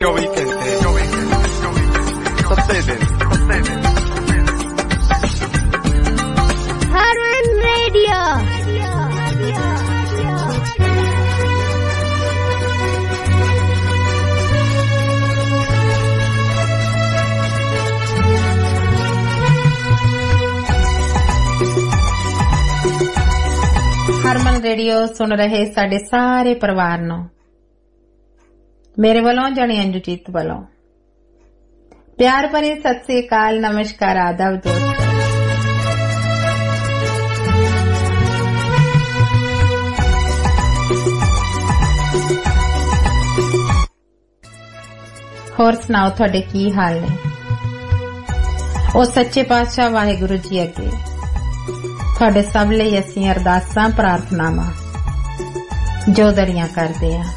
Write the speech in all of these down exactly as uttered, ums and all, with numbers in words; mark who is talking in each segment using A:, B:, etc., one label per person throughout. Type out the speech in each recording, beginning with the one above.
A: चौबीस घंटे सत्ते दिन
B: Harman Radio.
C: ਹਰਮਨ ਰੇਡੀਓ ਸੁਣ ਰਹੇ ਸਾਡੇ ਸਾਰੇ ਪਰਿਵਾਰ ਨੂੰ ਮੇਰੇ ਵੱਲੋਂ ਜਾਣੀ ਅੰਜੂਜੀਤ ਵੱਲੋਂ ਪਿਆਰ ਭਰੀ ਸਤਿ ਸ੍ਰੀ ਅਕਾਲ, ਨਮਸਕਾਰ, ਆਦਾਬ ਦੋਸਤੋ। ਹੋਰ ਸੁਣਾਓ, ਤੁਹਾਡੇ ਕੀ ਹਾਲ ਨੇ? ਉਹ ਸੱਚੇ ਪਾਤਸ਼ਾਹ ਵਾਹਿਗੁਰੂ ਜੀ ਅੱਗੇ ਤੁਹਾਡੇ ਸਭ ਲਈ ਅਸੀਂ ਅਰਦਾਸਾਂ ਪ੍ਰਾਰਥਨਾਵਾਂ ਜੋ ਦਰੀਆਂ ਕਰਦੇ ਹਾਂ।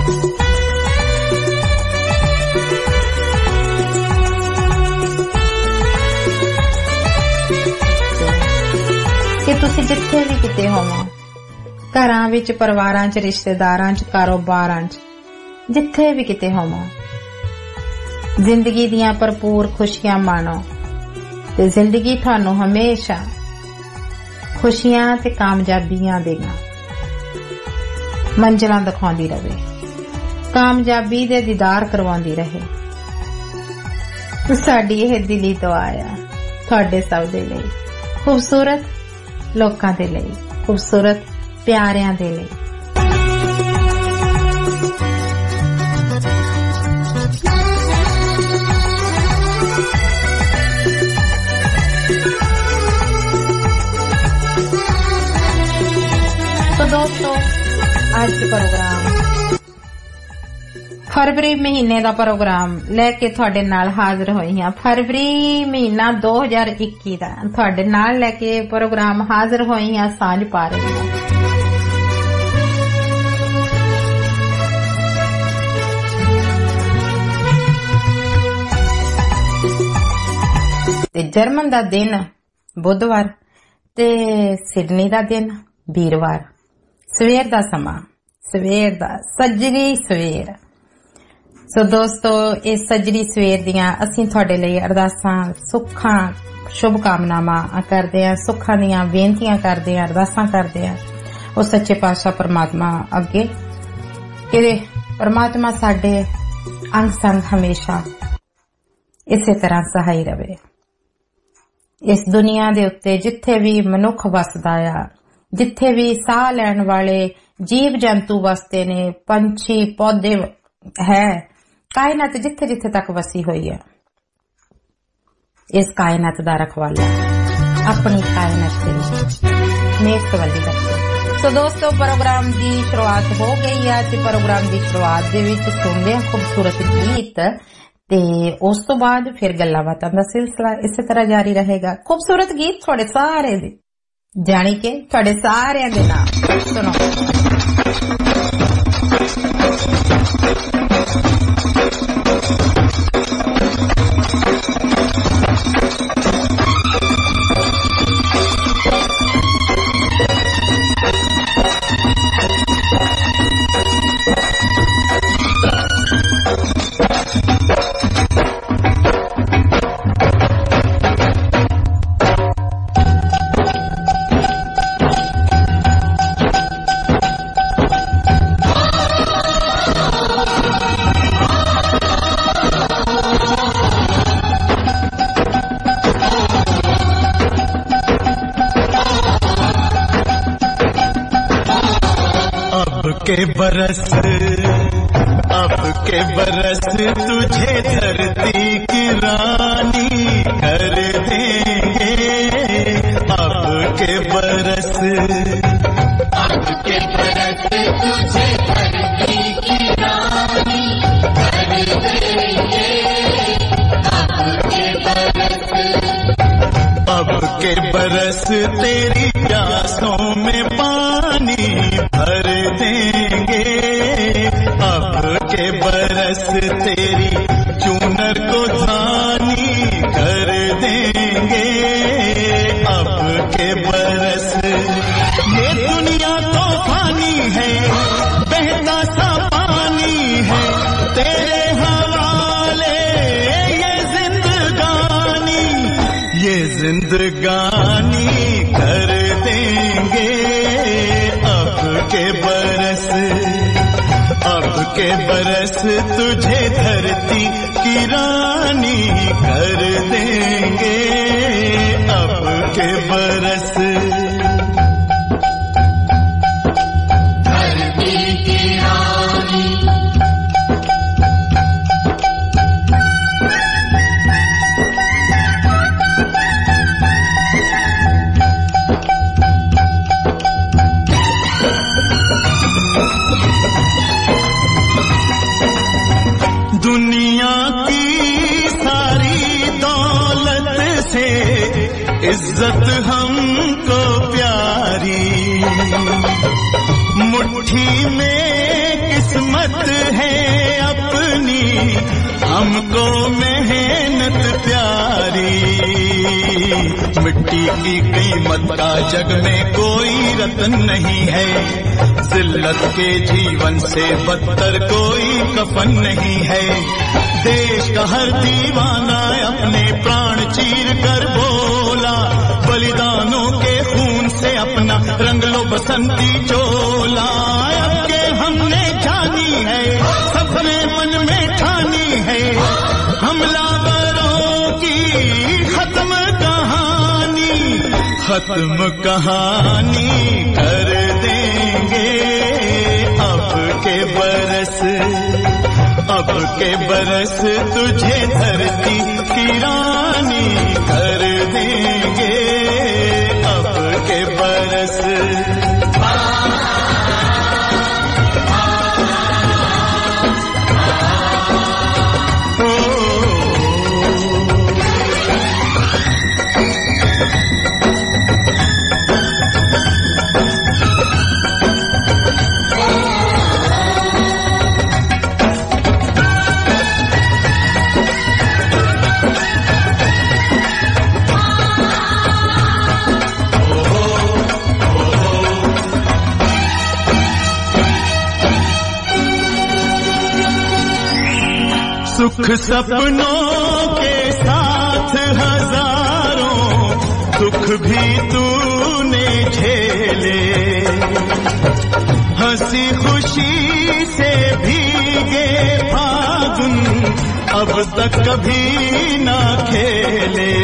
C: ਕਿ ਤੁਸੀਂ ਜਿੱਥੇ ਵੀ ਕਿਤੇ ਹੋਵੋ, ਘਰਾਂ ਵਿੱਚ, ਪਰਿਵਾਰਾਂ 'ਚ, ਰਿਸ਼ਤੇਦਾਰਾਂ 'ਚ, ਕਾਰੋਬਾਰਾਂ 'ਚ, ਜਿੱਥੇ ਵੀ ਕਿਤੇ ਹੋਵੋ, ਜ਼ਿੰਦਗੀ ਦੀਆਂ ਭਰਪੂਰ ਖੁਸ਼ੀਆਂ ਮਾਣੋ ਤੇ ਜ਼ਿੰਦਗੀ ਤੁਹਾਨੂੰ ਹਮੇਸ਼ਾ ਖੁਸ਼ੀਆਂ ਤੇ ਕਾਮਯਾਬੀਆਂ ਦੇਗਾ, ਮੰਜ਼ਿਲਾਂ ਦਿਖਾਉਂਦੀ ਰਹੇ, ਕਾਮਯਾਬੀ ਦੇ ਦੀਦਾਰ ਕਰਵਾਉਂਦੀ ਰਹੇ। ਸਾਡੀ ਇਹ ਦਿਲੀ ਦੁਆ ਆ ਤੁਹਾਡੇ ਸਭ ਦੇ ਲਈ, ਖੂਬਸੂਰਤ ਲੋਕਾਂ ਦੇ ਲਈ, ਖੂਬਸੂਰਤ ਪਿਆਰਿਆਂ ਦੇ ਲਈ। तो दोस्तों, आज के प्रोग्राम फरवरी महीने का प्रोग्राम लेके तुहाडे नाल हाजिर होई हां। फरवरी महीना दो हज़ार इक्की का तुहाडे नाल लेके प्रोग्राम हाजिर होई हां, सांझ पा रही हां। ते जर्मन दा दिन बुधवार ते सिडनी दा दिन ਵੀਰਵਾਰ, ਸਵੇਰ ਦਾ ਸਮਾਂ, ਸਵੇਰ ਦਾ ਸੱਜਰੀ ਸਵੇਰ। ਸੋ ਦੋਸਤੋ, ਇਸ ਸੱਜਰੀ ਸਵੇਰ ਦੀਆਂ ਅਸੀਂ ਤੁਹਾਡੇ ਲਈ ਅਰਦਾਸਾਂ, ਸੁੱਖਾਂ, ਸ਼ੁਭ ਕਾਮਨਾਵਾਂ ਕਰਦੇ ਹਾਂ, ਸੁੱਖਾਂ ਦੀਆਂ ਬੇਨਤੀਆਂ ਕਰਦੇ ਹਾਂ, ਅਰਦਾਸਾਂ ਕਰਦੇ ਹਾਂ ਉਹ ਸੱਚੇ ਪਾਤਸ਼ਾਹ ਪਰਮਾਤਮਾ ਅੱਗੇ ਕਿ ਪਰਮਾਤਮਾ ਸਾਡੇ ਅੰਗ ਸੰਗ ਹਮੇਸ਼ਾ ਇਸੇ ਤਰ੍ਹਾਂ ਸਹਾਈ ਰਵੇ। ਇਸ ਦੁਨੀਆ ਦੇ ਉੱਤੇ ਜਿੱਥੇ ਵੀ ਮਨੁੱਖ ਵਸਦਾ ਆ, ਜਿੱਥੇ ਵੀ ਸਾਹ ਲੈਣ ਵਾਲੇ ਜੀਵ ਜੰਤੂ ਵਸਦੇ ਨੇ, ਪੰਛੀ, ਪੌਦੇ ਹੈ, ਕਾਇਨਾਤ ਜਿੱਥੇ ਜਿੱਥੇ ਤੱਕ ਵਸੀ ਹੋਈ ਹੈ, ਇਸ ਕਾਇਨਾਤ ਦਾ ਰਖਵਾਲਾ ਆਪਣੀ ਕਾਇਨਾਤ ਦੇ ਨੇਕ ਵੱਲੀ ਰੱਖੇ। ਸੋ ਦੋਸਤੋ, ਪ੍ਰੋਗਰਾਮ ਦੀ ਸ਼ੁਰੂਆਤ ਹੋ ਗਈ ਹੈ ਤੇ ਪ੍ਰੋਗਰਾਮ ਦੀ ਸ਼ੁਰੂਆਤ ਦੇ ਵਿੱਚ ਸੁਣਦੇ ਹਾਂ ਖੂਬਸੂਰਤ ਗੀਤ ਤੇ ਉਸ ਤੋਂ ਬਾਅਦ ਫਿਰ ਗੱਲਾਂ ਬਾਤਾਂ ਦਾ ਸਿਲਸਿਲਾ ਇਸੇ ਤਰ੍ਹਾਂ ਜਾਰੀ ਰਹੇਗਾ। ਖੂਬਸੂਰਤ ਗੀਤ ਤੁਹਾਡੇ ਸਾਰੇ ਦੇ, ਜਾਣੀ ਕਿ ਤੁਹਾਡੇ ਸਾਰਿਆਂ ਦੇ ਨਾਮ ਸੁਣੋ।
D: के बरस अब के बरस तुझे धरती की रानी कर देंगे। अब के बरस अब के बरस तुझे धरती की रानी कर देंगे। अब के बरस अब के बरस तेरी प्यासों में पानी भर देंगे। अब के बरस तेरी चूनर को धानी कर देंगे। अब के बरस ये दुनिया तो फानी है, बहता सा पानी है, तेरे हवा जिंदगानी कर देंगे अब के बरस, अब के बरस तुझे धरती की रानी कर देंगे अब के बरस।
A: धरती की रानी
D: दुनिया की सारी दौलत से इज्जत हमको प्यारी, मुट्ठी में किस्मत है अपनी हमको मेहनत प्यारी। मिट्टी की कीमत का जग में कोई रतन नहीं है, जिल्लत के जीवन से बदतर कोई कफन नहीं है। देश का हर दीवाना अपने प्राण चीर कर बोला, बलिदानों के खून से अपना रंग लो बसंती चोला। अब के हमने जानी है, सबने मन में ठानी है, हमलावरों की खत्म कहानी, खत्म कहानी कर देंगे अब के बरस, अब के बरस तुझे धरती की रानी कर देंगे अब के बरस। सुख सपनों के साथ हजारों दुख भी तूने झेले, हंसी खुशी से भीगे फागुन अब तक कभी ना खेले।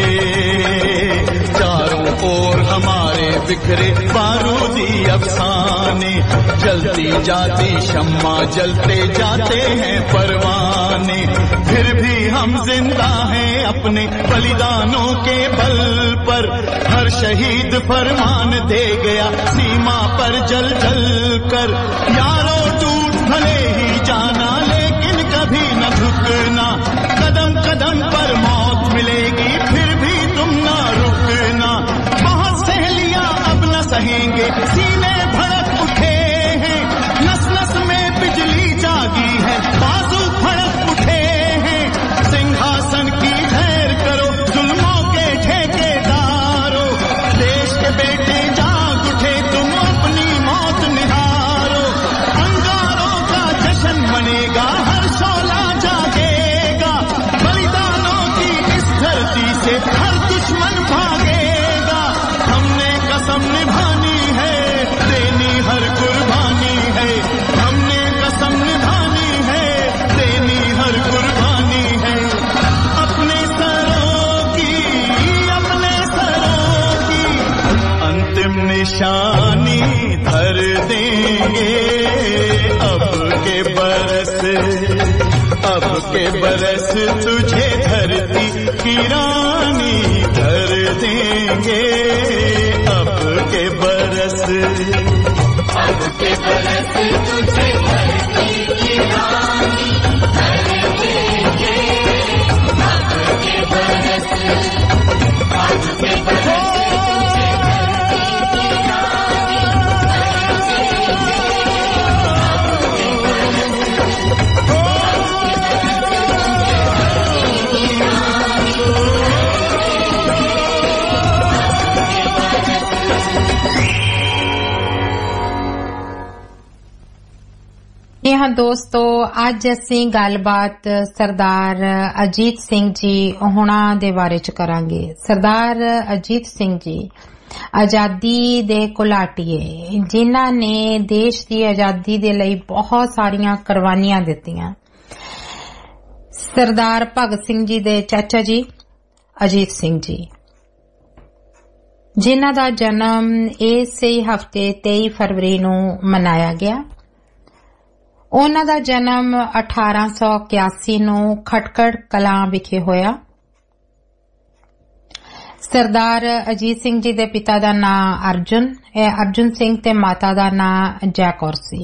D: चारों ओर हमारे बिखरे बारूदी अफसाने, जलती जाती शम्मा जलते जाते हैं परवाने, फिर भी हम जिंदा हैं अपने बलिदानों के बल पर। हर शहीद फरमान दे गया सीमा पर जल जल कर, यारों टूट भले ही जाना लेकिन कभी न झुकना, कदम कदम पर मौत मिलेगी फिर भी तुम ना रुकना। बहुत सहेलियां अब न सहेंगे, सीने भड़क उठे हैं, नस नस में बिजली जागी है, बाजू फड़क उठे हैं। सिंहासन की खैर करो जुल्मों के ठेकेदारों, देश के बेटे जाग उठे तुम अपनी मौत निहारो। अंगारों का जश्न मनेगा, हर शोला जागेगा, बलिदानों की इस धरती से हर दुश्मन भागेगा। हमने कसम निभानी है, देनी हर कुर्बानी है, हमने कसम निभानी है, देनी हर कुर्बानी है। अपने सरों की, अपने सरों की अंतिम निशानी धर देंगे अब के बरस, अब के बरस तुझे धरती की रानी कर देंगे अब के बरस,
A: अब के बरस तुझे धरती की रानी कर देंगे अब के बरस, अब के बरस तुझे धरती की रानी
C: यहाँ दोस्तों ਅੱਜ ਅਸੀਂ ਗੱਲਬਾਤ ਸਰਦਾਰ ਅਜੀਤ ਸਿੰਘ ਜੀ ਉਹਨਾਂ ਦੇ ਬਾਰੇ ਚ ਕਰਾਂਗੇ। ਸਰਦਾਰ ਅਜੀਤ ਸਿੰਘ ਜੀ ਆਜ਼ਾਦੀ ਦੇ ਘੁਲਾਟੀਏ, ਜਿਨ੍ਹਾਂ ਨੇ ਦੇਸ਼ ਦੀ ਆਜ਼ਾਦੀ ਦੇ ਲਈ ਬਹੁਤ ਸਾਰੀਆਂ ਕੁਰਬਾਨੀਆਂ ਦਿੱਤੀਆਂ। ਸਰਦਾਰ ਭਗਤ ਸਿੰਘ ਜੀ ਦੇ ਚਾਚਾ ਜੀ ਅਜੀਤ ਸਿੰਘ ਜੀ, ਜਿਨ੍ਹਾਂ ਦਾ ਜਨਮ ਇਸੇ ਹਫ਼ਤੇ ਤੇਈ ਫਰਵਰੀ ਨੂੰ ਮਨਾਇਆ ਗਿਆ। ਉਹਨਾਂ ਦਾ ਜਨਮ ਅਠਾਰਾਂ ਸੌ ਇਕਿਆਸੀ ਨੂੰ ਖਟਕੜ ਕਲਾਂ ਵਿਖੇ ਹੋਇਆ। ਸਰਦਾਰ ਅਜੀਤ ਸਿੰਘ ਜੀ ਦੇ ਪਿਤਾ ਦਾ ਨਾਂ ਅਰਜੁਨ ਅਰਜੁਨ ਸਿੰਘ ਤੇ ਮਾਤਾ ਦਾ ਨਾਂ ਜੈ ਕੌਰ ਸੀ।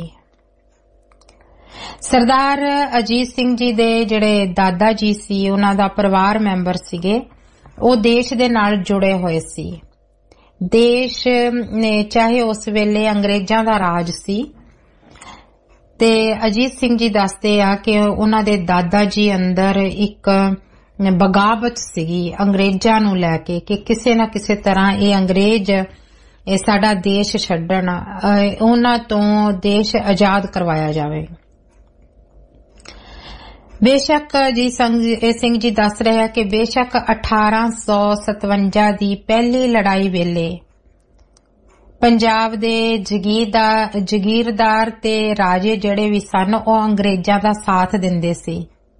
C: ਸਰਦਾਰ ਅਜੀਤ ਸਿੰਘ ਜੀ ਦੇ ਜਿਹੜੇ ਦਾਦਾ ਜੀ ਸੀ, ਉਹਨਾਂ ਦਾ ਪਰਿਵਾਰ ਮੈਂਬਰ ਸੀਗੇ, ਉਹ ਦੇਸ਼ ਦੇ ਨਾਲ ਜੁੜੇ ਹੋਏ ਸੀ। ਦੇਸ਼ ਨੇ ਚਾਹੇ ਉਸ ਵੇਲੇ ਅੰਗਰੇਜ਼ਾਂ ਦਾ ਰਾਜ ਸੀ, ਤੇ ਅਜੀਤ ਸਿੰਘ ਜੀ ਦੱਸਦੇ ਆ ਕਿ ਉਹਨਾਂ ਦੇ ਦਾਦਾ ਜੀ ਅੰਦਰ ਇੱਕ ਬਗਾਵਤ ਸੀਗੀ ਅੰਗਰੇਜ਼ਾਂ ਨੂੰ ਲੈ ਕੇ ਕਿ ਕਿਸੇ ਨਾ ਕਿਸੇ ਤਰ੍ਹਾਂ ਇਹ ਅੰਗਰੇਜ਼ ਇਹ ਸਾਡਾ ਦੇਸ਼ ਛੱਡਣ, ਉਹਨਾਂ ਤੋਂ ਦੇਸ਼ ਆਜ਼ਾਦ ਕਰਵਾਇਆ ਜਾਵੇ। ਬੇਸ਼ੱਕ ਜੀ ਸਿੰਘ ਜੀ ਦੱਸ ਰਿਹਾ ਕਿ ਬੇਸ਼ੱਕ ਅਠਾਰਾਂ ਸੌ ਸਤਵੰਜਾ ਦੀ ਪਹਿਲੀ ਲੜਾਈ ਵੇਲੇ ਪੰਜਾਬ ਦੇ ਜਗੀਰਦਾਰ ਜਗੀਰਦਾਰ ਤੇ ਰਾਜੇ ਜਿਹੜੇ ਵੀ ਸਨ ਉਹ ਅੰਗਰੇਜ਼ਾਂ ਦਾ ਸਾਥ ਦਿੰਦੇ ਸੀ,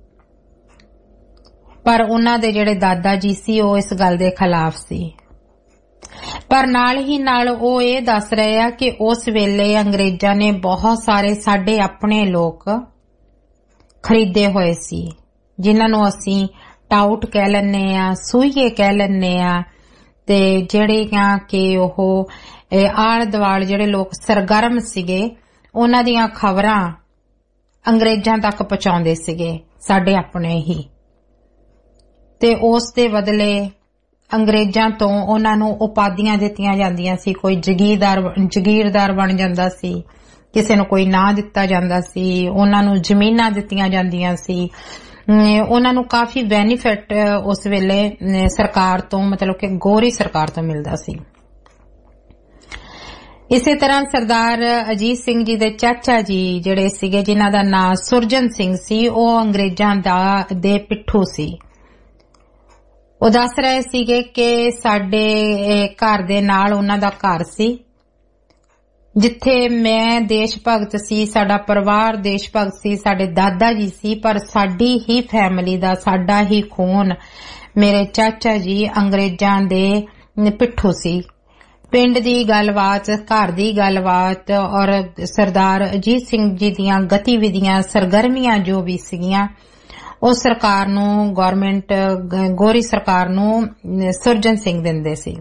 C: ਪਰ ਉਹਨਾਂ ਦੇ ਜਿਹੜੇ ਦਾਦਾ ਜੀ ਸੀ ਉਹ ਇਸ ਗੱਲ ਦੇ ਖਿਲਾਫ ਸੀ। ਪਰ ਨਾਲ ਹੀ ਨਾਲ ਉਹ ਇਹ ਦੱਸ ਰਹੇ ਆ ਕਿ ਉਸ ਵੇਲੇ ਅੰਗਰੇਜ਼ਾਂ ਨੇ ਬਹੁਤ ਸਾਰੇ ਸਾਡੇ ਆਪਣੇ ਲੋਕ ਖਰੀਦੇ ਹੋਏ ਸੀ, ਜਿਨ੍ਹਾਂ ਨੂੰ ਅਸੀਂ ਟਾਊਟ ਕਹਿ ਲੈਂਦੇ ਆ, ਸੂਈਏ ਕਹਿ ਲੈਂਦੇ ਆ, ਤੇ ਜਿਹੜੇ ਆ ਕਿ ਉਹ ਆਲੇ ਦੁਆਲੇ ਜਿਹੜੇ ਲੋਕ ਸਰਗਰਮ ਸੀਗੇ ਉਹਨਾਂ ਦੀਆਂ ਖਬਰਾਂ ਅੰਗਰੇਜ਼ਾਂ ਤੱਕ ਪਹੁੰਚਾਉਂਦੇ ਸੀਗੇ, ਸਾਡੇ ਆਪਣੇ ਹੀ। ਤੇ ਉਸ ਦੇ ਬਦਲੇ ਅੰਗਰੇਜ਼ਾਂ ਤੋਂ ਉਹਨਾਂ ਨੂੰ ਉਪਾਧੀਆਂ ਦਿੱਤੀਆਂ ਜਾਂਦੀਆਂ ਸੀ। ਕੋਈ ਜਗੀਰਦਾਰ ਜਗੀਰਦਾਰ ਬਣ ਜਾਂਦਾ ਸੀ, ਕਿਸੇ ਨੂੰ ਕੋਈ ਨਾਂ ਦਿੱਤਾ ਜਾਂਦਾ ਸੀ, ਉਹਨਾਂ ਨੂੰ ਜ਼ਮੀਨਾਂ ਦਿੱਤੀਆਂ ਜਾਂਦੀਆਂ ਸੀ, ਉਹਨਾਂ ਨੂੰ ਕਾਫੀ ਬੈਨੀਫਿਟ ਉਸ ਵੇਲੇ ਸਰਕਾਰ ਤੋਂ, ਮਤਲਬ ਕਿ ਗੋਰੀ ਸਰਕਾਰ ਤੋਂ ਮਿਲਦਾ ਸੀ। ਇਸੇ ਤਰ੍ਹਾਂ ਸਰਦਾਰ ਅਜੀਤ ਸਿੰਘ ਜੀ ਦੇ ਚਾਚਾ ਜੀ ਜਿਹੜੇ ਸੀਗੇ, ਜਿਨ੍ਹਾਂ ਦਾ ਨਾਂ ਸੁਰਜਨ ਸਿੰਘ ਸੀ, ਉਹ ਅੰਗਰੇਜ਼ਾਂ ਦਾ ਦੇ ਪਿੱਠੂ ਸੀ। ਉਹ ਦੱਸ ਰਹੇ ਸੀਗੇ ਕਿ ਸਾਡੇ ਘਰ ਦੇ ਨਾਲ ਉਹਨਾਂ ਦਾ ਘਰ ਸੀ, ਜਿੱਥੇ ਮੈਂ ਦੇਸ਼ ਭਗਤ ਸੀ, ਸਾਡਾ ਪਰਿਵਾਰ ਦੇਸ਼ ਭਗਤ ਸੀ, ਸਾਡੇ ਦਾਦਾ ਜੀ ਸੀ, ਪਰ ਸਾਡੀ ਹੀ ਫੈਮਿਲੀ ਦਾ, ਸਾਡਾ ਹੀ ਖੂਨ, ਮੇਰੇ ਚਾਚਾ ਜੀ ਅੰਗਰੇਜ਼ਾਂ ਦੇ ਪਿੱਠੂ ਸੀ। ਪਿੰਡ ਦੀ ਗੱਲਬਾਤ, ਘਰ ਦੀ ਗੱਲਬਾਤ ਔਰ ਸਰਦਾਰ ਅਜੀਤ ਸਿੰਘ ਜੀ ਦੀਆਂ ਗਤੀਵਿਧੀਆਂ, ਸਰਗਰਮੀਆਂ ਜੋ ਵੀ ਸੀਗੀਆਂ, ਉਹ ਸਰਕਾਰ ਨੂੰ, ਗਵਰਨਮੈਂਟ ਗੋਰੀ ਸਰਕਾਰ ਨੂੰ ਸੁਰਜਨ ਸਿੰਘ ਦਿੰਦੇ ਸੀ।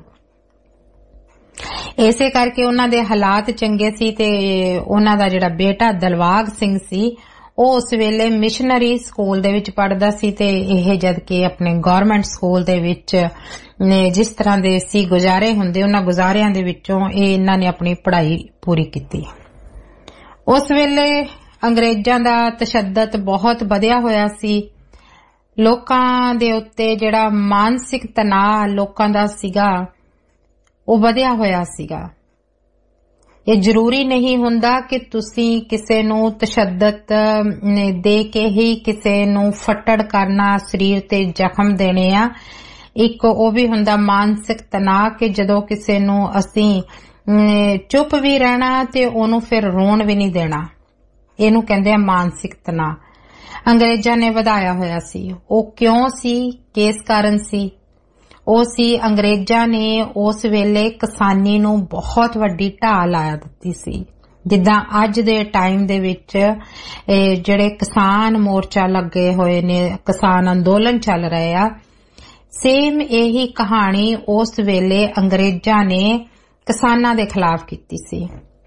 C: ਇਸੇ ਕਰਕੇ ਉਹਨਾਂ ਦੇ ਹਾਲਾਤ ਚੰਗੇ ਸੀ ਤੇ ਉਹਨਾਂ ਦਾ ਜਿਹੜਾ ਬੇਟਾ ਦਿਲਬਾਗ ਸਿੰਘ ਸੀ ਉਹ ਉਸ ਵੇਲੇ ਮਿਸ਼ਨਰੀ ਸਕੂਲ ਦੇ ਵਿੱਚ ਪੜ੍ਹਦਾ ਸੀ, ਤੇ ਇਹ ਜਦ ਕਿ ਆਪਣੇ ਗਵਰਨਮੈਂਟ ਸਕੂਲ ਦੇ ਵਿੱਚ ਜਿਸ ਤਰ੍ਹਾਂ ਦੇ ਸੀ ਗੁਜ਼ਾਰੇ ਹੁੰਦੇ, ਉਹਨਾਂ ਗੁਜ਼ਾਰਿਆਂ ਦੇ ਵਿੱਚੋਂ ਇਹ ਇਹਨਾਂ ਨੇ ਆਪਣੀ ਪੜ੍ਹਾਈ ਪੂਰੀ ਕੀਤੀ। ਉਸ ਵੇਲੇ ਅੰਗਰੇਜ਼ਾਂ ਦਾ ਤਸ਼ੱਦਦ ਬਹੁਤ ਵਧਿਆ ਹੋਇਆ ਸੀ। ਲੋਕਾਂ ਦੇ ਉੱਤੇ ਜਿਹੜਾ ਮਾਨਸਿਕ ਤਣਾਅ ਲੋਕਾਂ ਦਾ ਸੀਗਾ ਉਹ ਵਧਿਆ ਹੋਇਆ ਸੀਗਾ। ਇਹ ਜ਼ਰੂਰੀ ਨਹੀਂ ਹੁੰਦਾ ਕਿ ਤੁਸੀਂ ਕਿਸੇ ਨੂੰ ਤਸ਼ੱਦਦ ਦੇ ਕੇ ਹੀ ਕਿਸੇ ਨੂੰ ਫੱਟੜ ਕਰਨਾ, ਸਰੀਰ ਤੇ ਜ਼ਖਮ ਦੇਣੇ ਆ। ਇੱਕ ਉਹ ਵੀ ਹੁੰਦਾ ਮਾਨਸਿਕ ਤਣਾਅ ਕਿ ਜਦੋਂ ਕਿਸੇ ਨੂੰ ਅਸੀਂ ਚੁੱਪ ਵੀ ਰਹਿਣਾ ਤੇ ਉਹਨੂੰ ਫਿਰ ਰੋਣ ਵੀ ਨਹੀਂ ਦੇਣਾ, ਇਹਨੂੰ ਕਹਿੰਦੇ ਆ ਮਾਨਸਿਕ ਤਣਾਅ। ਅੰਗਰੇਜ਼ਾਂ ਨੇ ਵਧਾਇਆ ਹੋਇਆ ਸੀ। ਉਹ ਕਿਉਂ ਸੀ, ਕਿਸ ਕਾਰਨ ਸੀ? ਉਹ ਸੀ ਅੰਗਰੇਜ਼ਾਂ ਨੇ ਉਸ ਵੇਲੇ ਕਿਸਾਨੀ ਨੂੰ ਬਹੁਤ ਵੱਡੀ ਢਾਹ ਲਾ ਦਿੱਤੀ ਸੀ। ਜਿੱਦਾਂ ਅੱਜ ਦੇ ਟਾਈਮ ਦੇ ਵਿੱਚ ਜਿਹੜੇ ਕਿਸਾਨ ਮੋਰਚਾ ਲੱਗੇ ਹੋਏ ਨੇ, ਕਿਸਾਨ ਅੰਦੋਲਨ ਚੱਲ ਰਹੇ ਆ, ਸੇਮ ਇਹੀ ਕਹਾਣੀ ਉਸ ਵੇਲੇ ਅੰਗਰੇਜ਼ਾਂ ਨੇ ਕਿਸਾਨਾਂ ਦੇ ਖਿਲਾਫ ਕੀਤੀ ਸੀ।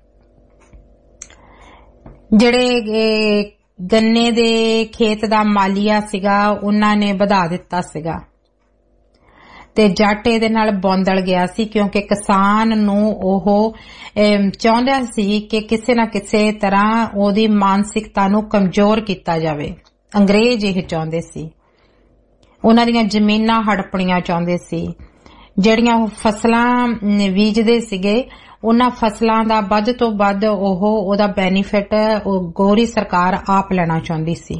C: ਜਿਹੜੇ ਗੰਨੇ ਦੇ ਖੇਤ ਦਾ ਮਾਲੀਆ ਸੀਗਾ ਉਹਨਾਂ ਨੇ ਵਧਾ ਦਿੱਤਾ ਸੀਗਾ ਤੇ ਜੱਟ ਇਹਦੇ ਨਾਲ ਬੌਂਦਲ ਗਿਆ ਸੀ, ਕਿਉਂਕਿ ਕਿਸਾਨ ਨੂੰ ਉਹ ਚਾਹੁੰਦਾ ਸੀ ਕਿ ਕਿਸੇ ਨਾ ਕਿਸੇ ਤਰ੍ਹਾਂ ਉਹਦੀ ਮਾਨਸਿਕਤਾ ਨੂੰ ਕਮਜ਼ੋਰ ਕੀਤਾ ਜਾਵੇ। ਅੰਗਰੇਜ਼ ਇਹ ਚਾਹੁੰਦੇ ਸੀ। ਉਹਨਾਂ ਦੀਆਂ ਜ਼ਮੀਨਾਂ ਹੜਪਣੀਆਂ ਚਾਹੁੰਦੇ ਸੀ। ਜਿਹੜੀਆਂ ਉਹ ਫਸਲਾਂ ਬੀਜਦੇ ਸੀਗੇ ਉਹਨਾਂ ਫਸਲਾਂ ਦਾ ਵੱਧ ਤੋਂ ਵੱਧ ਉਹ ਉਹਦਾ ਬੈਨੀਫਿਟ ਗੋਰੀ ਸਰਕਾਰ ਆਪ ਲੈਣਾ ਚਾਹੁੰਦੀ ਸੀ।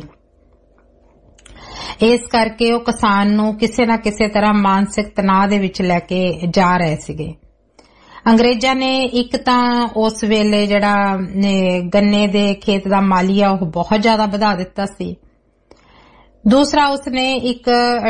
C: ਇਸ ਕਰਕੇ ਉਹ ਕਿਸਾਨ ਨੂੰ ਕਿਸੇ ਨਾ ਕਿਸੇ ਤਰ੍ਹਾਂ ਮਾਨਸਿਕ ਤਣਾਅ ਦੇ ਵਿੱਚ ਲੈ ਕੇ ਜਾ ਰਹੇ ਸੀਗੇ। ਅੰਗਰੇਜ਼ਾਂ ਨੇ ਇੱਕ ਤਾਂ ਉਸ ਵੇਲੇ ਜਿਹੜਾ ਗੰਨੇ ਦੇ ਖੇਤ ਦਾ ਮਾਲੀਆ ਉਹ ਬਹੁਤ ਜ਼ਿਆਦਾ ਵਧਾ ਦਿੱਤਾ ਸੀ। ਦੂਸਰਾ ਉਸਨੇ ਇੱਕ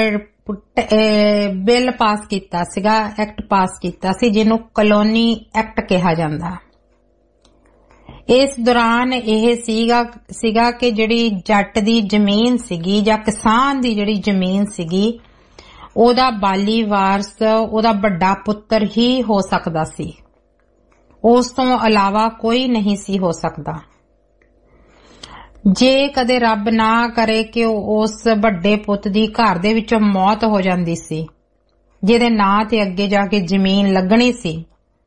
C: ਬਿੱਲ ਪਾਸ ਕੀਤਾ ਸੀਗਾ, ਐਕਟ ਪਾਸ ਕੀਤਾ ਸੀ ਜਿਹਨੂੰ ਕਲੋਨੀ ਐਕਟ ਕਿਹਾ ਜਾਂਦਾ। ਇਸ ਦੌਰਾਨ ਇਹ ਸੀਗਾ ਸੀਗਾ ਕਿ ਜਿਹੜੀ ਜੱਟ ਦੀ ਜ਼ਮੀਨ ਸੀਗੀ ਜਾਂ ਕਿਸਾਨ ਦੀ ਜਿਹੜੀ ਜ਼ਮੀਨ ਸੀਗੀ ਉਹਦਾ ਬਾਲੀ ਵਾਰਸ ਉਹਦਾ ਵੱਡਾ ਪੁੱਤਰ ਹੀ ਹੋ ਸਕਦਾ ਸੀ, ਉਸ ਤੋਂ ਇਲਾਵਾ ਕੋਈ ਨਹੀਂ ਸੀ ਹੋ ਸਕਦਾ। ਜੇ ਕਦੇ ਰੱਬ ਨਾ ਕਰੇ ਕਿ ਉਸ ਵੱਡੇ ਪੁੱਤ ਦੀ ਘਰ ਦੇ ਵਿੱਚੋਂ ਮੌਤ ਹੋ ਜਾਂਦੀ ਸੀ ਜਿਹਦੇ ਨਾਂ ਤੇ ਅੱਗੇ ਜਾ ਕੇ ਜ਼ਮੀਨ ਲੱਗਣੀ ਸੀ,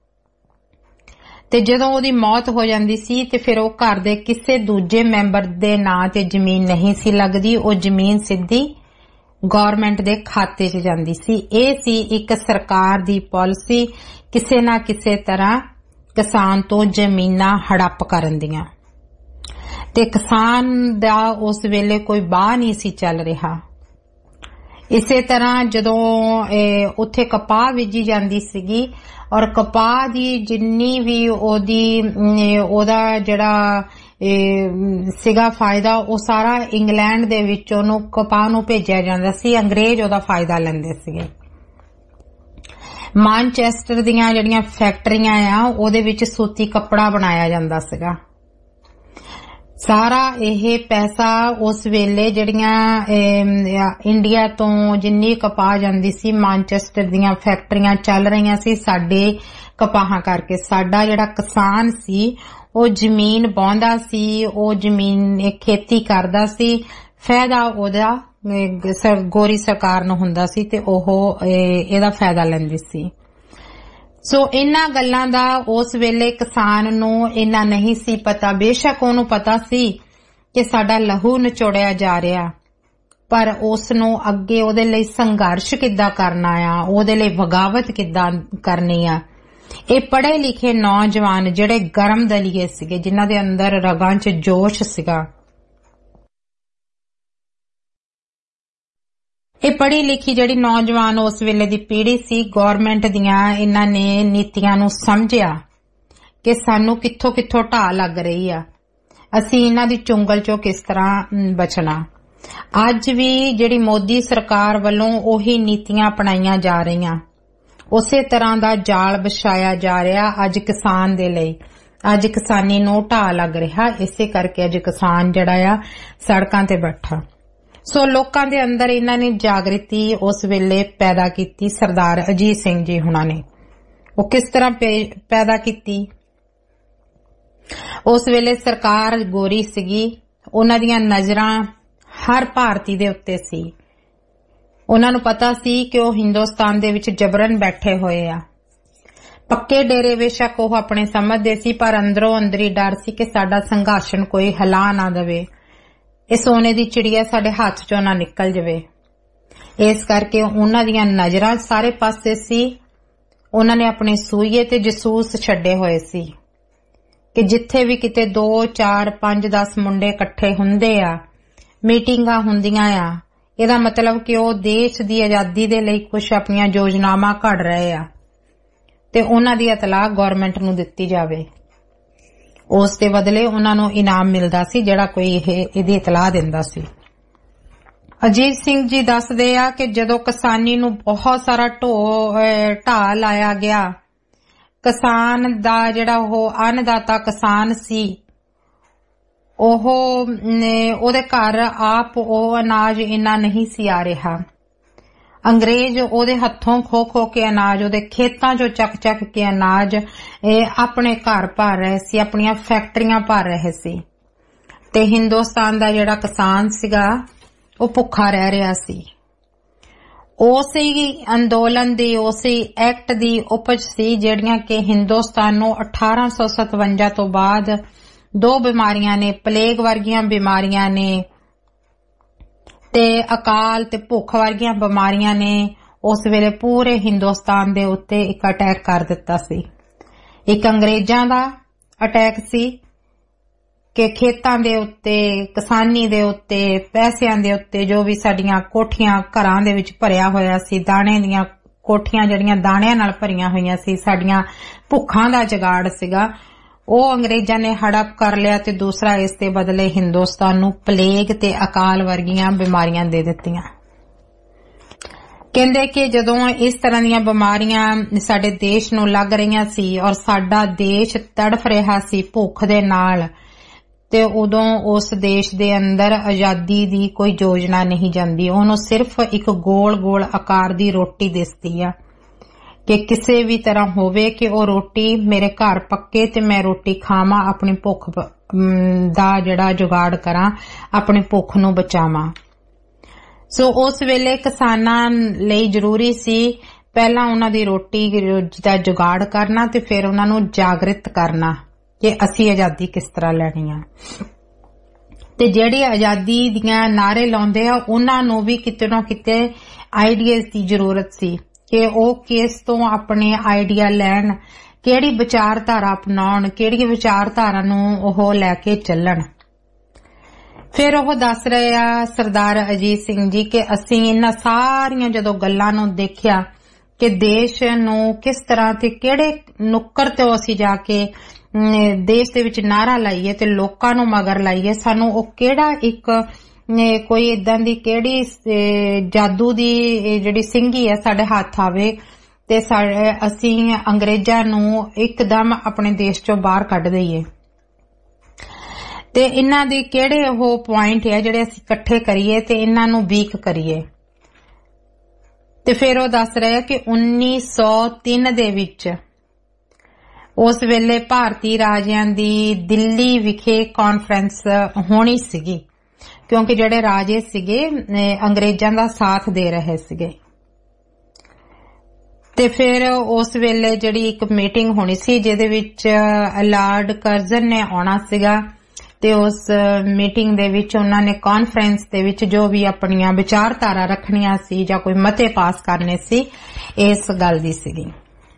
C: ਤੇ ਜਦੋਂ ਉਹਦੀ ਮੌਤ ਹੋ ਜਾਂਦੀ ਸੀ ਤੇ ਫਿਰ ਉਹ ਘਰ ਦੇ ਕਿਸੇ ਦੂਜੇ ਮੈਂਬਰ ਦੇ ਨਾਂ ਤੇ ਜ਼ਮੀਨ ਨਹੀਂ ਸੀ ਲੱਗਦੀ, ਉਹ ਜ਼ਮੀਨ ਸਿੱਧੀ ਗਵਰਨਮੈਂਟ ਦੇ ਖਾਤੇ 'ਚ ਜਾਂਦੀ ਸੀ। ਇਹ ਸੀ ਇੱਕ ਸਰਕਾਰ ਦੀ ਪਾਲਿਸੀ ਕਿਸੇ ਨਾ ਕਿਸੇ ਤਰ੍ਹਾਂ ਕਿਸਾਨ ਤੋਂ ਜ਼ਮੀਨਾਂ ਹੜੱਪ ਕਰਨ ਦੀਆਂ, ਤੇ ਕਿਸਾਨ ਦਾ ਉਸ ਵੇਲੇ ਕੋਈ ਬਾਹ ਨਹੀਂ ਸੀ ਚੱਲ ਰਿਹਾ। ਇਸੇ ਤਰ੍ਹਾਂ ਜਦੋਂ ਉੱਥੇ ਕਪਾਹ ਬੀਜੀ ਜਾਂਦੀ ਸੀਗੀ ਔਰ ਕਪਾਹ ਦੀ ਜਿੰਨੀ ਵੀ ਉਹਦੀ ਉਹਦਾ ਜਿਹੜਾ ਸੀਗਾ ਫਾਇਦਾ ਉਹ ਸਾਰਾ ਇੰਗਲੈਂਡ ਦੇ ਵਿੱਚ ਉਹਨੂੰ ਕਪਾਹ ਨੂੰ ਭੇਜਿਆ ਜਾਂਦਾ ਸੀ, ਅੰਗਰੇਜ਼ ਉਹਦਾ ਫਾਇਦਾ ਲੈਂਦੇ ਸੀਗੇ। ਮਾਨਚੈਸਟਰ ਦੀਆਂ ਜਿਹੜੀਆਂ ਫੈਕਟਰੀਆਂ ਆ ਉਹਦੇ ਵਿੱਚ ਸੂਤੀ ਕੱਪੜਾ ਬਣਾਇਆ ਜਾਂਦਾ ਸੀਗਾ। ਸਾਰਾ ਇਹ ਪੈਸਾ ਉਸ ਵੇਲੇ ਜਿਹੜੀਆਂ ਇੰਡੀਆ ਤੋਂ ਜਿੰਨੀ ਕਪਾਹ ਜਾਂਦੀ ਸੀ ਮਾਨਚੈਸਟਰ ਦੀਆਂ ਫੈਕਟਰੀਆਂ ਚੱਲ ਰਹੀਆਂ ਸੀ ਸਾਡੇ ਕਪਾਹਾਂ ਕਰਕੇ। ਸਾਡਾ ਜਿਹੜਾ ਕਿਸਾਨ ਸੀ ਉਹ ਜ਼ਮੀਨ ਵਾਹੁੰਦਾ ਸੀ, ਉਹ ਜ਼ਮੀਨ ਖੇਤੀ ਕਰਦਾ ਸੀ, ਫਾਇਦਾ ਉਹਦਾ ਗੋਰੀ ਸਰਕਾਰ ਨੂੰ ਹੁੰਦਾ ਸੀ ਤੇ ਉਹ ਇਹਦਾ ਫਾਇਦਾ ਲੈਂਦੀ ਸੀ। ਸੋ ਇਹਨਾਂ ਗੱਲਾਂ ਦਾ ਉਸ ਵੇਲੇ ਕਿਸਾਨ ਨੂੰ ਇੰਨਾ ਨਹੀਂ ਸੀ ਪਤਾ। ਬੇਸ਼ੱਕ ਉਹਨੂੰ ਪਤਾ ਸੀ ਕਿ ਸਾਡਾ ਲਹੂ ਨਿਚੋੜਿਆ ਜਾ ਰਿਹਾ, ਪਰ ਉਸ ਨੂੰ ਅੱਗੇ ਉਹਦੇ ਲਈ ਸੰਘਰਸ਼ ਕਿੱਦਾਂ ਕਰਨਾ ਆ, ਉਹਦੇ ਲਈ ਬਗਾਵਤ ਕਿੱਦਾਂ ਕਰਨੀ ਆ। ਇਹ ਪੜ੍ਹੇ ਲਿਖੇ ਨੌਜਵਾਨ ਜਿਹੜੇ ਗਰਮ ਦਲੀਏ ਸੀਗੇ, ਜਿਨ੍ਹਾਂ ਦੇ ਅੰਦਰ ਰਗਾਂ 'ਚ ਜੋਸ਼ ਸੀਗਾ, ਇਹ ਪੜ੍ਹੀ ਲਿਖੀ ਜਿਹੜੀ ਨੌਜਵਾਨ ਉਸ ਵੇਲੇ ਦੀ ਪੀੜ੍ਹੀ ਸੀ, ਗੌਰਮੈਂਟ ਦੀਆਂ ਇਹਨਾਂ ਨੇ ਨੀਤੀਆਂ ਨੂੰ ਸਮਝਿਆ ਕਿ ਸਾਨੂੰ ਕਿੱਥੋਂ ਕਿੱਥੋਂ ਢਾਹ ਲੱਗ ਰਹੀ ਆ, ਅਸੀਂ ਇਹਨਾਂ ਦੀ ਚੁੰਗਲ 'ਚੋਂ ਕਿਸ ਤਰ੍ਹਾਂ ਬਚਣਾ। ਅੱਜ ਵੀ ਜਿਹੜੀ ਮੋਦੀ ਸਰਕਾਰ ਵੱਲੋਂ ਉਹੀ ਨੀਤੀਆਂ ਅਪਣਾਈਆਂ ਜਾ ਰਹੀਆਂ, ਉਸੇ ਤਰ੍ਹਾਂ ਦਾ ਜਾਲ ਵਿਛਾਇਆ ਜਾ ਰਿਹਾ ਅੱਜ ਕਿਸਾਨ ਦੇ ਲਈ। ਅੱਜ ਕਿਸਾਨੀ ਨੂੰ ਢਾਹ ਲੱਗ ਰਿਹਾ, ਇਸੇ ਕਰਕੇ ਅੱਜ ਕਿਸਾਨ ਜਿਹੜਾ ਆ ਸੜਕਾਂ ਤੇ ਬੈਠਾ। ਸੋ ਲੋਕਾਂ ਦੇ ਅੰਦਰ ਇਹਨਾਂ ਨੇ ਜਾਗਰਿਤੀ ਉਸ ਵੇਲੇ ਪੈਦਾ ਕੀਤੀ। ਸਰਦਾਰ ਅਜੀਤ ਸਿੰਘ ਜੀ ਹੁਣਾਂ ਨੇ ਉਹ ਕਿਸ ਤਰ੍ਹਾਂ ਪੈਦਾ ਕੀਤੀ? ਉਸ ਵੇਲੇ ਸਰਕਾਰ ਗੋਰੀ ਸੀਗੀ, ਉਹਨਾਂ ਦੀਆਂ ਨਜ਼ਰਾਂ ਹਰ ਭਾਰਤੀ ਦੇ ਉੱਤੇ ਸੀ। ਉਹਨਾਂ ਨੂੰ ਪਤਾ ਸੀ ਕਿ ਉਹ ਹਿੰਦੁਸਤਾਨ ਦੇ ਵਿੱਚ ਜਬਰਨ ਬੈਠੇ ਹੋਏ ਆ। ਪੱਕੇ ਡੇਰੇ ਬੇਸ਼ੱਕ ਉਹ ਆਪਣੇ ਸਮਝਦੇ ਸੀ, ਪਰ ਅੰਦਰੋਂ ਅੰਦਰੀ ਡਰ ਸੀ ਕਿ ਸਾਡਾ ਸੰਘਰਸ਼ਣ ਕੋਈ ਹਿਲਾ ਨਾ ਦੇਵੇ, ਇਹ ਸੋਨੇ ਦੀ ਚਿੜੀਆ ਸਾਡੇ ਹੱਥ 'ਚੋਂ ਨਾ ਨਿਕਲ ਜਾਵੇ। ਇਸ ਕਰਕੇ ਉਹਨਾਂ ਦੀਆਂ ਨਜ਼ਰਾਂ ਸਾਰੇ ਪਾਸੇ ਸੀ। ਉਹਨਾਂ ਨੇ ਆਪਣੇ ਸੂਈਏ ਤੇ ਜਸੂਸ ਛੱਡੇ ਹੋਏ ਸੀ ਕਿ ਜਿੱਥੇ ਵੀ ਕਿਤੇ ਦੋ ਚਾਰ ਪੰਜ ਦਸ ਮੁੰਡੇ ਇਕੱਠੇ ਹੁੰਦੇ ਆ, ਮੀਟਿੰਗਾਂ ਹੁੰਦੀਆਂ ਆ, ਇਹਦਾ ਮਤਲਬ ਕਿ ਉਹ ਦੇਸ਼ ਦੀ ਆਜ਼ਾਦੀ ਦੇ ਲਈ ਕੁਝ ਆਪਣੀਆਂ ਯੋਜਨਾਵਾਂ ਘੜ ਰਹੇ ਆ ਤੇ ਉਹਨਾਂ ਦੀ ਇਤਲਾਹ ਗਵਰਨਮੈਂਟ ਨੂੰ ਦਿੱਤੀ ਜਾਵੇ। ਉਸ ਦੇ ਬਦਲੇ ਉਹਨਾਂ ਨੂੰ ਇਨਾਮ ਮਿਲਦਾ ਸੀ ਜਿਹੜਾ ਕੋਈ ਇਹ ਇਹਦੀ ਇਤਲਾਹ ਦਿੰਦਾ ਸੀ। ਅਜੀਤ ਸਿੰਘ ਜੀ ਦੱਸਦੇ ਆ ਕਿ ਜਦੋਂ ਕਿਸਾਨੀ ਨੂੰ ਬਹੁਤ ਸਾਰਾ ਢਾਹ ਲਾਇਆ ਗਿਆ, ਕਿਸਾਨ ਦਾ ਜਿਹੜਾ ਉਹ ਅੰਨਦਾਤਾ ਕਿਸਾਨ ਸੀ, ਉਹ ਉਹਦੇ ਘਰ ਆਪ ਉਹ ਅਨਾਜ ਇੰਨਾ ਨਹੀਂ ਸੀ ਆ ਰਿਹਾ। ਅੰਗਰੇਜ਼ ਉਹਦੇ ਹੱਥੋਂ ਖੋ ਖੋ ਕੇ ਅਨਾਜ, ਉਹਦੇ ਖੇਤਾਂ 'ਚੋਂ ਚੱਕ ਚੱਕ ਕੇ ਅਨਾਜ ਆਪਣੇ ਘਰ ਭਰ ਰਹੇ ਸੀ, ਆਪਣੀਆਂ ਫੈਕਟਰੀਆਂ ਭਰ ਰਹੇ ਸੀ, ਤੇ ਹਿੰਦੁਸਤਾਨ ਦਾ ਜਿਹੜਾ ਕਿਸਾਨ ਸੀਗਾ ਉਹ ਭੁੱਖਾ ਰਹਿ ਰਿਹਾ ਸੀ। ਉਸੇ ਅੰਦੋਲਨ ਦੀ, ਉਸੇ ਐਕਟ ਦੀ ਉਪਜ ਸੀ ਜਿਹੜੀਆਂ ਕਿ ਹਿੰਦੁਸਤਾਨ ਨੂੰ ਅਠਾਰਾਂ ਸੌ ਸਤਵੰਜਾ ਤੋਂ ਬਾਅਦ ਦੋ ਬਿਮਾਰੀਆਂ ਨੇ, ਪਲੇਗ ਵਰਗੀਆਂ ਬਿਮਾਰੀਆਂ ਨੇ ਤੇ ਅਕਾਲ ਤੇ ਭੁੱਖ ਵਰਗੀਆਂ ਬਿਮਾਰੀਆਂ ਨੇ ਉਸ ਵੇਲੇ ਪੂਰੇ ਹਿੰਦੁਸਤਾਨ ਦੇ ਉੱਤੇ ਇੱਕ ਅਟੈਕ ਕਰ ਦਿੱਤਾ ਸੀ। ਇੱਕ ਅੰਗਰੇਜ਼ਾਂ ਦਾ ਅਟੈਕ ਸੀ ਕਿ ਖੇਤਾਂ ਦੇ ਉੱਤੇ, ਕਿਸਾਨੀ ਦੇ ਉੱਤੇ, ਪੈਸਿਆਂ ਦੇ ਉੱਤੇ, ਜੋ ਵੀ ਸਾਡੀਆਂ ਕੋਠੀਆਂ ਘਰਾਂ ਦੇ ਵਿੱਚ ਭਰਿਆ ਹੋਇਆ ਸੀ, ਦਾਣੇ ਦੀਆਂ ਕੋਠੀਆਂ ਜਿਹੜੀਆਂ ਦਾਣਿਆਂ ਨਾਲ ਭਰੀਆਂ ਹੋਈਆਂ ਸੀ, ਸਾਡੀਆਂ ਭੁੱਖਾਂ ਦਾ ਜੁਗਾੜ ਸੀਗਾ, ਉਹ ਅੰਗਰੇਜ਼ਾਂ ਨੇ ਹੜਪ ਕਰ ਲਿਆ ਤੇ ਦੂਸਰਾ ਇਸ ਦੇ ਬਦਲੇ ਹਿੰਦੁਸਤਾਨ ਨੂੰ ਪਲੇਗ ਤੇ ਅਕਾਲ ਵਰਗੀਆਂ ਬਿਮਾਰੀਆਂ ਦੇ ਦਿੱਤੀਆਂ। ਕਹਿੰਦੇ ਕਿ ਜਦੋਂ ਇਸ ਤਰ੍ਹਾਂ ਦੀਆਂ ਬਿਮਾਰੀਆਂ ਸਾਡੇ ਦੇਸ਼ ਨੂੰ ਲੱਗ ਰਹੀਆਂ ਸੀ ਔਰ ਸਾਡਾ ਦੇਸ਼ ਤੜਫ ਰਿਹਾ ਸੀ ਭੁੱਖ ਦੇ ਨਾਲ, ਤੇ ਉਦੋਂ ਉਸ ਦੇਸ਼ ਦੇ ਅੰਦਰ ਆਜ਼ਾਦੀ ਦੀ ਕੋਈ ਯੋਜਨਾ ਨਹੀਂ ਜਾਂਦੀ। ਉਹਨੂੰ ਸਿਰਫ ਇੱਕ ਗੋਲ ਗੋਲ ਆਕਾਰ ਦੀ ਰੋਟੀ ਦਿਸਦੀ ਆ ਕਿ ਕਿਸੇ ਵੀ ਤਰ੍ਹਾਂ ਹੋਵੇ ਕਿ ਉਹ ਰੋਟੀ ਮੇਰੇ ਘਰ ਪੱਕੇ ਤੇ ਮੈਂ ਰੋਟੀ ਖਾਵਾਂ, ਆਪਣੀ ਭੁੱਖ ਦਾ ਜਿਹੜਾ ਜੁਗਾੜ ਕਰਾਂ, ਆਪਣੀ ਭੁੱਖ ਨੂੰ ਬਚਾਵਾਂ। ਸੋ ਉਸ ਵੇਲੇ ਕਿਸਾਨਾਂ ਲਈ ਜ਼ਰੂਰੀ ਸੀ ਪਹਿਲਾਂ ਉਹਨਾਂ ਦੀ ਰੋਟੀ ਦਾ ਜੁਗਾੜ ਕਰਨਾ ਤੇ ਫਿਰ ਉਹਨਾਂ ਨੂੰ ਜਾਗਰਿਤ ਕਰਨਾ ਕਿ ਅਸੀਂ ਆਜ਼ਾਦੀ ਕਿਸ ਤਰ੍ਹਾਂ ਲੈਣੀ ਆ। ਤੇ ਜਿਹੜੇ ਆਜ਼ਾਦੀ ਦੀਆਂ ਨਾਰੇ ਲਾਉਂਦੇ ਆ ਉਹਨਾਂ ਨੂੰ ਵੀ ਕਿਤੇ ਨਾ ਕਿਤੇ ਆਈਡੀਆਜ਼ ਦੀ ਜ਼ਰੂਰਤ ਸੀ ਕਿ ਉਹ ਕਿਸ ਤੋਂ ਆਪਣੇ ਆਈਡੀਆ ਲੈਣ, ਕਿਹੜੀ ਵਿਚਾਰਧਾਰਾ ਅਪਣਾਉਣ, ਕਿਹੜੀ ਵਿਚਾਰਧਾਰਾ ਨੂੰ ਉਹ ਲੈ ਕੇ ਚੱਲਣ। ਫਿਰ ਉਹ ਦੱਸ ਰਹੇ ਆ ਸਰਦਾਰ ਅਜੀਤ ਸਿੰਘ ਜੀ ਕਿ ਅਸੀਂ ਇਹਨਾਂ ਸਾਰੀਆਂ ਜਦੋਂ ਗੱਲਾਂ ਨੂੰ ਦੇਖਿਆ ਕਿ ਦੇਸ਼ ਨੂੰ ਕਿਸ ਤਰ੍ਹਾਂ ਤੇ ਕਿਹੜੇ ਨੁੱਕਰ ਤੋਂ ਅਸੀਂ ਜਾ ਕੇ ਦੇਸ਼ ਦੇ ਵਿੱਚ ਨਾਰਾ ਲਾਈਏ ਤੇ ਲੋਕਾਂ ਨੂੰ ਮਗਰ ਲਾਈਏ, ਸਾਨੂੰ ਉਹ ਕਿਹੜਾ ਇੱਕ ਕੋਈ ਏਦਾਂ ਦੀ ਕਿਹੜੀ ਜਾਦੂ ਦੀ ਜਿਹੜੀ ਸਿੰਘੀ ਹੈ ਸਾਡੇ ਹੱਥ ਆਵੇ ਤੇ ਅਸੀਂ ਅੰਗਰੇਜ਼ਾਂ ਨੂੰ ਇੱਕਦਮ ਆਪਣੇ ਦੇਸ਼ ਚੋਂ ਬਾਹਰ ਕੱਢ ਦਈਏ। ਤੇ ਇਹਨਾਂ ਦੇ ਕਿਹੜੇ ਉਹ ਪੁਆਇੰਟ ਹੈ ਜਿਹੜੇ ਅਸੀਂ ਇਕੱਠੇ ਕਰੀਏ ਤੇ ਇਹਨਾਂ ਨੂੰ ਵੀਕ ਕਰੀਏ। ਤੇ ਫਿਰ ਉਹ ਦੱਸ ਰਹੇ ਕਿ ਉੱਨੀ ਸੌ ਤਿੰਨ ਦੇ ਵਿੱਚ ਉਸ ਵੇਲੇ ਭਾਰਤੀ ਰਾਜਿਆਂ ਦੀ ਦਿੱਲੀ ਵਿਖੇ ਕਾਨਫਰੰਸ ਹੋਣੀ ਸੀਗੀ ਕਿਉਂਕਿ ਜਿਹੜੇ ਰਾਜੇ ਸੀਗੇ ਅੰਗਰੇਜ਼ਾਂ ਦਾ ਸਾਥ ਦੇ ਰਹੇ ਸੀਗੇ। ਤੇ ਫਿਰ ਉਸ ਵੇਲੇ ਜਿਹੜੀ ਇੱਕ ਮੀਟਿੰਗ ਹੋਣੀ ਸੀ ਜਿਹਦੇ ਵਿੱਚ ਲਾਰਡ ਕਰਜ਼ਨ ਨੇ ਆਉਣਾ ਸੀਗਾ ਤੇ ਉਸ ਮੀਟਿੰਗ ਦੇ ਵਿੱਚ ਉਹਨਾਂ ਨੇ ਕਾਨਫਰੰਸ ਦੇ ਵਿੱਚ ਜੋ ਵੀ ਆਪਣੀਆਂ ਵਿਚਾਰਧਾਰਾ ਰੱਖਣੀਆਂ ਸੀ ਜਾਂ ਕੋਈ ਮਤੇ ਪਾਸ ਕਰਨੇ ਸੀ, ਇਸ ਗੱਲ ਦੀ ਸੀਗੀ।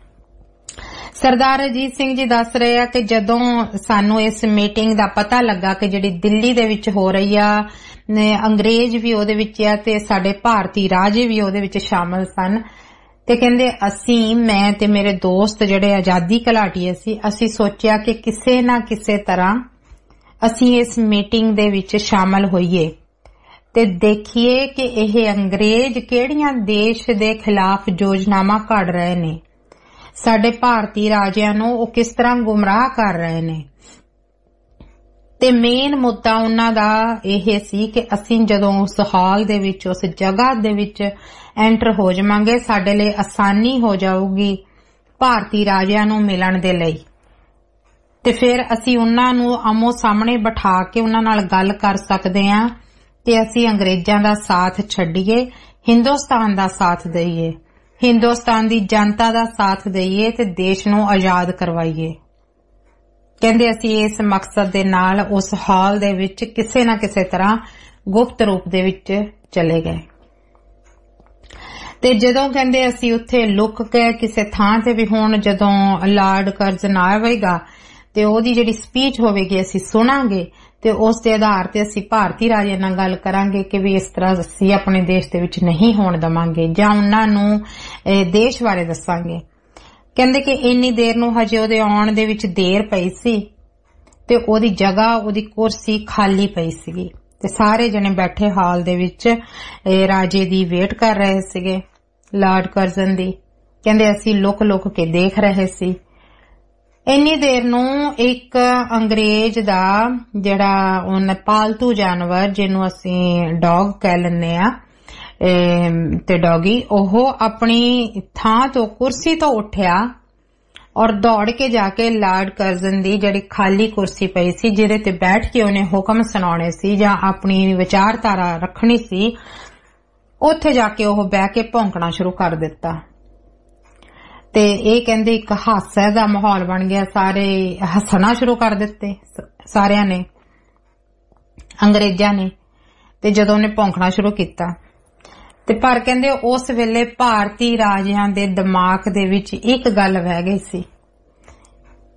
C: ਸਰਦਾਰ ਅਜੀਤ ਸਿੰਘ ਜੀ ਦੱਸ ਰਹੇ ਆ ਕਿ ਜਦੋਂ ਸਾਨੂੰ ਇਸ ਮੀਟਿੰਗ ਦਾ ਪਤਾ ਲੱਗਾ ਕਿ ਜਿਹੜੀ ਦਿੱਲੀ ਦੇ ਵਿੱਚ ਹੋ ਰਹੀ ਆ, ਅੰਗਰੇਜ਼ ਵੀ ਉਹਦੇ ਵਿੱਚ ਆ ਤੇ ਸਾਡੇ ਭਾਰਤੀ ਰਾਜੇ ਵੀ ਉਹਦੇ ਵਿੱਚ ਸ਼ਾਮਲ ਸਨ, ਤੇ ਕਹਿੰਦੇ ਅਸੀਂ, ਮੈਂ ਤੇ ਮੇਰੇ ਦੋਸਤ ਜਿਹੜੇ ਆਜ਼ਾਦੀ ਘੁਲਾਟੀਏ ਸੀ, ਅਸੀਂ ਸੋਚਿਆ ਕਿ ਕਿਸੇ ਨਾ ਕਿਸੇ ਤਰ੍ਹਾਂ ਅਸੀਂ ਇਸ ਮੀਟਿੰਗ ਦੇ ਵਿੱਚ ਸ਼ਾਮਲ ਹੋਈਏ ਤੇ ਦੇਖੀਏ ਕਿ ਇਹ ਅੰਗਰੇਜ਼ ਕਿਹੜੀਆਂ ਦੇਸ਼ ਦੇ ਖਿਲਾਫ ਯੋਜਨਾਵਾਂ ਘੜ ਰਹੇ ਨੇ, ਸਾਡੇ ਭਾਰਤੀ ਰਾਜਿਆਂ ਨੂੰ ਉਹ ਕਿਸ ਤਰ੍ਹਾਂ ਗੁੰਮਰਾਹ ਕਰ ਰਹੇ ਨੇ। ਤੇ ਮੇਨ ਮੁੱਦਾ ਉਹਨਾਂ ਦਾ ਇਹ ਸੀ ਕਿ ਅਸੀਂ ਜਦੋਂ ਉਸ ਹਾਲ ਦੇ ਵਿੱਚ, ਉਸ ਜਗ੍ਹਾ ਦੇ ਵਿੱਚ ਐਂਟਰ ਹੋ ਜਾਵਾਂਗੇ, ਸਾਡੇ ਲਈ ਆਸਾਨੀ ਹੋ ਜਾਊਗੀ ਭਾਰਤੀ ਰਾਜਿਆਂ ਨੂੰ ਮਿਲਣ ਦੇ ਲਈ, ਤੇ ਫਿਰ ਅਸੀਂ ਉਹਨਾਂ ਨੂੰ ਆਮੋ ਸਾਹਮਣੇ ਬਿਠਾ ਕੇ ਉਹਨਾਂ ਨਾਲ ਗੱਲ ਕਰ ਸਕਦੇ ਹਾਂ ਕਿ ਅਸੀਂ ਅੰਗਰੇਜ਼ਾਂ ਦਾ ਸਾਥ ਛੱਡੀਏ, ਹਿੰਦੁਸਤਾਨ ਦਾ ਸਾਥ ਦਈਏ, ਹਿੰਦੁਸਤਾਨ ਦੀ ਜਨਤਾ ਦਾ ਸਾਥ ਦਈਏ ਤੇ ਦੇਸ਼ ਨੂੰ ਆਜ਼ਾਦ ਕਰਵਾਈਏ। ਕਹਿੰਦੇ ਅਸੀਂ ਇਸ ਮਕਸਦ ਦੇ ਨਾਲ ਉਸ ਹਾਲ ਦੇ ਵਿੱਚ ਕਿਸੇ ਨਾ ਕਿਸੇ ਤਰ੍ਹਾਂ ਗੁਪਤ ਰੂਪ ਦੇ ਵਿੱਚ ਚਲੇ ਗਏ। ਤੇ ਜਦੋਂ ਕਹਿੰਦੇ ਅਸੀਂ ਉੱਥੇ ਲੁਕ ਕੇ ਕਿਸੇ ਥਾਂ ਤੇ ਵੀ, ਹੁਣ ਜਦੋਂ ਲਾਰਡ ਕਰਜ਼ਨ ਆਵੇਗਾ ਤੇ ਉਹਦੀ ਜਿਹੜੀ ਸਪੀਚ ਹੋਵੇਗੀ ਅਸੀਂ ਸੁਣਾਂਗੇ ਤੇ ਉਸ ਦੇ ਆਧਾਰ ਤੇ ਅਸੀਂ ਭਾਰਤੀ ਰਾਜੇ ਨਾਲ ਗੱਲ ਕਰਾਂਗੇ ਕਿ ਵੀ ਇਸ ਤਰ੍ਹਾਂ ਅਸੀਂ ਆਪਣੇ ਦੇਸ਼ ਦੇ ਵਿੱਚ ਨਹੀਂ ਹੋਣ ਦਵਾਂਗੇ ਜਾਂ ਉਹਨਾਂ ਨੂੰ ਦੇਸ਼ ਬਾਰੇ ਦੱਸਾਂਗੇ। ਕਹਿੰਦੇ ਕਿ ਇੰਨੀ ਦੇਰ ਨੂੰ ਹਜੇ ਉਹਦੇ ਆਉਣ ਦੇ ਵਿੱਚ ਦੇਰ ਪਈ ਸੀ ਤੇ ਉਹਦੀ ਜਗ੍ਹਾ, ਉਹਦੀ ਕੁਰਸੀ ਖਾਲੀ ਪਈ ਸੀਗੀ ਤੇ ਸਾਰੇ ਜਣੇ ਬੈਠੇ ਹਾਲ ਦੇ ਵਿੱਚ ਰਾਜੇ ਦੀ ਵੇਟ ਕਰ ਰਹੇ ਸੀਗੇ, ਲਾਰਡ ਕਰਜ਼ਨ ਦੀ। ਕਹਿੰਦੇ ਅਸੀਂ ਲੁਕ ਲੁਕ ਕੇ ਦੇਖ ਰਹੇ ਸੀ। ਇੰਨੀ ਦੇਰ ਨੂੰ ਇੱਕ ਅੰਗਰੇਜ਼ ਦਾ ਜਿਹੜਾ ਉਹ ਪਾਲਤੂ ਜਾਨਵਰ ਜਿਹਨੂੰ ਅਸੀਂ ਡੌਗ ਕਹਿ ਲੈਂਦੇ ਆ ਤੇ ਡੌਗੀ, ਉਹ ਆਪਣੀ ਥਾਂ ਤੋਂ, ਕੁਰਸੀ ਤੋਂ ਉੱਠਿਆ ਔਰ ਦੌੜ ਕੇ ਜਾ ਕੇ ਲਾਰਡ ਕਰਜ਼ਨ ਦੀ ਜਿਹੜੀ ਖਾਲੀ ਕੁਰਸੀ ਪਈ ਸੀ ਜਿਹਦੇ ਤੇ ਬੈਠ ਕੇ ਉਹਨੇ ਹੁਕਮ ਸੁਣਾਉਣੇ ਸੀ ਜਾਂ ਆਪਣੀ ਵਿਚਾਰਧਾਰਾ ਰੱਖਣੀ ਸੀ, ਉੱਥੇ ਜਾ ਕੇ ਉਹ ਬਹਿ ਕੇ ਭੌਂਕਣਾ ਸ਼ੁਰੂ ਕਰ ਦਿੱਤਾ। ਤੇ ਇਹ ਕਹਿੰਦੇ ਇੱਕ ਹਾਸੇ ਦਾ ਮਾਹੌਲ ਬਣ ਗਿਆ, ਸਾਰੇ ਹੱਸਣਾ ਸ਼ੁਰੂ ਕਰ ਦਿੱਤੇ ਸਾਰਿਆਂ ਨੇ, ਅੰਗਰੇਜ਼ਾਂ ਨੇ। ਤੇ ਜਦੋਂ ਉਹਨੇ ਭੌਂਕਣਾ ਸ਼ੁਰੂ ਕੀਤਾ ਤੇ ਪਰ ਕਹਿੰਦੇ ਉਸ ਵੇਲੇ ਭਾਰਤੀ ਰਾਜਿਆਂ ਦੇ ਦਿਮਾਗ ਦੇ ਵਿੱਚ ਇੱਕ ਗੱਲ ਵਹਿ ਗਈ ਸੀ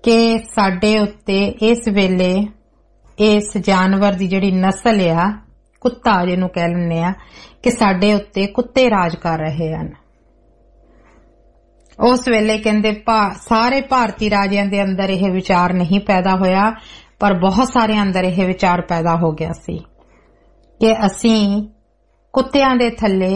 C: कि साडे उत्ते इस वेले इस जानवर दी जिहड़ी नस्ल आ कुत्ता जिहनूं कह लैंदे आ कि साडे उत्ते कुत्ते राज कर रहे हन। उस वेले कहंदे सारे भारती राजियां दे अंदर यह विचार नहीं पैदा होया, पर बहुत सारे अंदर यह विचार पैदा हो गया सी कि असीं कुत्तियां दे थल्ले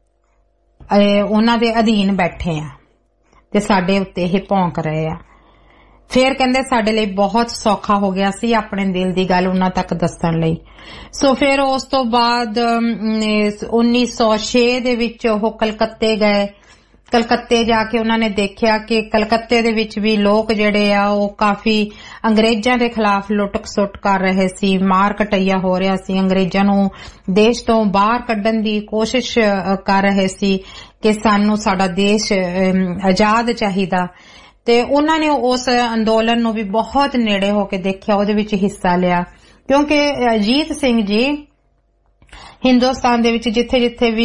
C: उन्हां दे अधीन बैठे आ ते साडे उत्ते यह भौंक रहे आ। फिर कहंदे साडे लई बहुत सौखा हो गया सी अपने दिल दी गल उन्हां तक दस्सण लई। सो फिर उस तो बाद उन्नीस सौ छे दे विच ओह कलकत्ते गए। कलकत्ते जाके उन्होंने देखा कि कलकत्ते दे विच भी लोग जिहड़े आ वो काफी अंग्रेजां दे खिलाफ लुट खसुट कर रहे सी, मार कटैया हो रहा सी, अंग्रेजां नूं देश तो बाहर कड्ढण दी कोशिश कर रहे सी कि सानू साडा देश आजाद चाहिदा। ते उन्हां ने उस अंदोलन नूं भी बहुत नेड़े होके देखिया, उहदे विच हिस्सा लिया, क्योंकि अजीत सिंह जी हिंदुस्तान दे विच जिथे जिथे भी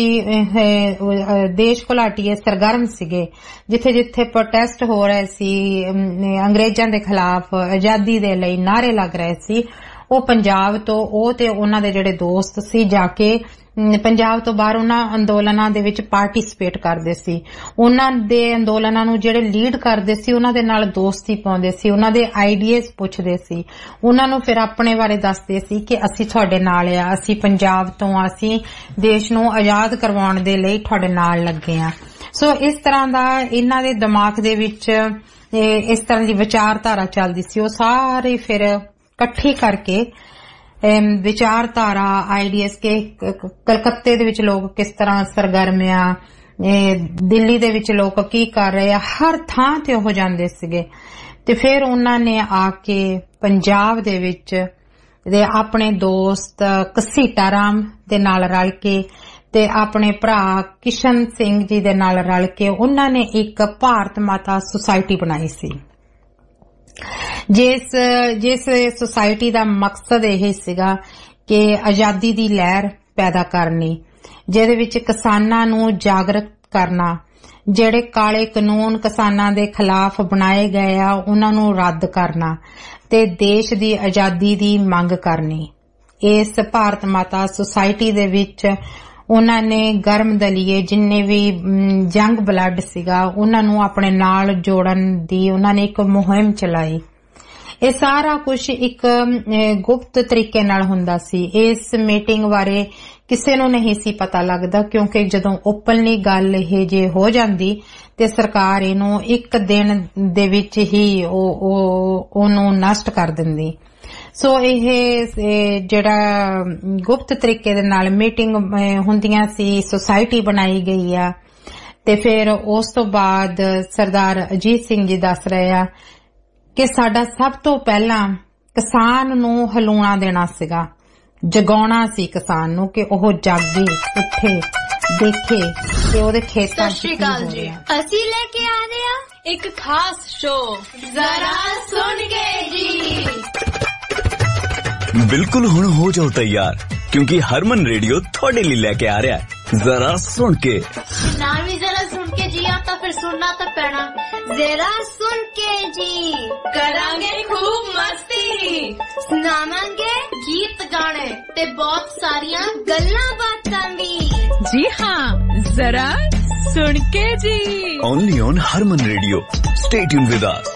C: देश घुलाटीए सरगर्म सीगे, जिथे जिथे प्रोटेस्ट हो रहे सी अंग्रेजां दे खिलाफ आजादी दे लई नारे लग रहे सी, वो पंजाब तो ओ ते उन्हां दे जिहड़े दोस्त सी जाके पंजाब तो बाहर उन्हां अंदोलनां दे विच पार्टिसिपेट करदे सी। उन्हां दे अंदोलनां नूं जिहड़े लीड करदे सी उन्हां दे नाल दोस्ती पाउंदे सी, उन्हां दे आइडियाज पुछदे सी, उन्हां नूं फिर अपने बारे दसदे सी कि असीं तुहाडे नाल आ, असीं पंजाब तो असीं देश नूं आजाद करवाउण दे लई तुहाडे नाल लगे आ। सो इस तरह दा इन्हां दे दिमाग दे विच इस तरह दी विचारधारा चलदी सी। ਉਹ सारे फिर इकट्ठी करके विचारधारा आइडियाज के कलकत्ते दे विच लोग किस तरह सरगर्म आ, दिल्ली दे विच लोग की कर रहे आ, हर थां ते हो जांदे सीगे। ते फिर उन्हां ने आके पंजाब दे विच दे अपने दोस्त घसीटा राम दे नाल रल के ते अपने भरा किशन सिंह जी दे नाल रल के उन्हां ने एक भारत माता सोसाइटी बनाई सी, जिस जिस सोसाइटी दा मकसद यह सीगा कि आजादी दी लहर पैदा करनी, जिहदे विच किसानां नूं जागृत करना, ਜਿਹੜੇ ਕਾਲੇ ਕਾਨੂੰਨ ਕਿਸਾਨਾਂ ਦੇ ਖਿਲਾਫ ਬਣਾਏ ਗਏ ਆ ਉਹਨਾਂ ਨੂੰ ਰੱਦ ਕਰਨਾ ਤੇ ਦੇਸ਼ ਦੀ ਆਜ਼ਾਦੀ ਦੀ ਮੰਗ ਕਰਨੀ। ਇਸ ਭਾਰਤ ਮਾਤਾ ਸੁਸਾਇਟੀ ਦੇ ਵਿੱਚ ਉਹਨਾਂ ਨੇ ਗਰਮ ਦਲੀਏ ਜਿੰਨੇ ਵੀ ਜੰਗ ਬਲੱਡ ਸੀਗਾ ਉਹਨਾਂ ਨੂੰ ਆਪਣੇ ਨਾਲ ਜੋੜਨ ਦੀ ਉਹਨਾਂ ਨੇ ਇੱਕ ਮੁਹਿੰਮ ਚਲਾਈ। ਇਹ ਸਾਰਾ ਕੁਝ ਇੱਕ ਗੁਪਤ ਤਰੀਕੇ ਨਾਲ ਹੁੰਦਾ ਸੀ। ਇਸ ਮੀਟਿੰਗ ਬਾਰੇ ਕਿਸੇ ਨੂੰ ਨਹੀਂ ਸੀ ਪਤਾ ਲੱਗਦਾ, ਕਿਉਂਕਿ ਜਦੋਂ ਓਪਨਲੀ ਗੱਲ ਇਹ ਜੇ ਹੋ ਜਾਂਦੀ ਤੇ ਸਰਕਾਰ ਇਹਨੂੰ ਇੱਕ ਦਿਨ ਦੇ ਵਿੱਚ ਹੀ ਉਹ ਉਹਨੂੰ ਨਸ਼ਟ ਕਰ ਦਿੰਦੀ। ਸੋ ਇਹ ਜਿਹੜਾ ਗੁਪਤ ਤਰੀਕੇ ਦੇ ਨਾਲ ਮੀਟਿੰਗ ਹੁੰਦੀਆਂ ਸੀ, ਸੁਸਾਇਟੀ ਬਣਾਈ ਗਈ ਆ। ਤੇ ਫਿਰ ਉਸ ਤੋਂ ਬਾਅਦ ਸਰਦਾਰ ਅਜੀਤ ਸਿੰਘ ਜੀ ਦੱਸ ਰਹੇ ਆ ਕਿ ਸਾਡਾ ਸਭ ਤੋਂ ਪਹਿਲਾਂ ਕਿਸਾਨ ਨੂੰ ਹਲੂਣਾ ਦੇਣਾ ਸੀਗਾ, ਜਗਾਉਣਾ ਸੀ ਕਿਸਾਨ ਨੂੰ ਕਿ ਉਹ ਜਾਗੇ, ਉੱਠੇ, ਦੇਖੇ ਕਿ ਉਹਦੇ ਖੇਤਾਂ 'ਚ ਕੀ ਹੋ ਰਿਹਾ।
B: ਅਸੀਂ ਲੈ ਕੇ ਆ ਰਹੇ ਆ ਇੱਕ ਖਾਸ ਸ਼ੋਅ, ਜ਼ਰਾ ਸੁਣ ਕੇ ਜੀ।
E: बिल्कुल हुण हो जाओ तैयार, क्योंकि हरमन रेडियो थोड़े लिए लेके आ रहा है जरा सुन के।
B: ना भी जरा सुन के जी आता फिर सुनना तो पैना। जरा सुन के जी करांगे खूब मस्ती, सुनावांगे गीत गाने ते बहुत सारिया गल्लां बातां दी।
F: जी हाँ, जरा सुन के जी,
E: only on Harman radio. Stay tuned with us.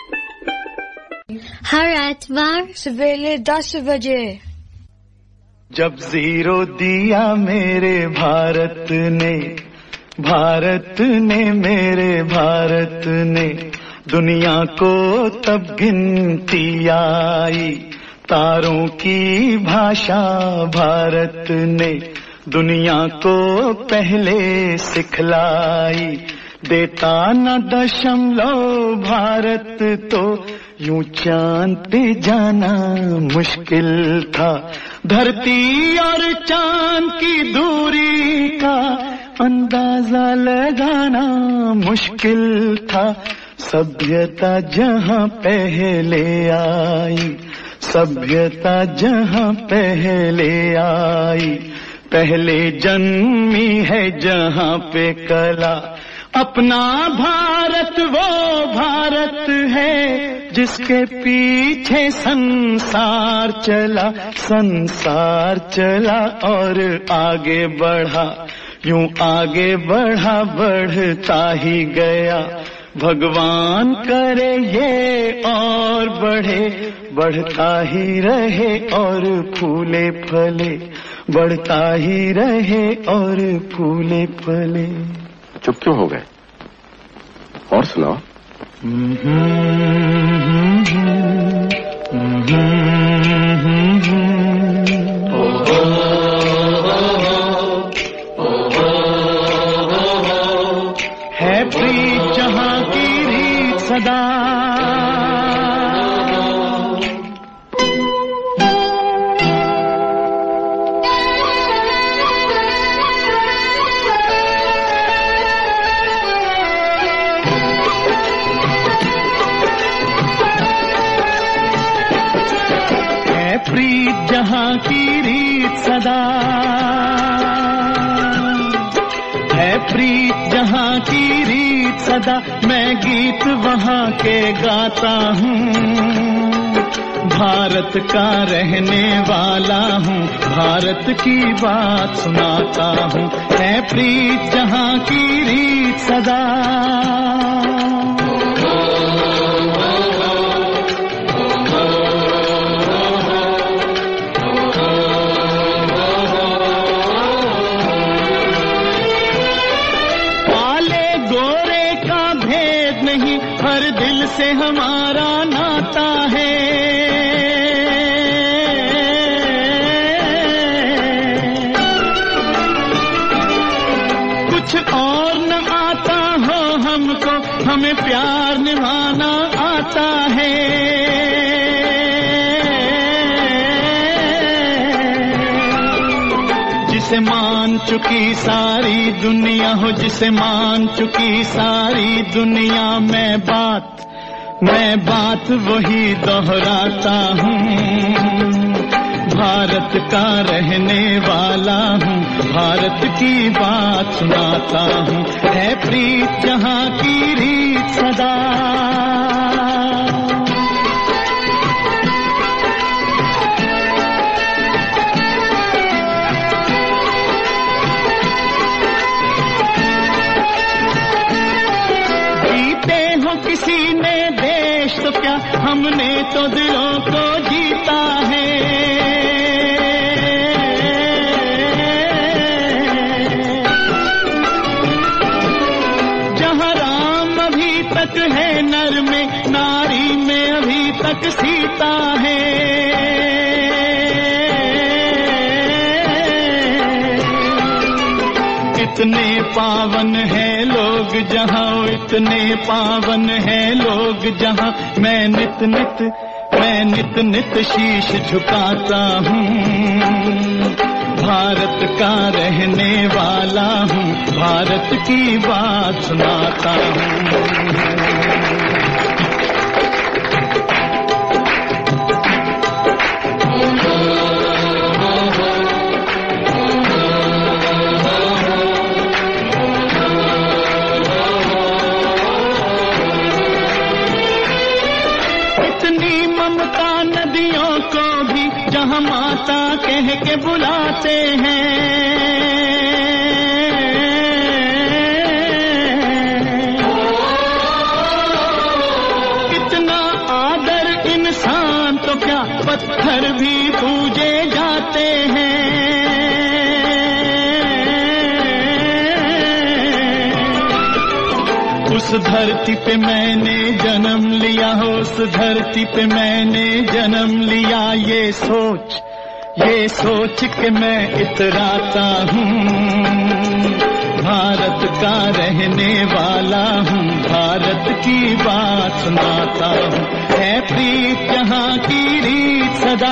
B: हर एतवार सवेरे दस बजे।
D: जब जीरो दिया मेरे भारत ने, भारत ने मेरे भारत ने, दुनिया को तब गिनती आई, तारों की भाषा भारत ने दुनिया को पहले सिखलाई। देता न दशमलव भारत तो यूं चांद पे जाना मुश्किल था, धरती और चांद की दूरी का अंदाजा लगाना मुश्किल था। सभ्यता जहां पहले आई, सभ्यता जहां पहले आई, पहले जन्मी है जहां पे कला। अपना भारत वो भारत है जिसके पीछे संसार चला संसार चला और आगे बढ़ा यूं आगे बढ़ा बढ़ता ही गया भगवान करे ये और बढ़े बढ़ता ही रहे और फूले फले बढ़ता ही रहे और फूले फले।
G: चुप क्यों हो गए? और सुनाओ।
D: है प्रीत जहां की रीत सदा प्रीत जहां की रीत सदा है प्रीत जहां की रीत सदा मैं गीत वहां के गाता हूँ भारत का रहने वाला हूँ भारत की बात सुनाता हूँ है प्रीत जहां की रीत सदा। से हमारा नाता है कुछ और न आता हो हमको हमें प्यार निभाना आता है जिसे मान चुकी सारी दुनिया हो जिसे मान चुकी सारी दुनिया मैं बात मैं बात वही दोहराता हूँ भारत का रहने वाला हूँ भारत की बात सुनाता हूँ है प्रीत जहां की रीत सदा। जीते हो किसी ने तो क्या हमने तो दिलों को जीता है जहाँ राम अभी तक है नर में नारी में अभी तक सीता है इतने पावन है लोग जहाँ इतने पावन है लोग जहाँ मैं नित नित मैं नित नित शीश झुकाता हूँ भारत का रहने वाला हूँ भारत की बात सुनाता हूँ। जहाँ माता कह के बुलाते हैं कितना आदर इंसान तो क्या पत्थर भी पूजे जाते हैं उस धरती पे मैंने जन्म लिया हो उस धरती पे मैंने जन्म लिया ये सोच ये सोच के मैं इतराता हूँ भारत का रहने वाला हूँ भारत की बात सुनाता हूँ है प्रीत जहाँ की रीत सदा।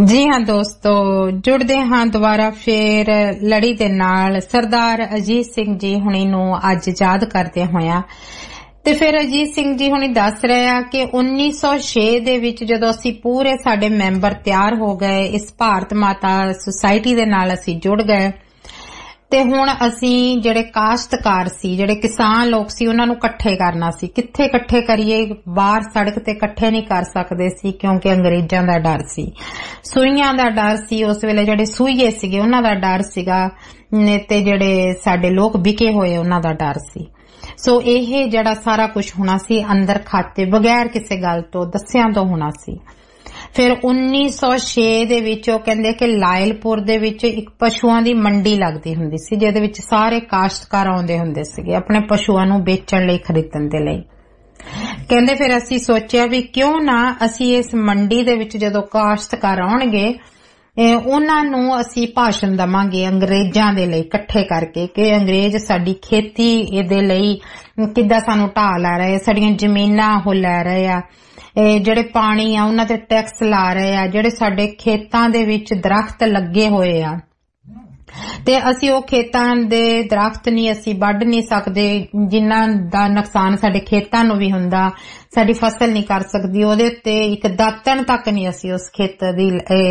C: जी हाँ दोस्तों, जुड़दे हाँ दोबारा फिर लड़ी दे नाल सरदार अजीत सिंह जी हुणी नू अज याद करदे होया। ते फिर अजीत सिंह जी हुणी दस रहे आ कि उन्नीस सौ छे दे विच जदों असीं पूरे साडे मैंबर तैयार हो गए, इस भारत माता सोसाइटी दे नाल असीं जुड़ गए ते हुण असीं ਜਿਹੜੇ ਕਾਸ਼ਤਕਾਰ ਸੀ, ਜਿਹੜੇ ਕਿਸਾਨ ਲੋਕ ਸੀ, ਉਹਨਾਂ ਨੂੰ ਇਕੱਠੇ ਕਰਨਾ ਸੀ। ਕਿੱਥੇ ਇਕੱਠੇ ਕਰੀਏ? ਬਾਹਰ ਸੜਕ ਤੇ ਇਕੱਠੇ ਨਹੀਂ ਕਰ ਸਕਦੇ ਸੀ ਕਿਉਂਕਿ ਅੰਗਰੇਜ਼ਾਂ ਦਾ ਡਰ ਸੀ, ਸੂਈਆਂ ਦਾ ਡਰ ਸੀ। ਉਸ ਵੇਲੇ ਜਿਹੜੇ ਸੂਈਏ ਸੀਗੇ ਉਹਨਾਂ ਦਾ ਡਰ ਸੀਗਾ ਤੇ ਜਿਹੜੇ ਸਾਡੇ ਲੋਕ ਵਿਕੇ ਹੋਏ ਉਹਨਾਂ ਦਾ ਡਰ ਸੀ। ਸੋ ਇਹ ਜਿਹੜਾ ਸਾਰਾ ਕੁਝ ਹੋਣਾ ਸੀ ਅੰਦਰ ਖਾਤੇ ਬਗੈਰ ਕਿਸੇ ਗੱਲ ਤੋਂ ਦੱਸਿਆਂ ਤੋਂ ਹੋਣਾ ਸੀ। ਫਿਰ उन्नीस सौ छे ਦੇ ਵਿੱਚ ਉਹ ਕਹਿੰਦੇ ਕਿ ਲਾਇਲਪੁਰ ਦੇ ਵਿੱਚ ਇੱਕ ਪਸ਼ੂਆਂ ਦੀ ਮੰਡੀ ਲੱਗਦੀ ਹੁੰਦੀ ਸੀ, ਜਿਹਦੇ ਵਿੱਚ ਸਾਰੇ ਕਾਸ਼ਤਕਾਰ ਆਉਂਦੇ ਹੁੰਦੇ ਸੀਗੇ ਆਪਣੇ ਪਸ਼ੂਆਂ ਨੂੰ ਵੇਚਣ ਲਈ, ਖਰੀਦਣ ਦੇ ਲਈ। ਕਹਿੰਦੇ ਫਿਰ ਅਸੀਂ ਸੋਚਿਆ ਵੀ ਕਿਉਂ ਨਾ ਅਸੀਂ ਇਸ ਮੰਡੀ ਦੇ ਵਿੱਚ ਜਦੋਂ ਕਾਸ਼ਤਕਾਰ ਆਉਣਗੇ ਉਹਨਾਂ ਨੂੰ ਅਸੀਂ ਭਾਸ਼ਣ ਦਵਾਂਗੇ ਅੰਗਰੇਜ਼ਾਂ ਦੇ ਲਈ ਇਕੱਠੇ ਕਰਕੇ ਕਿ ਅੰਗਰੇਜ਼ ਸਾਡੀ ਖੇਤੀ ਇਹਦੇ ਲਈ ਕਿੱਦਾਂ ਸਾਨੂੰ ਢਾਹ ਲਾ ਰਹੇ, ਸਾਡੀਆਂ ਜ਼ਮੀਨਾਂ ਉਹ ਲੈ ਰਹੇ ਆ, ਜਿਹੜੇ ਪਾਣੀ ਆ ਉਹਨਾਂ ਤੇ ਟੈਕਸ ਲਾ ਰਹੇ ਆ, ਜਿਹੜੇ ਸਾਡੇ ਖੇਤਾਂ ਦੇ ਵਿੱਚ ਦਰਖਤ ਲੱਗੇ ਹੋਏ ਆ ਤੇ ਅਸੀਂ ਉਹ ਖੇਤਾਂ ਦੇ ਦਰਖਤ ਨਹੀਂ ਅਸੀਂ ਵੱਢ ਨਹੀਂ ਸਕਦੇ, ਜਿਨ੍ਹਾਂ ਦਾ ਨੁਕਸਾਨ ਸਾਡੇ ਖੇਤਾਂ ਨੂੰ ਵੀ ਹੁੰਦਾ, ਸਾਡੀ ਫਸਲ ਨਹੀਂ ਕਰ ਸਕਦੀ, ਉਹਦੇ ਉੱਤੇ ਇੱਕ ਦਾਤਣ ਤੱਕ ਨਹੀਂ ਅਸੀਂ ਉਸ ਖੇਤ ਦੀ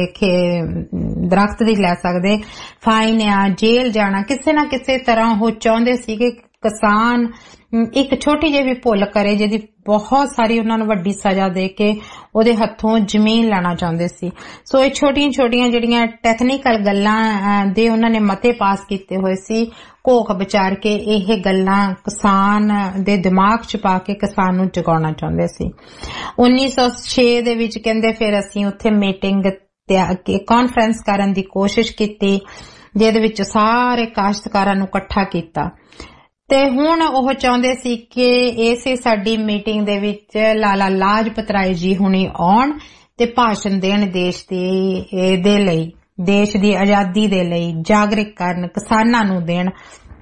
C: ਦਰਖਤ ਦੀ ਲੈ ਸਕਦੇ, ਫਾਈਨ ਆ, ਜੇਲ੍ਹ ਜਾਣਾ। ਕਿਸੇ ਨਾ ਕਿਸੇ ਤਰ੍ਹਾਂ ਉਹ ਚਾਹੁੰਦੇ ਸੀ ਕਿ ਕਿਸਾਨ ਇੱਕ ਛੋਟੀ ਜਿਹੀ ਵੀ ਭੁੱਲ ਕਰੇ ਜਿਹਦੀ ਬਹੁਤ ਸਾਰੀ ਉਹਨਾਂ ਨੂੰ ਵੱਡੀ ਸਜ਼ਾ ਦੇ ਕੇ ਉਹਦੇ ਹੱਥੋਂ ਜ਼ਮੀਨ ਲੈਣਾ ਚਾਹੁੰਦੇ ਸੀ। ਸੋ ਇਹ ਛੋਟੀਆਂ ਛੋਟੀਆਂ ਜਿਹੜੀਆਂ ਟੈਕਨੀਕਲ ਗੱਲਾਂ ਦੇ ਉਹਨਾਂ ਨੇ ਮਤੇ ਪਾਸ ਕੀਤੇ ਹੋਏ ਸੀ, ਘੋਖ ਵਿਚਾਰ ਕੇ ਇਹ ਗੱਲਾਂ ਕਿਸਾਨ ਦੇ ਦਿਮਾਗ 'ਚ ਪਾ ਕੇ ਕਿਸਾਨ ਨੂੰ ਜਗਾਉਣਾ ਚਾਹੁੰਦੇ ਸੀ। उन्नीस सौ छे ਦੇ ਵਿੱਚ ਕਹਿੰਦੇ ਫਿਰ ਅਸੀਂ ਉੱਥੇ ਮੀਟਿੰਗ ਕਾਨਫਰੰਸ ਕਰਨ ਦੀ ਕੋਸ਼ਿਸ਼ ਕੀਤੀ, ਜਿਹਦੇ ਵਿੱਚ ਸਾਰੇ ਕਾਸ਼ਤਕਾਰਾਂ ਨੂੰ ਇਕੱਠਾ ਕੀਤਾ ਤੇ ਹੁਣ ਉਹ ਚਾਹੁੰਦੇ ਸੀ ਕਿ ਇਸੇ ਸਾਡੀ ਮੀਟਿੰਗ ਦੇ ਵਿੱਚ ਲਾਲਾ ਲਾਜਪਤ ਰਾਏ ਜੀ ਹੁਣੀ ਆਉਣ ਤੇ ਭਾਸ਼ਣ ਦੇਣ, ਦੇਸ਼ ਦੀ ਦੇ ਲਈ, ਦੇਸ਼ ਦੀ ਆਜ਼ਾਦੀ ਦੇ ਲਈ ਜਾਗਰਿਤ ਕਰਨ, ਕਿਸਾਨਾਂ ਨੂੰ ਦੇਣ।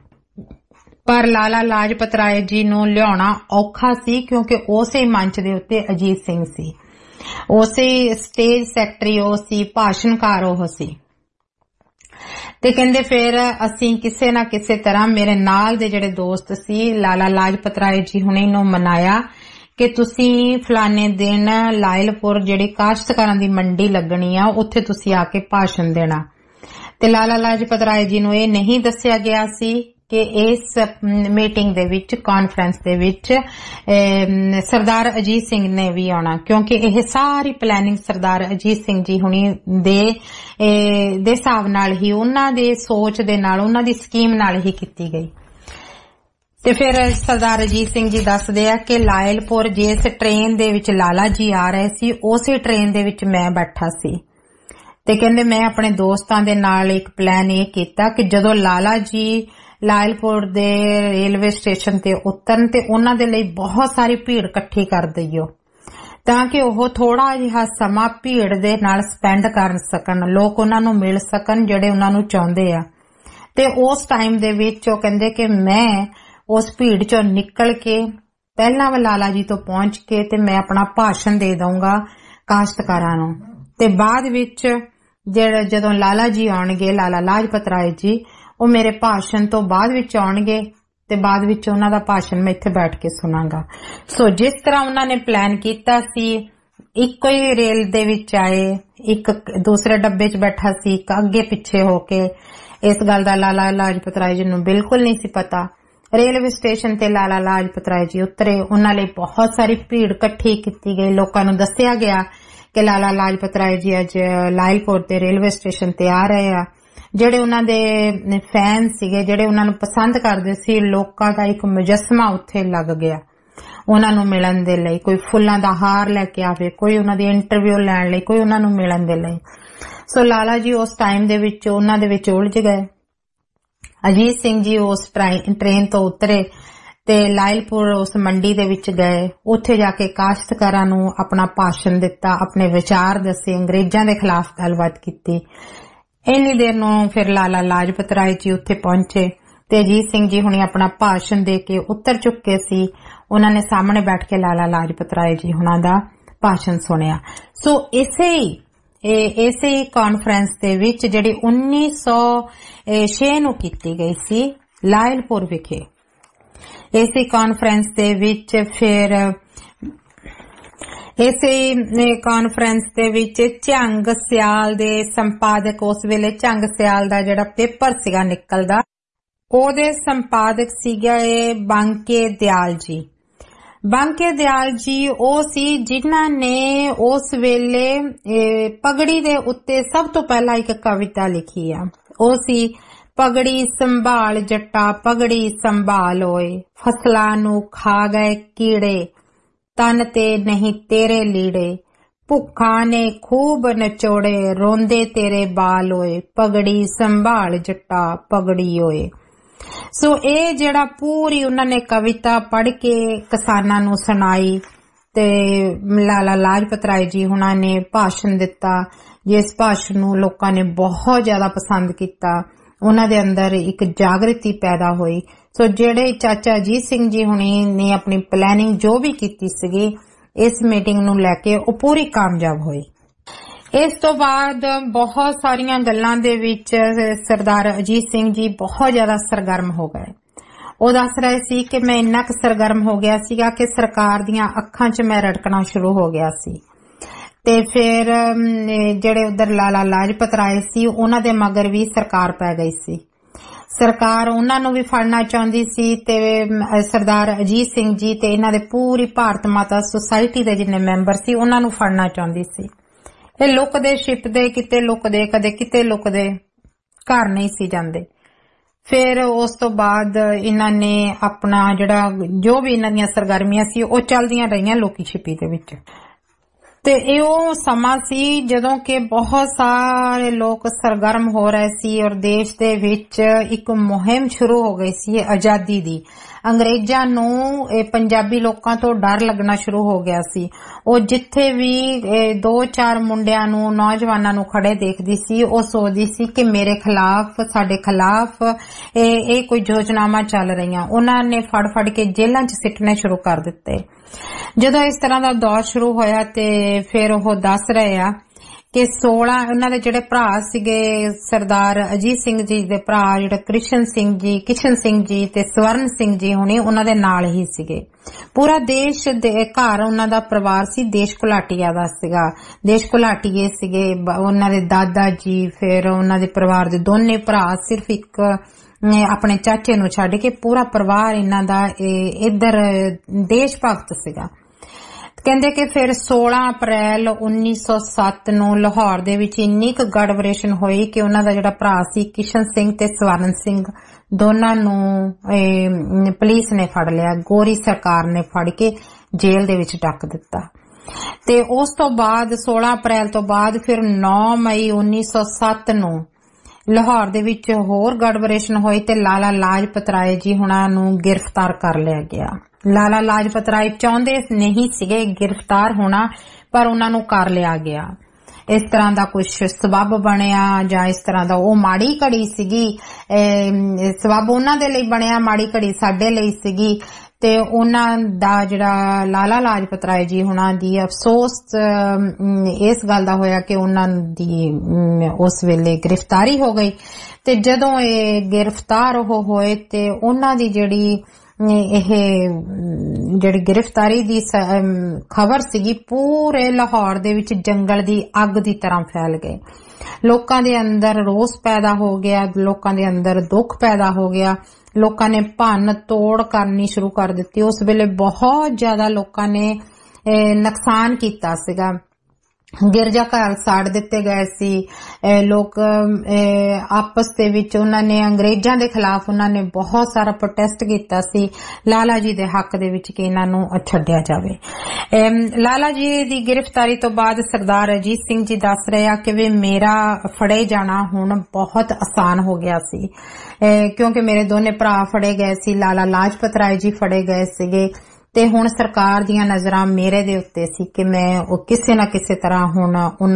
C: ਪਰ ਲਾਲਾ ਲਾਜਪਤ ਰਾਏ ਜੀ ਨੂੰ ਲਿਆਉਣਾ ਔਖਾ ਸੀ ਕਿਉਂਕਿ ਉਸੇ ਮੰਚ ਦੇ ਉੱਤੇ ਅਜੀਤ ਸਿੰਘ ਸੀ, ਉਸੇ ਸਟੇਜ ਸੈਕਟਰੀ ਉਹ ਸੀ, ਭਾਸ਼ਣਕਾਰ ਉਹ ਸੀ। ਤੇ ਕਹਿੰਦੇ ਫਿਰ ਅਸੀਂ ਕਿਸੇ ਨਾ ਕਿਸੇ ਤਰ੍ਹਾਂ ਮੇਰੇ ਨਾਲ ਦੇ ਜਿਹੜੇ ਦੋਸਤ ਸੀ ਲਾਲਾ ਲਾਜਪਤ ਰਾਏ ਜੀ ਹੁਣੇ ਨੂੰ ਮਨਾਇਆ ਕਿ ਤੁਸੀਂ ਫਲਾਣੇ ਦਿਨ ਲਾਇਲਪੁਰ ਜਿਹੜੀ ਕਾਸ਼ਤਕਾਰਾਂ ਦੀ ਮੰਡੀ ਲੱਗਣੀ ਆ ਉੱਥੇ ਤੁਸੀਂ ਆ ਕੇ ਭਾਸ਼ਣ ਦੇਣਾ। ਤੇ ਲਾਲਾ ਲਾਜਪਤ ਰਾਏ ਜੀ ਨੂੰ ਇਹ ਨਹੀਂ ਦੱਸਿਆ ਗਿਆ ਸੀ ਕਿ ਇਸ ਮੀਟਿੰਗ ਦੇ ਵਿੱਚ, ਕਾਨਫਰੰਸ ਦੇ ਵਿੱਚ ਸਰਦਾਰ ਅਜੀਤ ਸਿੰਘ ਨੇ ਵੀ ਆਉਣਾ, ਕਿਉਂਕਿ ਇਹ ਸਾਰੀ ਪਲੈਨਿੰਗ ਸਰਦਾਰ ਅਜੀਤ ਸਿੰਘ ਜੀ ਹੁਣੀ ਦੇ ਦੇ ਹਿਸਾਬ ਨਾਲ ਹੀ, ਉਹਨਾਂ ਦੇ ਸੋਚ ਦੇ ਨਾਲ, ਉਹਨਾਂ ਦੀ ਸਕੀਮ ਨਾਲ ਹੀ ਕੀਤੀ ਗਈ। ਤੇ ਫਿਰ ਸਰਦਾਰ ਅਜੀਤ ਸਿੰਘ ਜੀ ਦੱਸਦੇ ਆ ਕਿ ਲਾਇਲਪੁਰ ਜਿਸ ਟ੍ਰੇਨ ਦੇ ਵਿੱਚ ਲਾਲਾ ਜੀ ਆ ਰਹੇ ਸੀ ਉਸੇ ਟ੍ਰੇਨ ਦੇ ਵਿੱਚ ਮੈਂ ਬੈਠਾ ਸੀ ਤੇ ਕਹਿੰਦੇ ਮੈਂ ਆਪਣੇ ਦੋਸਤਾਂ ਦੇ ਨਾਲ ਇੱਕ ਪਲਾਨ ਇਹ ਕੀਤਾ ਕਿ ਜਦੋਂ ਲਾਲਾ ਜੀ ਲਾਇਲਪੁਰ ਦੇ ਰੇਲਵੇ ਸਟੇਸ਼ਨ ਤੇ ਉਤਰਨ ਤੇ ਉਹਨਾਂ ਦੇ ਲਈ ਬਹੁਤ ਸਾਰੀ ਭੀੜ ਇਕੱਠੀ ਕਰ ਦਈਓ ਤਾਂ ਕਿ ਉਹ ਥੋੜਾ ਜਿਹਾ ਸਮਾਂ ਭੀੜ ਦੇ ਨਾਲ ਸਪੈਂਡ ਕਰ ਸਕਣ, ਲੋਕ ਉਹਨਾਂ ਨੂੰ ਮਿਲ ਸਕਣ ਜਿਹੜੇ ਉਹਨਾਂ ਨੂੰ ਚਾਹੁੰਦੇ ਆ। ਤੇ ਉਸ ਟਾਈਮ ਦੇ ਵਿੱਚ ਉਹ ਕਹਿੰਦੇ ਕਿ ਮੈਂ ਉਸ ਭੀੜ ਚੋਂ ਨਿਕਲ ਕੇ ਪਹਿਲਾਂ ਲਾਲਾ ਜੀ ਤੋਂ ਪਹੁੰਚ ਕੇ ਤੇ ਮੈਂ ਆਪਣਾ ਭਾਸ਼ਣ ਦੇ ਦਊਂਗਾ ਕਾਸ਼ਤਕਾਰਾਂ ਨੂੰ ਤੇ ਬਾਅਦ ਵਿੱਚ ਜਿਹੜਾ ਜਦੋਂ ਲਾਲਾ ਜੀ ਆਉਣਗੇ, ਲਾਲਾ ਲਾਜਪਤ ਰਾਏ ਜੀ, ਉਹ ਮੇਰੇ ਭਾਸ਼ਣ ਤੋਂ ਬਾਅਦ ਵਿੱਚ ਆਉਣਗੇ ਤੇ ਬਾਅਦ ਵਿੱਚ ਉਹਨਾਂ ਦਾ ਭਾਸ਼ਣ ਮੈਂ ਇੱਥੇ ਬੈਠ ਕੇ ਸੁਣਾਂਗਾ। ਸੋ ਜਿਸ ਤਰ੍ਹਾਂ ਉਹਨਾਂ ਨੇ ਪਲਾਨ ਕੀਤਾ ਸੀ, ਇੱਕੋ ਹੀ ਰੇਲ ਦੇ ਵਿੱਚ ਆਏ, ਇੱਕ ਦੂਸਰੇ ਡੱਬੇ 'ਚ ਬੈਠਾ ਸੀ, ਇੱਕ ਅੱਗੇ ਪਿੱਛੇ ਹੋ ਕੇ। ਇਸ ਗੱਲ ਦਾ ਲਾਲਾ ਲਾਜਪਤ ਰਾਏ ਜੀ ਨੂੰ ਬਿਲਕੁਲ ਨਹੀਂ ਸੀ ਪਤਾ। ਰੇਲਵੇ ਸਟੇਸ਼ਨ ਤੇ ਲਾਲਾ ਲਾਜਪਤ ਰਾਏ ਜੀ ਉਤਰੇ, ਉਹਨਾਂ ਲਈ ਬਹੁਤ ਸਾਰੀ ਭੀੜ ਇਕੱਠੀ ਕੀਤੀ ਗਈ, ਲੋਕਾਂ ਨੂੰ ਦੱਸਿਆ ਗਿਆ ਕਿ ਲਾਲਾ ਲਾਜਪਤ ਰਾਏ ਜੀ ਅੱਜ ਲਾਇਲਪੁਰ ਦੇ ਰੇਲਵੇ ਸਟੇਸ਼ਨ ਤੇ ਆ ਰਹੇ ਆ। ਜਿਹੜੇ ਉਹਨਾਂ ਦੇ ਫੈਨ ਸੀਗੇ, ਜਿਹੜੇ ਉਹਨਾਂ ਨੂੰ ਪਸੰਦ ਕਰਦੇ ਸੀ, ਲੋਕਾਂ ਦਾ ਇੱਕ ਮੁਜੱਸਮਾ ਉੱਥੇ ਲੱਗ ਗਿਆ ਉਹਨਾਂ ਨੂੰ ਮਿਲਣ ਦੇ ਲਈ। ਕੋਈ ਫੁੱਲਾਂ ਦਾ ਹਾਰ ਲੈ ਕੇ ਆਵੇ, ਕੋਈ ਉਹਨਾਂ ਦੀ ਇੰਟਰਵਿਊ ਲੈਣ ਲਈ, ਕੋਈ ਉਹਨਾਂ ਨੂੰ ਮਿਲਣ ਦੇ ਲਈ। ਸੋ ਲਾਲਾ ਜੀ ਉਸ ਟਾਈਮ ਦੇ ਵਿੱਚ ਉਹਨਾਂ ਦੇ ਵਿੱਚ ਉਲਝ ਗਏ। ਅਜੀਤ ਸਿੰਘ ਜੀ ਉਸ ਟ੍ਰੇਨ ਤੋਂ ਉਤਰੇ ਤੇ ਲਾਇਲਪੁਰ ਉਸ ਮੰਡੀ ਦੇ ਵਿੱਚ ਗਏ। ਉੱਥੇ ਜਾ ਕੇ ਕਾਸ਼ਤਕਾਰਾਂ ਨੂੰ ਆਪਣਾ ਭਾਸ਼ਣ ਦਿੱਤਾ, ਆਪਣੇ ਵਿਚਾਰ ਦੱਸੇ, ਅੰਗਰੇਜ਼ਾਂ ਦੇ ਖਿਲਾਫ ਗੱਲਬਾਤ ਕੀਤੀ। ਇੰਨੀ ਦੇਰ ਨੂੰ ਫਿਰ ਲਾਲਾ ਲਾਜਪਤ ਰਾਏ ਜੀ ਉੱਥੇ ਪਹੁੰਚੇ ਤੇ ਅਜੀਤ ਸਿੰਘ ਜੀ ਹੁਣੀ ਆਪਣਾ ਭਾਸ਼ਣ ਦੇ ਕੇ ਉਤਰ ਚੁੱਕੇ ਸੀ। ਉਹਨਾਂ ਨੇ ਸਾਹਮਣੇ ਬੈਠ ਕੇ ਲਾਲਾ ਲਾਜਪਤ ਰਾਏ ਜੀ ਹੁਣਾਂ ਦਾ ਭਾਸ਼ਣ ਸੁਣਿਆ। ਸੋ ਇਸੇ ਇਸੇ ਕਾਨਫਰੰਸ ਦੇ ਵਿੱਚ ਜਿਹੜੀ ਉੱਨੀ ਸੌ ਛੇ ਨੂੰ ਕੀਤੀ ਗਈ ਸੀ ਲਾਇਲਪੁਰ ਵਿਖੇ। ਇਸੇ ਕਾਨਫਰੰਸ ਦੇ ਵਿੱਚ ਫਿਰ ਇਸੇ ਕਾਨਫਰੰਸ ਦੇ ਵਿੱਚ ਝੰਗ ਸਿਆਲ ਦੇ ਸੰਪਾਦਕ, ਉਸ ਵੇਲੇ ਝੰਗ ਸਿਆਲ ਦਾ ਜਿਹੜਾ ਪੇਪਰ ਸੀਗਾ ਨਿਕਲਦਾ, ਉਹਦੇ ਸੰਪਾਦਕ ਸੀਗਾ ਬਾਂਕੇ ਦਿਆਲ ਜੀ। ਬਾਂਕੇ ਦਿਆਲ ਜੀ ਉਹ ਸੀ ਜਿਨ੍ਹਾਂ ਨੇ ਉਸ ਵੇਲੇ ਪਗੜੀ ਦੇ ਉੱਤੇ ਸਭ ਤੋਂ ਪਹਿਲਾਂ ਇੱਕ ਕਵਿਤਾ ਲਿਖੀ ਆ। ਉਹ ਸੀ ਪਗੜੀ ਸੰਭਾਲ ਜੱਟਾ ਪਗੜੀ ਸੰਭਾਲ ਓਏ, ਫਸਲਾਂ ਨੂੰ ਖਾ ਗਏ ਕੀੜੇ ਤਨ ਤੇ ਨਹੀਂ ਤੇਰੇ ਲੀੜੇ, ਭੁੱਖਾਂ ਨੇ ਖੂਬ ਨਚੋੜੇ ਰੋਂਦੇ ਤੇਰੇ ਬਾਲ ਓਏ, ਪਗੜੀ ਸੰਭਾਲ ਜੱਟਾ ਪਗੜੀ ਓਏ। ਸੋ ਇਹ ਜਿਹੜਾ ਪੂਰੀ ਉਹਨਾਂ ਨੇ ਕਵਿਤਾ ਪੜ੍ਹ ਕੇ ਕਿਸਾਨਾਂ ਨੂੰ ਸੁਣਾਈ ਤੇ ਲਾਲਾ ਲਾਜਪਤ ਰਾਏ ਜੀ ਹੁਣਾਂ ਨੇ ਭਾਸ਼ਣ ਦਿੱਤਾ, ਜਿਸ ਭਾਸ਼ਣ ਨੂੰ ਲੋਕਾਂ ਨੇ ਬਹੁਤ ਜ਼ਿਆਦਾ ਪਸੰਦ ਕੀਤਾ। ਉਹਨਾਂ ਦੇ ਅੰਦਰ ਇੱਕ ਜਾਗਰਤੀ ਪੈਦਾ ਹੋਈ। ਸੋ ਜਿਹੜੇ ਚਾਚਾ ਅਜੀਤ ਸਿੰਘ ਜੀ ਹੁਣੀ ਨੇ ਆਪਣੀ ਪਲੈਨਿੰਗ ਜੋ ਵੀ ਕੀਤੀ ਸੀਗੀ ਇਸ ਮੀਟਿੰਗ ਨੂੰ ਲੈ ਕੇ, ਉਹ ਪੂਰੀ ਕਾਮਯਾਬ ਹੋਈ। ਇਸ ਤੋਂ ਬਾਅਦ ਬਹੁਤ ਸਾਰੀਆਂ ਗੱਲਾਂ ਦੇ ਵਿੱਚ ਸਰਦਾਰ ਅਜੀਤ ਸਿੰਘ ਜੀ ਬਹੁਤ ਜ਼ਿਆਦਾ ਸਰਗਰਮ ਹੋ ਗਏ। ਉਹ ਦੱਸ ਰਹੇ ਸੀ ਕਿ ਮੈਂ ਇੰਨਾ ਕੁ ਸਰਗਰਮ ਹੋ ਗਿਆ ਸੀਗਾ ਕਿ ਸਰਕਾਰ ਦੀਆਂ ਅੱਖਾਂ 'ਚ ਮੈਂ ਰੜਕਣਾ ਸ਼ੁਰੂ ਹੋ ਗਿਆ ਸੀ। ਤੇ ਫਿਰ ਜਿਹੜੇ ਉਧਰ ਲਾਲਾ ਲਾਜਪਤ ਰਾਏ ਸੀ ਉਹਨਾਂ ਦੇ ਮਗਰ ਵੀ ਸਰਕਾਰ ਪੈ ਗਈ ਸੀ। ਸਰਕਾਰ ਉਹਨਾਂ ਨੂੰ ਵੀ ਫੜਨਾ ਚਾਹੁੰਦੀ ਸੀ ਤੇ ਸਰਦਾਰ ਅਜੀਤ ਸਿੰਘ ਜੀ ਤੇ ਇਹਨਾਂ ਦੇ ਪੂਰੀ ਭਾਰਤ ਮਾਤਾ ਸੁਸਾਇਟੀ ਦੇ ਜਿੰਨੇ ਮੈਂਬਰ ਸੀ ਉਹਨਾਂ ਨੂੰ ਫੜਨਾ ਚਾਹੁੰਦੀ ਸੀ। ਇਹ ਲੁਕਦੇ ਛਿਪਦੇ, ਕਿਤੇ ਲੁਕਦੇ ਕਦੇ ਕਿਤੇ ਲੁਕਦੇ, ਘਰ ਨਹੀਂ ਸੀ ਜਾਂਦੇ। ਫਿਰ ਉਸ ਤੋਂ ਬਾਅਦ ਇਹਨਾਂ ਨੇ ਆਪਣਾ ਜਿਹੜਾ ਜੋ ਵੀ ਇਹਨਾਂ ਦੀਆਂ ਸਰਗਰਮੀਆਂ ਸੀ ਉਹ ਚੱਲਦੀਆਂ ਰਹੀਆਂ ਲੋਕੀ ਛਿਪੀ ਦੇ ਵਿੱਚ। ਤੇ ਇਹ ਉਹ ਸਮਾਂ ਸੀ ਜਦੋਂ ਕਿ ਬਹੁਤ ਸਾਰੇ ਲੋਕ ਸਰਗਰਮ ਹੋ ਰਹੇ ਸੀ ਔਰ ਦੇਸ਼ ਦੇ ਵਿੱਚ ਇੱਕ ਮੁਹਿੰਮ ਸ਼ੁਰੂ ਹੋ ਗਈ ਸੀ ਆਜ਼ਾਦੀ ਦੀ। ਅੰਗਰੇਜ਼ਾਂ ਨੂੰ ਇਹ ਪੰਜਾਬੀ ਲੋਕਾਂ ਤੋਂ ਡਰ ਲੱਗਣਾ ਸ਼ੁਰੂ ਹੋ ਗਿਆ ਸੀ। ਉਹ ਜਿੱਥੇ ਵੀ ਦੋ ਚਾਰ ਮੁੰਡਿਆਂ ਨੂੰ, ਨੌਜਵਾਨਾਂ ਨੂੰ ਖੜੇ ਦੇਖਦੀ ਸੀ, ਉਹ ਸੋਚਦੀ ਸੀ ਕਿ ਮੇਰੇ ਖਿਲਾਫ, ਸਾਡੇ ਖਿਲਾਫ ਇਹ ਇਹ ਕੋਈ ਯੋਜਨਾਵਾਂ ਚੱਲ ਰਹੀਆਂ। ਉਹਨਾਂ ਨੇ ਫੜ ਫੜ ਕੇ ਜੇਲ੍ਹਾਂ 'ਚ ਸਿੱਟਣੇ ਸ਼ੁਰੂ ਕਰ ਦਿੱਤੇ। ਜਦੋਂ ਇਸ ਤਰ੍ਹਾਂ ਦਾ ਦੌਰ ਸ਼ੁਰੂ ਹੋਇਆ ਤੇ ਫਿਰ ਉਹ ਦੱਸ ਰਹੇ ਆ ਕਿ ਸੋਲਾਂ ਉਹਨਾਂ ਦੇ ਜਿਹੜੇ ਭਰਾ ਸੀਗੇ ਸਰਦਾਰ ਅਜੀਤ ਸਿੰਘ ਜੀ ਦੇ ਭਰਾ ਜਿਹੜੇ ਕ੍ਰਿਸ਼ਨ ਸਿੰਘ ਜੀ, ਕਿਸ਼ਨ ਸਿੰਘ ਜੀ ਤੇ ਸਵਰਨ ਸਿੰਘ ਜੀ ਹੁਣੇ ਉਹਨਾਂ ਦੇ ਨਾਲ ਹੀ ਸੀਗੇ। ਪੂਰਾ ਦੇਸ਼ ਦੇ ਘਰ ਉਹਨਾਂ ਦਾ ਪਰਿਵਾਰ ਸੀ ਦੇਸ਼ ਘੁਲਾਟੀਆ ਦਾ ਸੀਗਾ। ਦੇਸ਼ ਘੁਲਾਟੀਏ ਸੀਗੇ ਉਹਨਾਂ ਦੇ ਦਾਦਾ ਜੀ, ਫਿਰ ਉਹਨਾਂ ਦੇ ਪਰਿਵਾਰ ਦੇ ਦੋਨੇ ਭਰਾ, ਸਿਰਫ ਇੱਕ ਆਪਣੇ ਚਾਚੇ ਨੂੰ ਛੱਡ ਕੇ ਪੂਰਾ ਪਰਿਵਾਰ ਇਹਨਾਂ ਦਾ ਇੱਧਰ ਦੇਸ਼ ਭਗਤ ਸੀਗਾ। ਕਹਿੰਦੇ ਕਿ ਫਿਰ ਸੋਲਾਂ ਅਪ੍ਰੈਲ ਉੱਨੀ ਸੌ ਸੱਤ ਨੂੰ ਲਾਹੌਰ ਦੇ ਵਿੱਚ ਇੰਨੀ ਕੁ ਗੜਬੜੇਸ਼ਨ ਹੋਈ ਕਿ ਉਹਨਾਂ ਦਾ ਜਿਹੜਾ ਭਰਾ ਸੀ ਕਿਸ਼ਨ ਸਿੰਘ ਤੇ ਸਵਰਨ ਸਿੰਘ, ਦੋਨਾਂ ਨੂੰ ਪੁਲਿਸ ਨੇ ਫੜ ਲਿਆ। ਗੋਰੀ ਸਰਕਾਰ ਨੇ ਫੜ ਕੇ ਜੇਲ੍ਹ ਦੇ ਵਿੱਚ ਡੱਕ ਦਿੱਤਾ। ਤੇ ਉਸ ਤੋਂ ਬਾਅਦ ਸੋਲਾਂ ਅਪ੍ਰੈਲ ਤੋਂ ਬਾਅਦ ਫਿਰ ਨੌਂ ਮਈ ਉੱਨੀ ਸੌ ਸੱਤ ਨੂੰ ਲਾਹੌਰ ਦੇ ਵਿੱਚ ਹੋਰ ਗੜਬੜੇਸ਼ਨ ਹੋਈ ਤੇ ਲਾਲਾ ਲਾਜਪਤ ਰਾਏ ਜੀ ਹੁਣਾਂ ਨੂੰ ਗ੍ਰਿਫਤਾਰ ਕਰ ਲਿਆ ਗਿਆ। ਲਾਲਾ ਲਾਜਪਤ ਰਾਏ ਚਾਹੁੰਦੇ ਨਹੀਂ ਸੀਗੇ ਗ੍ਰਿਫਤਾਰ ਹੋਣਾ, ਪਰ ਉਹਨਾਂ ਨੂੰ ਕਰ ਲਿਆ ਗਿਆ। ਇਸ ਤਰ੍ਹਾਂ ਦਾ ਕੁਝ ਸਬੱਬ ਬਣਿਆ ਜਾਂ ਇਸ ਤਰ੍ਹਾਂ ਦਾ, ਉਹ ਮਾੜੀ ਘੜੀ ਸੀਗੀ। ਸਬੱਬ ਉਹਨਾਂ ਦੇ ਲਈ ਬਣਿਆ, ਮਾੜੀ ਘੜੀ ਸਾਡੇ ਲਈ ਸੀਗੀ। ਤੇ ਉਹਨਾਂ ਦਾ ਜਿਹੜਾ ਲਾਲਾ ਲਾਜਪਤ ਰਾਏ ਜੀ ਹੁਣਾਂ ਦੀ ਅਫਸੋਸ ਇਸ ਗੱਲ ਦਾ ਹੋਇਆ ਕਿ ਉਹਨਾਂ ਦੀ ਉਸ ਵੇਲੇ ਗ੍ਰਿਫਤਾਰੀ ਹੋ ਗਈ। ਤੇ ਜਦੋਂ ਇਹ ਗ੍ਰਿਫਤਾਰ ਉਹ ਹੋਏ ਤੇ ਉਹਨਾਂ ਦੀ ਜਿਹੜੀ ਇਹ ਜਿਹੜੀ ਗ੍ਰਿਫਤਾਰੀ ਦੀ ਖਬਰ ਸੀਗੀ ਪੂਰੇ ਲਾਹੌਰ ਦੇ ਵਿੱਚ ਜੰਗਲ ਦੀ ਅੱਗ ਦੀ ਤਰ੍ਹਾਂ ਫੈਲ ਗਏ। ਲੋਕਾਂ ਦੇ ਅੰਦਰ ਰੋਸ ਪੈਦਾ ਹੋ ਗਿਆ, ਲੋਕਾਂ ਦੇ ਅੰਦਰ ਦੁੱਖ ਪੈਦਾ ਹੋ ਗਿਆ। ਲੋਕਾਂ ਨੇ ਭੰਨ ਤੋੜ ਕਰਨੀ ਸ਼ੁਰੂ ਕਰ ਦਿੱਤੀ। ਉਸ ਵੇਲੇ ਬਹੁਤ ਜ਼ਿਆਦਾ ਲੋਕਾਂ ਨੇ ਨੁਕਸਾਨ ਕੀਤਾ ਸੀਗਾ। ਗਿਰਜਾ ਘਰ ਸਾੜ ਦਿੱਤੇ ਗਏ ਸੀ। ਲੋਕ ਆਪਸ ਦੇ ਵਿੱਚ ਉਹਨਾਂ ਨੇ ਅੰਗਰੇਜ਼ਾਂ ਦੇ ਖਿਲਾਫ ਉਹਨਾਂ ਨੇ ਬਹੁਤ ਸਾਰਾ ਪ੍ਰੋਟੈਸਟ ਕੀਤਾ ਸੀ ਲਾਲਾ ਜੀ ਦੇ ਹੱਕ ਦੇ ਵਿੱਚ ਕਿ ਇਹਨਾਂ ਨੂੰ ਛੱਡਿਆ ਜਾਵੇ। ਲਾਲਾ ਜੀ ਦੀ ਗ੍ਰਿਫਤਾਰੀ ਤੋਂ ਬਾਅਦ ਸਰਦਾਰ ਅਜੀਤ ਸਿੰਘ ਜੀ ਦੱਸ ਰਹੇ ਆ ਕਿ ਵੀ ਮੇਰਾ ਫੜੇ ਜਾਣਾ ਹੁਣ ਬਹੁਤ ਆਸਾਨ ਹੋ ਗਿਆ ਸੀ, ਕਿਉਂਕਿ ਮੇਰੇ ਦੋਨੇ ਭਰਾ ਫੜੇ ਗਏ ਸੀ, ਲਾਲਾ ਲਾਜਪਤ ਰਾਏ ਜੀ ਫੜੇ ਗਏ ਸੀਗੇ ਤੇ ਹੁਣ ਸਰਕਾਰ ਦੀਆਂ ਨਜ਼ਰਾਂ ਮੇਰੇ ਦੇ ਉੱਤੇ ਸੀ ਕਿ ਮੈਂ ਉਹ ਕਿਸੇ ਨਾ ਕਿਸੇ ਤਰ੍ਹਾਂ ਹੁਣ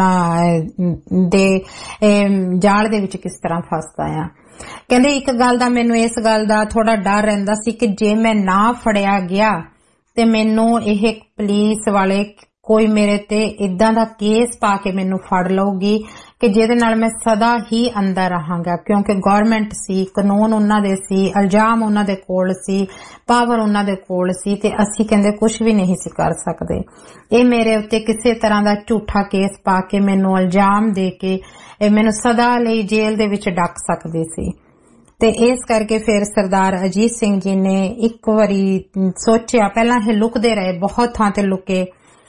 C: ਉਹਨਾਂ ਦੇ ਜਾਲ ਦੇ ਵਿੱਚ ਕਿਸ ਤਰ੍ਹਾਂ ਫਸਦਾ ਆ। ਕਹਿੰਦੇ ਇੱਕ ਗੱਲ ਦਾ ਮੈਨੂੰ ਇਸ ਗੱਲ ਦਾ ਥੋੜਾ ਡਰ ਰਹਿੰਦਾ ਸੀ ਕਿ ਜੇ ਮੈਂ ਨਾ ਫੜਿਆ ਗਿਆ ਤੇ ਮੈਨੂੰ ਇਹ ਪੁਲਿਸ ਵਾਲੇ ਕੋਈ ਮੇਰੇ ਤੇ ਇਦਾਂ ਦਾ ਕੇਸ ਪਾ ਕੇ ਮੈਨੂੰ ਫੜ ਲਊਗੀ ਕਿ ਜਿਹਦੇ ਨਾਲ ਮੈਂ ਸਦਾ ਹੀ ਅੰਦਰ ਰਹਾਂਗਾ, ਕਿਉਂਕਿ ਗਵਰਨਮੈਂਟ ਸੀ, ਕਾਨੂੰਨ ਉਹਨਾਂ ਦੇ ਸੀ, ਇਲਜ਼ਾਮ ਉਹਨਾਂ ਦੇ ਕੋਲ ਸੀ, ਪਾਵਰ ਉਹਨਾਂ ਦੇ ਕੋਲ ਸੀ ਤੇ ਅਸੀਂ ਕਹਿੰਦੇ ਕੁਝ ਵੀ ਨਹੀਂ ਸੀ ਕਰ ਸਕਦੇ। ਇਹ ਮੇਰੇ ਉੱਤੇ ਕਿਸੇ ਤਰ੍ਹਾਂ ਦਾ ਝੂਠਾ ਕੇਸ ਪਾ ਕੇ ਮੈਨੂੰ ਇਲਜ਼ਾਮ ਦੇ ਕੇ ਇਹ ਮੈਨੂੰ ਸਦਾ ਲਈ ਜੇਲ੍ਹ ਦੇ ਵਿੱਚ ਡੱਕ ਸਕਦੇ ਸੀ। ਤੇ ਇਸ ਕਰਕੇ ਫਿਰ ਸਰਦਾਰ ਅਜੀਤ ਸਿੰਘ ਜੀ ਨੇ ਇੱਕ ਵਾਰੀ ਸੋਚਿਆ, ਪਹਿਲਾਂ ਇਹ ਲੁਕਦੇ ਰਹੇ, ਬਹੁਤ ਥਾਂ ਤੇ ਲੁਕੇ,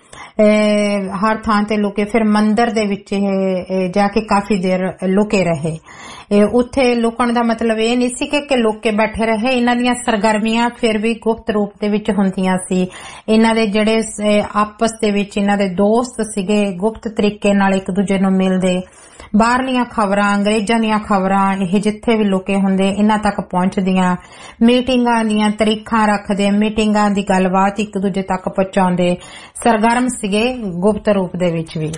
C: ਹਰ ਥਾਂ ਤੇ ਲੁਕੇ, ਫਿਰ ਮੰਦਿਰ ਦੇ ਵਿੱਚ ਜਾ ਕੇ ਕਾਫੀ ਦੇਰ ਲੁਕੇ ਰਹੇ। ਉੱਥੇ ਲੁਕਣ ਦਾ ਮਤਲਬ ਇਹ ਨਹੀਂ ਸੀ ਕਿ ਲੁਕ ਕੇ ਬੈਠੇ ਰਹੇ, ਇਹਨਾਂ ਦੀਆਂ ਸਰਗਰਮੀਆਂ ਫਿਰ ਵੀ ਗੁਪਤ ਰੂਪ ਦੇ ਵਿੱਚ ਹੁੰਦੀਆਂ ਸੀ। ਇਹਨਾਂ ਦੇ ਜਿਹੜੇ ਆਪਸ ਦੇ ਵਿੱਚ ਇਹਨਾਂ ਦੇ ਦੋਸਤ ਸੀਗੇ, ਗੁਪਤ ਤਰੀਕੇ ਨਾਲ ਇੱਕ ਦੂਜੇ ਨੂੰ ਮਿਲਦੇ, ਬਾਹਰਲੀਆਂ ਖਬਰਾਂ, ਅੰਗਰੇਜ਼ਾਂ ਦੀਆਂ ਖਬਰਾਂ ਇਹ ਜਿੱਥੇ ਵੀ ਲੁਕੇ ਹੁੰਦੇ ਇਹਨਾਂ ਤੱਕ ਪਹੁੰਚਦੀਆਂ, ਮੀਟਿੰਗਾਂ ਦੀਆਂ ਤਰੀਖਾਂ ਰੱਖਦੇ, ਮੀਟਿੰਗਾਂ ਦੀ ਗੱਲਬਾਤ ਇੱਕ ਦੂਜੇ ਤੱਕ ਪਹੁੰਚਾਉਂਦੇ, ਸਰਗਰਮ ਸੀਗੇ ਗੁਪਤ ਰੂਪ ਦੇ ਵਿੱਚ ਵੀ।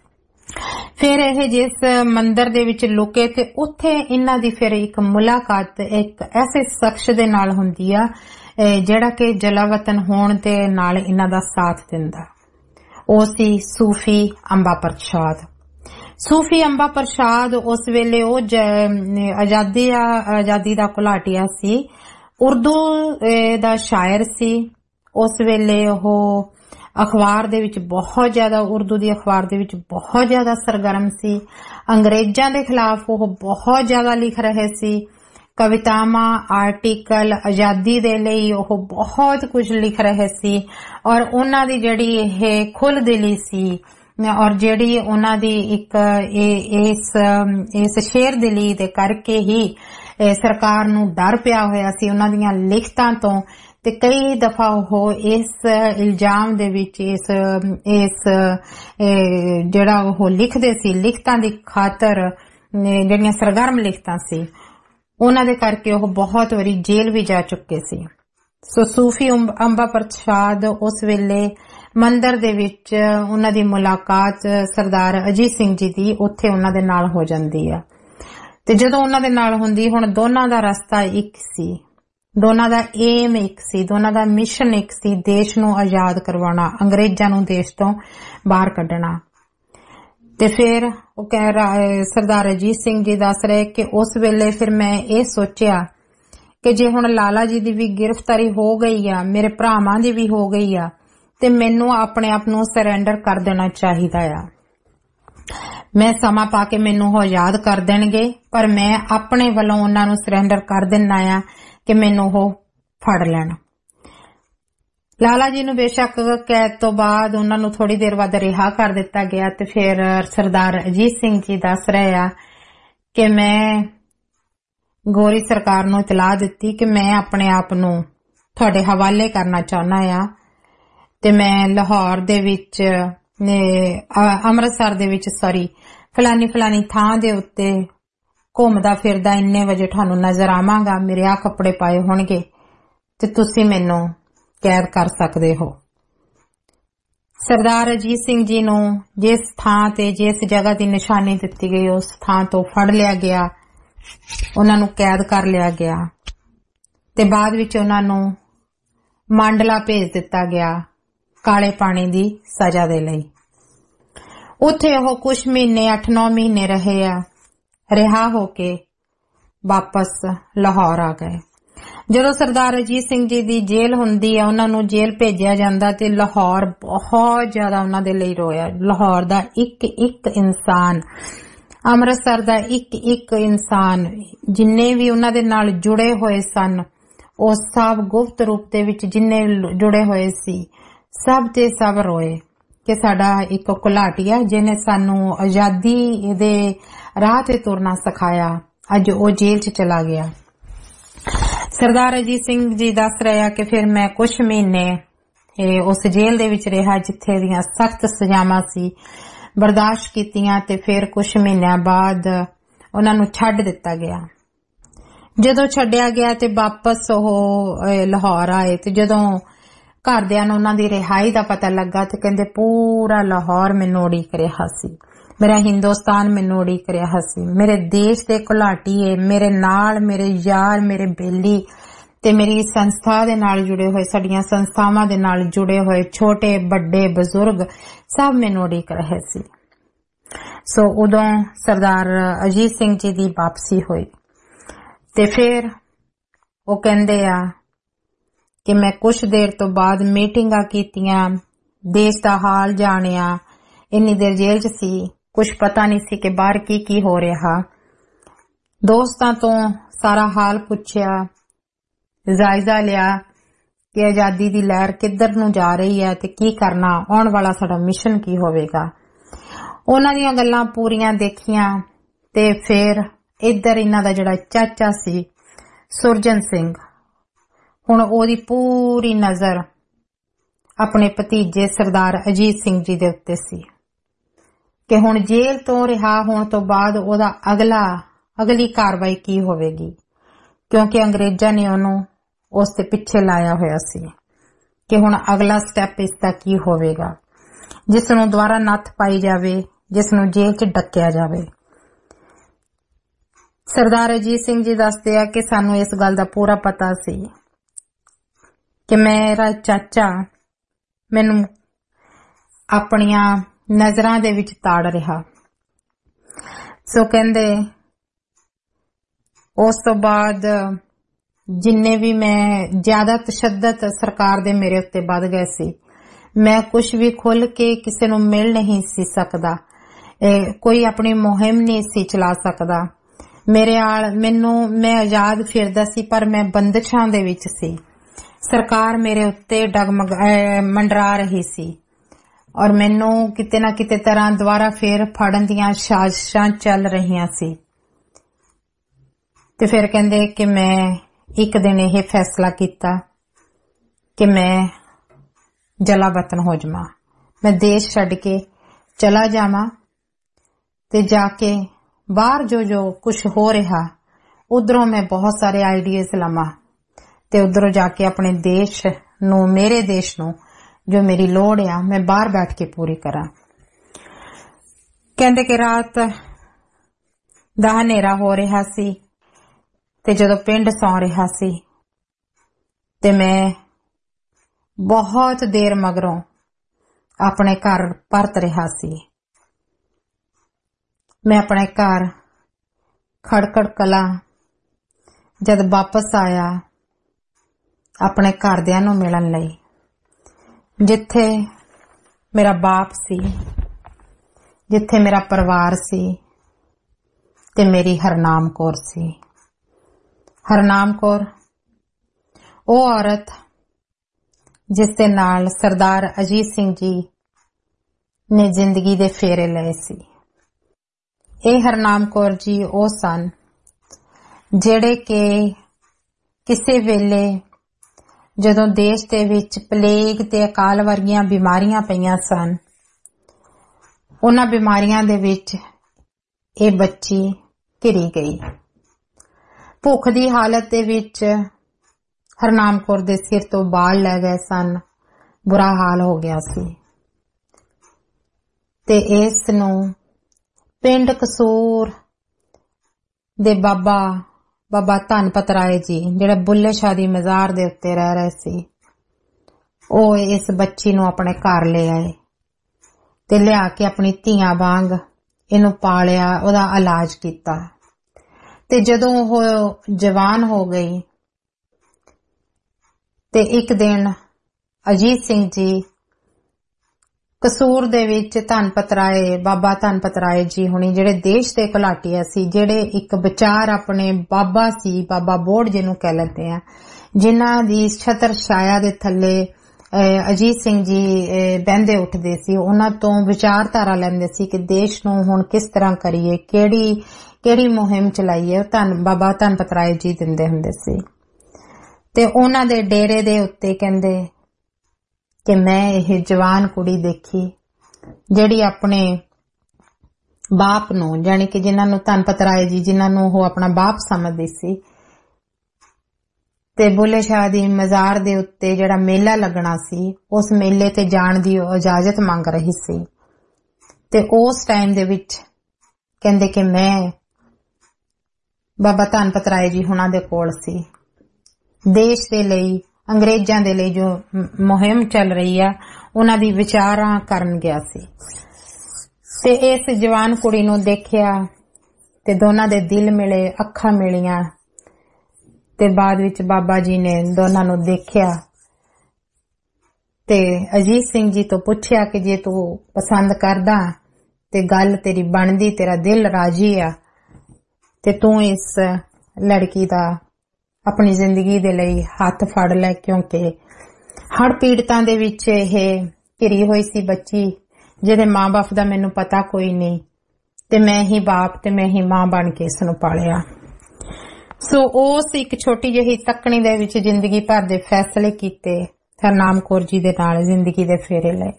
C: ਫਿਰ ਇਹ ਜਿਸ ਮੰਦਿਰ ਦੇ ਵਿੱਚ ਲੁਕੇ ਤੇ ਉੱਥੇ ਇਹਨਾਂ ਦੀ ਫਿਰ ਇੱਕ ਮੁਲਾਕਾਤ ਇੱਕ ਐਸੇ ਸ਼ਖਸ ਦੇ ਨਾਲ ਹੁੰਦੀ ਆ ਜਿਹੜਾ ਕਿ ਜਲਾਵਤਨ ਹੋਣ ਦੇ ਨਾਲ ਇਹਨਾਂ ਦਾ ਸਾਥ ਦਿੰਦਾ। ਉਹ ਸੀ ਸੂਫੀ ਅੰਬਾ ਪ੍ਰਸਾਦ। ਸੂਫੀ ਅੰਬਾ ਪ੍ਰਸਾਦ ਉਸ ਵੇਲੇ ਉਹ ਆਜ਼ਾਦੀ ਆਜ਼ਾਦੀ ਦਾ ਘੁਲਾਟੀਆ ਸੀ, ਉਰਦੂ ਦਾ ਸ਼ਾਇਰ ਸੀ। ਉਸ ਵੇਲੇ ਉਹ ਅਖਬਾਰ ਦੇ ਵਿੱਚ ਬਹੁਤ ਜ਼ਿਆਦਾ, ਉਰਦੂ ਦੀ ਅਖਬਾਰ ਦੇ ਵਿੱਚ ਬਹੁਤ ਜ਼ਿਆਦਾ ਸਰਗਰਮ ਸੀ। ਅੰਗਰੇਜ਼ਾਂ ਦੇ ਖਿਲਾਫ ਉਹ ਬਹੁਤ ਜ਼ਿਆਦਾ ਲਿਖ ਰਹੇ ਸੀ, ਕਵਿਤਾਵਾਂ, ਆਰਟੀਕਲ, ਆਜ਼ਾਦੀ ਦੇ ਲਈ ਉਹ ਬਹੁਤ ਕੁਝ ਲਿਖ ਰਹੇ ਸੀ। ਔਰ ਉਹਨਾਂ ਦੀ ਜਿਹੜੀ ਇਹ ਖੁੱਲ੍ਹਦਿਲੀ ਸੀ ਔਰ ਜਿਹੜੀ ਉਹਨਾਂ ਦੀ ਇੱਕ ਇਸ ਇਸ ਸ਼ੇਰਦਿਲੀ ਦੇ ਕਰਕੇ ਹੀ ਸਰਕਾਰ ਨੂੰ ਡਰ ਪਿਆ ਹੋਇਆ ਸੀ ਉਹਨਾਂ ਦੀਆਂ ਲਿਖਤਾਂ ਤੋਂ। ਤੇ ਕਈ ਦਫਾ ਉਹ ਇਸ ਇਲਜ਼ਾਮ ਦੇ ਵਿੱਚ ਇਸ ਇਸ ਜਿਹੜਾ ਉਹ ਲਿਖਦੇ ਸੀ, ਲਿਖਤਾਂ ਦੀ ਖਾਤਰ ਜਿਹੜੀਆਂ ਸਰਗਰਮ ਲਿਖਤਾਂ ਸੀ ਉਹਨਾਂ ਦੇ ਕਰਕੇ ਉਹ ਬਹੁਤ ਵਾਰੀ ਜੇਲ੍ਹ ਵੀ ਜਾ ਚੁੱਕੇ ਸੀ। ਸੋ ਸੂਫੀ ਅੰਬਾ ਪ੍ਰਸਾਦ ਉਸ ਵੇਲੇ ਮੰਦਿਰ ਦੇ ਵਿੱਚ ਉਹਨਾਂ ਦੀ ਮੁਲਾਕਾਤ ਸਰਦਾਰ ਅਜੀਤ ਸਿੰਘ ਜੀ ਦੀ ਉੱਥੇ ਉਹਨਾਂ ਦੇ ਨਾਲ ਹੋ ਜਾਂਦੀ ਆ। ਤੇ ਜਦੋਂ ਉਹਨਾਂ ਦੇ ਨਾਲ ਹੁੰਦੀ, ਹੁਣ ਦੋਨਾਂ ਦਾ ਰਸਤਾ ਇੱਕ ਸੀ, ਦੋਨਾਂ ਦਾ ਏਮ ਇੱਕ ਸੀ, ਦੋਨਾਂ ਦਾ ਮਿਸ਼ਨ ਇੱਕ ਸੀ, ਦੇਸ਼ ਨੂੰ ਆਜ਼ਾਦ ਕਰਵਾਉਣਾ, ਅੰਗਰੇਜ਼ਾਂ ਨੂੰ ਦੇਸ਼ ਤੋਂ ਬਾਹਰ ਕੱਢਣਾ। ਤੇ ਫਿਰ ਉਹ ਕਹਿ ਰਿਹਾ, ਸਰਦਾਰ ਅਜੀਤ ਸਿੰਘ ਜੀ ਦੱਸ ਰਹੇ ਕਿ ਉਸ ਵੇਲੇ ਫਿਰ ਮੈਂ ਇਹ ਸੋਚਿਆ ਕਿ ਜੇ ਹੁਣ ਲਾਲਾ ਜੀ ਦੀ ਵੀ ਗ੍ਰਿਫਤਾਰੀ ਹੋ ਗਈ ਆ, ਮੇਰੇ ਭਰਾਵਾਂ ਦੀ ਵੀ ਹੋ ਗਈ ਆ, ਤੇ ਮੈਨੂੰ ਆਪਣੇ ਆਪ ਨੂੰ ਸਰੈਂਡਰ ਕਰ ਦੇਣਾ ਚਾਹੀਦਾ ਆ। ਮੈਂ ਸਮਾਂ ਪਾ ਕੇ ਮੈਨੂੰ ਉਹ ਆਜ਼ਾਦ ਕਰ ਦੇਣਗੇ, ਪਰ ਮੈਂ ਆਪਣੇ ਵੱਲੋਂ ਉਹਨਾਂ ਨੂੰ ਸਰੈਂਡਰ ਕਰ ਦੇਣਾ ਆ ਕਿ ਮੈਨੂੰ ਉਹ ਫੜ ਲੈਣ। ਲਾਲਾ ਜੀ ਨੂੰ ਬੇਸ਼ੱਕ ਕੈਦ ਤੋਂ ਬਾਅਦ ਉਹਨਾਂ ਨੂੰ ਥੋੜੀ ਦੇਰ ਬਾਅਦ ਰਿਹਾ ਕਰ ਦਿੱਤਾ ਗਿਆ। ਤੇ ਫਿਰ ਸਰਦਾਰ ਅਜੀਤ ਸਿੰਘ ਜੀ ਦੱਸ ਰਹੇ ਆ ਕਿ ਮੈਂ ਗੋਰੀ ਸਰਕਾਰ ਨੂੰ ਇਤਲਾਹ ਦਿੱਤੀ ਕਿ ਮੈਂ ਆਪਣੇ ਆਪ ਨੂੰ ਤੁਹਾਡੇ ਹਵਾਲੇ ਕਰਨਾ ਚਾਹੁੰਦਾ ਆ ਤੇ ਮੈਂ ਲਾਹੌਰ ਦੇ ਵਿੱਚ, ਅੰਮ੍ਰਿਤਸਰ ਦੇ ਵਿੱਚ, ਸੌਰੀ ਫਲਾਨੀ ਫਲਾਨੀ ਥਾਂ ਦੇ ਉੱਤੇ ਘੁੰਮਦਾ ਫਿਰਦਾ ਇੰਨੇ ਵਜੇ ਤੁਹਾਨੂੰ ਨਜ਼ਰ ਆਵਾਂਗਾ, ਮੇਰੇ ਆ ਕੱਪੜੇ ਪਾਏ ਹੋਣਗੇ ਤੇ ਤੁਸੀਂ ਮੈਨੂੰ ਕੈਦ ਕਰ ਸਕਦੇ ਹੋ। ਸਰਦਾਰ ਅਜੀਤ ਸਿੰਘ ਜੀ ਨੂੰ ਜਿਸ ਥਾਂ ਤੇ ਜਿਸ ਜਗ੍ਹਾ ਦੀ ਨਿਸ਼ਾਨੀ ਦਿੱਤੀ ਗਈ ਉਸ ਥਾਂ ਤੋਂ ਫੜ ਲਿਆ ਗਿਆ, ਉਹਨਾਂ ਨੂੰ ਕੈਦ ਕਰ ਲਿਆ ਗਿਆ ਤੇ ਬਾਅਦ ਵਿੱਚ ਉਹਨਾਂ ਨੂੰ ਮਾਂਡਲਾ ਭੇਜ ਦਿੱਤਾ ਗਿਆ ਕਾਲੇ ਪਾਣੀ ਦੀ ਸਜ਼ਾ ਦੇ ਲਈ। ਉੱਥੇ ਉਹ ਕੁਝ ਮਹੀਨੇ, ਅੱਠ ਨੌ ਮਹੀਨੇ ਰਹੇ ਆ। ਰਿਹਾ ਹੋ ਕੇ ਵਾਪਸ ਲਾਹੌਰ ਆ ਗਏ। ਜਦੋਂ ਸਰਦਾਰ ਅਜੀਤ ਸਿੰਘ ਜੀ ਦੀ ਜੇਲ੍ਹ ਹੁੰਦੀ ਆ, ਉਹਨਾਂ ਨੂੰ ਜੇਲ੍ਹ ਭੇਜਿਆ ਜਾਂਦਾ ਤੇ ਲਾਹੌਰ ਬਹੁਤ ਜ਼ਿਆਦਾ ਉਹਨਾਂ ਦੇ ਲਈ ਰੋਇਆ। ਲਾਹੌਰ ਦਾ ਇੱਕ ਇੱਕ ਇਨਸਾਨ, ਅੰਮ੍ਰਿਤਸਰ ਦਾ ਇੱਕ ਇੱਕ ਇਨਸਾਨ, ਜਿੰਨੇ ਵੀ ਉਹਨਾਂ ਦੇ ਨਾਲ ਜੁੜੇ ਹੋਏ ਸਨ, ਉਹ ਸਭ ਗੁਪਤ ਰੂਪ ਦੇ ਵਿੱਚ ਜਿੰਨੇ ਜੁੜੇ ਹੋਏ ਸੀ, ਸਭ ਤੇ ਸਭ ਰੋਏ ਕਿ ਸਾਡਾ ਇੱਕ ਘੁਲਾਟੀਆ ਜਿਹਨੇ ਸਾਨੂੰ ਆਜ਼ਾਦੀ ਦੇ ਰਾਹ ਤੇ ਤੁਰਨਾ ਸਿਖਾਇਆ, ਅੱਜ ਉਹ ਜੇਲ੍ਹ 'ਚ ਚਲਾ ਗਿਆ। ਸਰਦਾਰ ਅਜੀਤ ਸਿੰਘ ਜੀ ਦੱਸ ਰਹੇ ਆ ਕਿ ਫਿਰ ਮੈਂ ਕੁਝ ਮਹੀਨੇ ਉਸ ਜੇਲ੍ਹ ਦੇ ਵਿੱਚ ਰਿਹਾ ਜਿੱਥੇ ਦੀਆਂ ਸਖਤ ਸਜ਼ਾਵਾਂ ਸੀ, ਬਰਦਾਸ਼ਤ ਕੀਤੀਆਂ ਤੇ ਫਿਰ ਕੁਝ ਮਹੀਨਿਆਂ ਬਾਅਦ ਉਹਨਾਂ ਨੂੰ ਛੱਡ ਦਿੱਤਾ ਗਿਆ। ਜਦੋਂ ਛੱਡਿਆ ਗਿਆ ਤੇ ਵਾਪਸ ਉਹ ਲਾਹੌਰ ਆਏ ਤੇ ਜਦੋਂ ਘਰਦਿਆਂ ਨੂੰ ਉਹਨਾਂ ਦੀ ਰਿਹਾਈ ਦਾ ਪਤਾ ਲੱਗਾ ਤੇ ਕਹਿੰਦੇ ਪੂਰਾ ਲਾਹੌਰ ਮੈਨੂੰ ਉਡੀਕ ਰਿਹਾ ਸੀ, ਮੇਰਾ ਹਿੰਦੁਸਤਾਨ ਮੈਨੂੰ ਉਡੀਕ ਰਿਹਾ ਸੀ, ਮੇਰੇ ਦੇਸ਼ ਦੇ ਘੁਲਾਟੀਏ, ਮੇਰੇ ਨਾਲ ਮੇਰੇ ਯਾਰ, ਮੇਰੇ ਬੇਲੀ ਤੇ ਮੇਰੀ ਸੰਸਥਾ ਦੇ ਨਾਲ ਜੁੜੇ ਹੋਏ, ਸਾਡੀਆਂ ਸੰਸਥਾਵਾਂ ਦੇ ਨਾਲ ਜੁੜੇ ਹੋਏ ਛੋਟੇ ਵੱਡੇ ਬਜ਼ੁਰਗ ਸਭ ਮੈਨੂੰ ਉਡੀਕ ਰਹੇ ਸੀ। ਸੋ ਉਦੋਂ ਸਰਦਾਰ ਅਜੀਤ ਸਿੰਘ ਜੀ ਦੀ ਵਾਪਸੀ ਹੋਈ ਤੇ ਫਿਰ ਉਹ ਕਹਿੰਦੇ ਆ ਕਿ ਮੈਂ ਕੁਛ ਦੇਰ ਤੋਂ ਬਾਅਦ ਮੀਟਿੰਗਾਂ ਕੀਤੀਆਂ, ਦੇਸ਼ ਦਾ ਹਾਲ ਜਾਣਿਆ। ਇੰਨੀ ਦੇਰ ਜੇਲ੍ਹ 'ਚ ਸੀ, ਕੁਛ ਪਤਾ ਨਹੀਂ ਸੀ ਕਿ ਬਾਹਰ ਕੀ ਕੀ ਹੋ ਰਿਹਾ। ਦੋਸਤਾਂ ਤੋਂ ਸਾਰਾ ਹਾਲ ਪੁੱਛਿਆ, ਜਾਇਜ਼ਾ ਲਿਆ ਕਿ ਆਜ਼ਾਦੀ ਦੀ ਲਹਿਰ ਕਿੱਧਰ ਨੂੰ ਜਾ ਰਹੀ ਹੈ ਤੇ ਕੀ ਕਰਨਾ, ਆਉਣ ਵਾਲਾ ਸਾਡਾ ਮਿਸ਼ਨ ਕੀ ਹੋਵੇਗਾ। ਉਹਨਾਂ ਦੀਆਂ ਗੱਲਾਂ ਪੂਰੀਆਂ ਦੇਖੀਆਂ ਤੇ ਫਿਰ ਇੱਧਰ ਇਹਨਾਂ ਦਾ ਜਿਹੜਾ ਚਾਚਾ ਸੀ ਸੁਰਜਨ ਸਿੰਘ, ਹੁਣ ਉਹਦੀ ਪੂਰੀ ਨਜ਼ਰ ਆਪਣੇ ਭਤੀਜੇ ਸਰਦਾਰ ਅਜੀਤ ਸਿੰਘ ਜੀ ਦੇ ਉੱਤੇ ਸੀ ਕਿ ਹੁਣ ਜੇਲ੍ਹ ਤੋਂ ਰਿਹਾ ਹੋਣ ਤੋਂ ਬਾਅਦ ਉਹਦਾ ਅਗਲਾ ਅਗਲੀ ਕਾਰਵਾਈ ਕੀ ਹੋਵੇਗੀ, ਕਿਉਂਕਿ ਅੰਗਰੇਜ਼ਾਂ ਨੇ ਉਹਨੂੰ ਉਸ ਦੇ ਪਿੱਛੇ ਲਾਇਆ ਹੋਇਆ ਸੀ ਕਿ ਹੁਣ ਅਗਲਾ ਸਟੈਪ ਇਸ ਦਾ ਕੀ ਹੋਵੇਗਾ, ਜਿਸ ਨੂੰ ਦੁਬਾਰਾ ਨੱਥ ਪਾਈ ਜਾਵੇ, ਜਿਸ ਨੂੰ ਜੇਲ੍ਹ 'ਚ ਡੱਕਿਆ ਜਾਵੇ। ਸਰਦਾਰ ਅਜੀਤ ਸਿੰਘ ਜੀ ਦੱਸਦੇ ਆ ਕਿ ਸਾਨੂੰ ਇਸ ਗੱਲ ਦਾ ਪੂਰਾ ਪਤਾ ਸੀ ਕਿ ਮੇਰਾ ਚਾਚਾ ਮੈਨੂੰ ਆਪਣੀਆਂ ਨਜ਼ਰਾਂ ਦੇ ਵਿੱਚ ਤਾੜ ਰਿਹਾ। ਸੋ ਕਹਿੰਦੇ ਉਸ ਤੋਂ ਬਾਅਦ ਜਿੰਨੇ ਵੀ ਮੈਂ ਜ਼ਿਆਦਾ ਤਸ਼ੱਦਦ ਸਰਕਾਰ ਦੇ ਮੇਰੇ ਉੱਤੇ ਵੱਧ ਗਏ ਸੀ, ਮੈਂ ਕੁਝ ਵੀ ਖੁੱਲ ਕੇ ਕਿਸੇ ਨੂੰ ਮਿਲ ਨਹੀਂ ਸੀ ਸਕਦਾ, ਕੋਈ ਆਪਣੀ ਮੁਹਿੰਮ ਨਹੀਂ ਸੀ ਚਲਾ ਸਕਦਾ। ਮੇਰੇ ਆਲ ਮੈਨੂੰ ਮੈਂ ਆਜ਼ਾਦ ਫਿਰਦਾ ਸੀ ਪਰ ਮੈਂ ਬੰਦਸ਼ਾਂ ਦੇ ਵਿੱਚ ਸੀ। ਸਰਕਾਰ ਮੇਰੇ ਉੱਤੇ ਡਗਮਗ ਮੰਡਰਾ ਰਹੀ ਸੀ ਔਰ ਮੈਨੂੰ ਕਿਤੇ ਨਾ ਕਿਤੇ ਤਰ੍ਹਾਂ ਦੁਬਾਰਾ ਫੇਰ ਫੜਨ ਦੀਆਂ ਸਾਜ਼ਿਸ਼ਾਂ ਚੱਲ ਰਹੀਆਂ ਸੀ। ਤੇ ਫਿਰ ਕਹਿੰਦੇ ਕਿ ਮੈਂ ਇੱਕ ਦਿਨ ਇਹ ਫੈਸਲਾ ਕੀਤਾ ਕਿ ਮੈਂ ਜਲਾ ਵਤਨ ਹੋ ਜਾਵਾਂ, ਮੈਂ ਦੇਸ਼ ਛੱਡ ਕੇ ਚਲਾ ਜਾਵਾਂ ਤੇ ਜਾ ਕੇ ਬਾਹਰ ਜੋ ਜੋ ਕੁਛ ਹੋ ਰਿਹਾ ਉਧਰੋਂ ਮੈਂ ਬਹੁਤ ਸਾਰੇ ਆਈਡੀਆਜ਼ ਲਵਾਂ ਤੇ ਉਧਰੋਂ ਜਾ ਕੇ ਆਪਣੇ ਦੇਸ਼ ਨੂੰ, ਮੇਰੇ ਦੇਸ਼ ਨੂੰ ਜੋ ਮੇਰੀ ਲੋੜ ਆ, ਮੈਂ ਬਾਹਰ ਬੈਠ ਕੇ ਪੂਰੀ ਕਰਾਂ। ਕਹਿੰਦੇ ਕਿ ਰਾਤ ਦਾ ਹਨੇਰਾ ਹੋ ਰਿਹਾ ਸੀ ਤੇ ਜਦੋਂ ਪਿੰਡ ਸੌਂ ਰਿਹਾ ਸੀ ਤੇ ਮੈਂ ਬਹੁਤ ਦੇਰ ਮਗਰੋਂ ਆਪਣੇ ਘਰ ਪਰਤ ਰਿਹਾ ਸੀ। ਮੈਂ ਆਪਣੇ ਘਰ ਖੜਕੜ ਕਲਾਂ ਜਦ ਵਾਪਸ ਆਇਆ ਆਪਣੇ ਘਰਦਿਆਂ ਨੂੰ ਮਿਲਣ ਲਈ, ਜਿੱਥੇ ਮੇਰਾ ਬਾਪ ਸੀ, ਜਿੱਥੇ ਮੇਰਾ ਪਰਿਵਾਰ ਸੀ ਤੇ ਮੇਰੀ ਹਰਨਾਮ ਕੌਰ ਸੀ। ਹਰਨਾਮ ਕੌਰ ਉਹ ਔਰਤ ਜਿਸ ਦੇ ਨਾਲ ਸਰਦਾਰ ਅਜੀਤ ਸਿੰਘ ਜੀ ਨੇ ਜ਼ਿੰਦਗੀ ਦੇ ਫੇਰੇ ਲਏ ਸੀ। ਇਹ ਹਰਨਾਮ ਕੌਰ ਜੀ ਉਹ ਸਨ ਜਿਹੜੇ ਕਿ ਕਿਸੇ ਵੇਲੇ ਜਦੋਂ ਦੇਸ਼ ਦੇ ਵਿੱਚ ਪਲੇਗ ਤੇ ਅਕਾਲ ਵਰਗੀਆਂ ਬਿਮਾਰੀਆਂ ਪਈਆਂ ਸਨ, ਉਹਨਾਂ ਬਿਮਾਰੀਆਂ ਦੇ ਵਿੱਚ ਇਹ ਬੱਚੀ ਘਿਰੀ ਗਈ। ਭੁੱਖ ਦੀ ਹਾਲਤ ਦੇ ਵਿੱਚ ਹਰਨਾਮ ਕੌਰ ਦੇ ਸਿਰ ਤੋਂ ਬਾਲ ਲੈ ਗਏ ਸਨ, ਬੁਰਾ ਹਾਲ ਹੋ ਗਿਆ ਸੀ ਤੇ ਇਸ ਨੂੰ ਪਿੰਡ ਕਸੂਰ ਦੇ ਬਾਬਾ ਬਾਬਾ ਧਨਪਤ ਰਾਏ ਜੀ, ਜਿਹੜੇ ਬੁੱਲੇ ਸ਼ਾਹ ਦੀ ਮਜ਼ਾਰ ਦੇ ਉੱਤੇ ਰਹਿ ਰਹੇ ਸੀ, ਉਹ ਇਸ ਬੱਚੀ ਨੂੰ ਆਪਣੇ ਘਰ ਲੈ ਆਏ ਤੇ ਲਿਆ ਕੇ ਆਪਣੀ ਧੀਆਂ ਵਾਂਗ ਇਹਨੂੰ ਪਾਲਿਆ, ਉਹਦਾ ਇਲਾਜ ਕੀਤਾ। ਤੇ ਜਦੋਂ ਉਹ ਜਵਾਨ ਹੋ ਗਈ ਤੇ ਇੱਕ ਦਿਨ ਅਜੀਤ ਸਿੰਘ ਜੀ ਕਸੂਰ ਦੇ ਵਿੱਚ ਧਨਪਤ ਰਾਏ, ਬਾਬਾ ਧਨਪਤ ਰਾਏ ਜੀ ਹੁਣੀ ਜਿਹੜੇ ਦੇਸ਼ ਦੇ ਘੁਲਾਟੀਆ ਸੀ, ਜਿਹੜੇ ਇੱਕ ਵਿਚਾਰ ਆਪਣੇ ਬਾਬਾ ਸੀ, ਬਾਬਾ ਬੋੜ ਜਿਹਨੂੰ ਕਹਿ ਲੈਂਦੇ ਆ, ਜਿਨ੍ਹਾਂ ਦੀ ਛਤਰ ਛਾਇਆ ਦੇ ਥੱਲੇ ਅਜੀਤ ਸਿੰਘ ਜੀ ਬਹਿੰਦੇ ਉੱਠਦੇ ਸੀ, ਉਹਨਾਂ ਤੋਂ ਵਿਚਾਰਧਾਰਾ ਲੈਂਦੇ ਸੀ ਕਿ ਦੇਸ਼ ਨੂੰ ਹੁਣ ਕਿਸ ਤਰ੍ਹਾਂ ਕਰੀਏ, ਕਿਹੜੀ ਕਿਹੜੀ ਮੁਹਿੰਮ ਚਲਾਈਏ, ਧੰਨ ਬਾਬਾ ਧਨਪਤ ਰਾਏ ਜੀ ਦਿੰਦੇ ਹੁੰਦੇ ਸੀ। ਤੇ ਉਹਨਾਂ ਦੇ ਡੇਰੇ ਦੇ ਉੱਤੇ ਕਹਿੰਦੇ ਕਿ ਮੈਂ ਇਹ ਜਵਾਨ ਕੁੜੀ ਦੇਖੀ ਜਿਹੜੀ ਆਪਣੇ ਬਾਪ ਨੂੰ, ਜਾਣੀ ਕਿ ਜਿਨ੍ਹਾਂ ਨੂੰ ਧਨਪਤ ਰਾਏ ਜੀ, ਜਿਨ੍ਹਾਂ ਨੂੰ ਉਹ ਆਪਣਾ ਬਾਪ ਸਮਝਦੀ ਸੀ, ਤੇ ਬੁੱਲੇ ਸ਼ਾਹ ਦੀ ਮਜ਼ਾਰ ਦੇ ਉੱਤੇ ਜਿਹੜਾ ਮੇਲਾ ਲੱਗਣਾ ਸੀ, ਉਸ ਮੇਲੇ ਤੇ ਜਾਣ ਦੀ ਇਜਾਜ਼ਤ ਮੰਗ ਰਹੀ ਸੀ। ਤੇ ਉਸ ਟਾਈਮ ਦੇ ਵਿੱਚ ਕਹਿੰਦੇ ਕਿ ਮੈਂ ਬਾਬਾ ਧਨਪਤ ਰਾਏ ਜੀ ਹੁਣਾਂ ਦੇ ਕੋਲ ਸੀ ਦੇਸ਼ ਦੇ ਲਈ, ਅੰਗਰੇਜ਼ਾਂ ਦੇ ਲਈ ਜੋ ਮੁਹਿੰਮ ਚੱਲ ਰਹੀ ਆ ਉਹਨਾਂ ਦੀ ਵਿਚਾਰਾਂ ਕਰਨ ਗਿਆ ਸੀ। ਤੇ ਇਸ ਜਵਾਨ ਕੁੜੀ ਨੂੰ ਦੇਖਿਆ ਤੇ ਦੋਨਾਂ ਦੇ ਦਿਲ ਮਿਲੇ, ਅੱਖਾਂ ਮਿਲੀਆਂ ਤੇ ਬਾਅਦ ਵਿੱਚ ਬਾਬਾ ਜੀ ਨੇ ਦੋਨਾਂ ਨੂੰ ਦੇਖਿਆ ਤੇ ਅਜੀਤ ਸਿੰਘ ਜੀ ਤੋਂ ਪੁੱਛਿਆ ਕਿ ਜੇ ਤੂੰ ਪਸੰਦ ਕਰਦਾ ਤੇ ਗੱਲ ਤੇਰੀ ਬਣਦੀ, ਤੇਰਾ ਦਿਲ ਰਾਜੀ ਆ ਤੇ ਤੂੰ ਇਸ ਲੜਕੀ ਦਾ ਆਪਣੀ ਜ਼ਿੰਦਗੀ ਦੇ ਲਈ ਹੱਥ ਫੜ ਲੈ, ਕਿਉਂਕਿ ਹੜ੍ਹ ਪੀੜਤਾਂ ਦੇ ਵਿੱਚ ਇਹ ਘਿਰੀ ਹੋਈ ਸੀ ਬੱਚੀ ਜਿਹਦੇ ਮਾਂ-ਬਾਪ ਦਾ ਮੈਨੂੰ ਪਤਾ ਕੋਈ ਨਹੀਂ ਤੇ ਮੈਂ ਹੀ ਬਾਪ ਤੇ ਮੈਂ ਹੀ ਮਾਂ ਬਣ ਕੇ ਇਸ ਨੂੰ ਪਾਲਿਆ। ਸੋ ਉਸ ਇੱਕ ਛੋਟੀ ਜਿਹੀ ਤੱਕਣੀ ਦੇ ਵਿੱਚ ਜ਼ਿੰਦਗੀ ਭਰ ਦੇ ਫੈਸਲੇ ਕੀਤੇ, ਹਰਨਾਮ ਕੌਰ ਜੀ ਦੇ ਨਾਲ ਜ਼ਿੰਦਗੀ ਦੇ ਫੇਰੇ ਲਏ।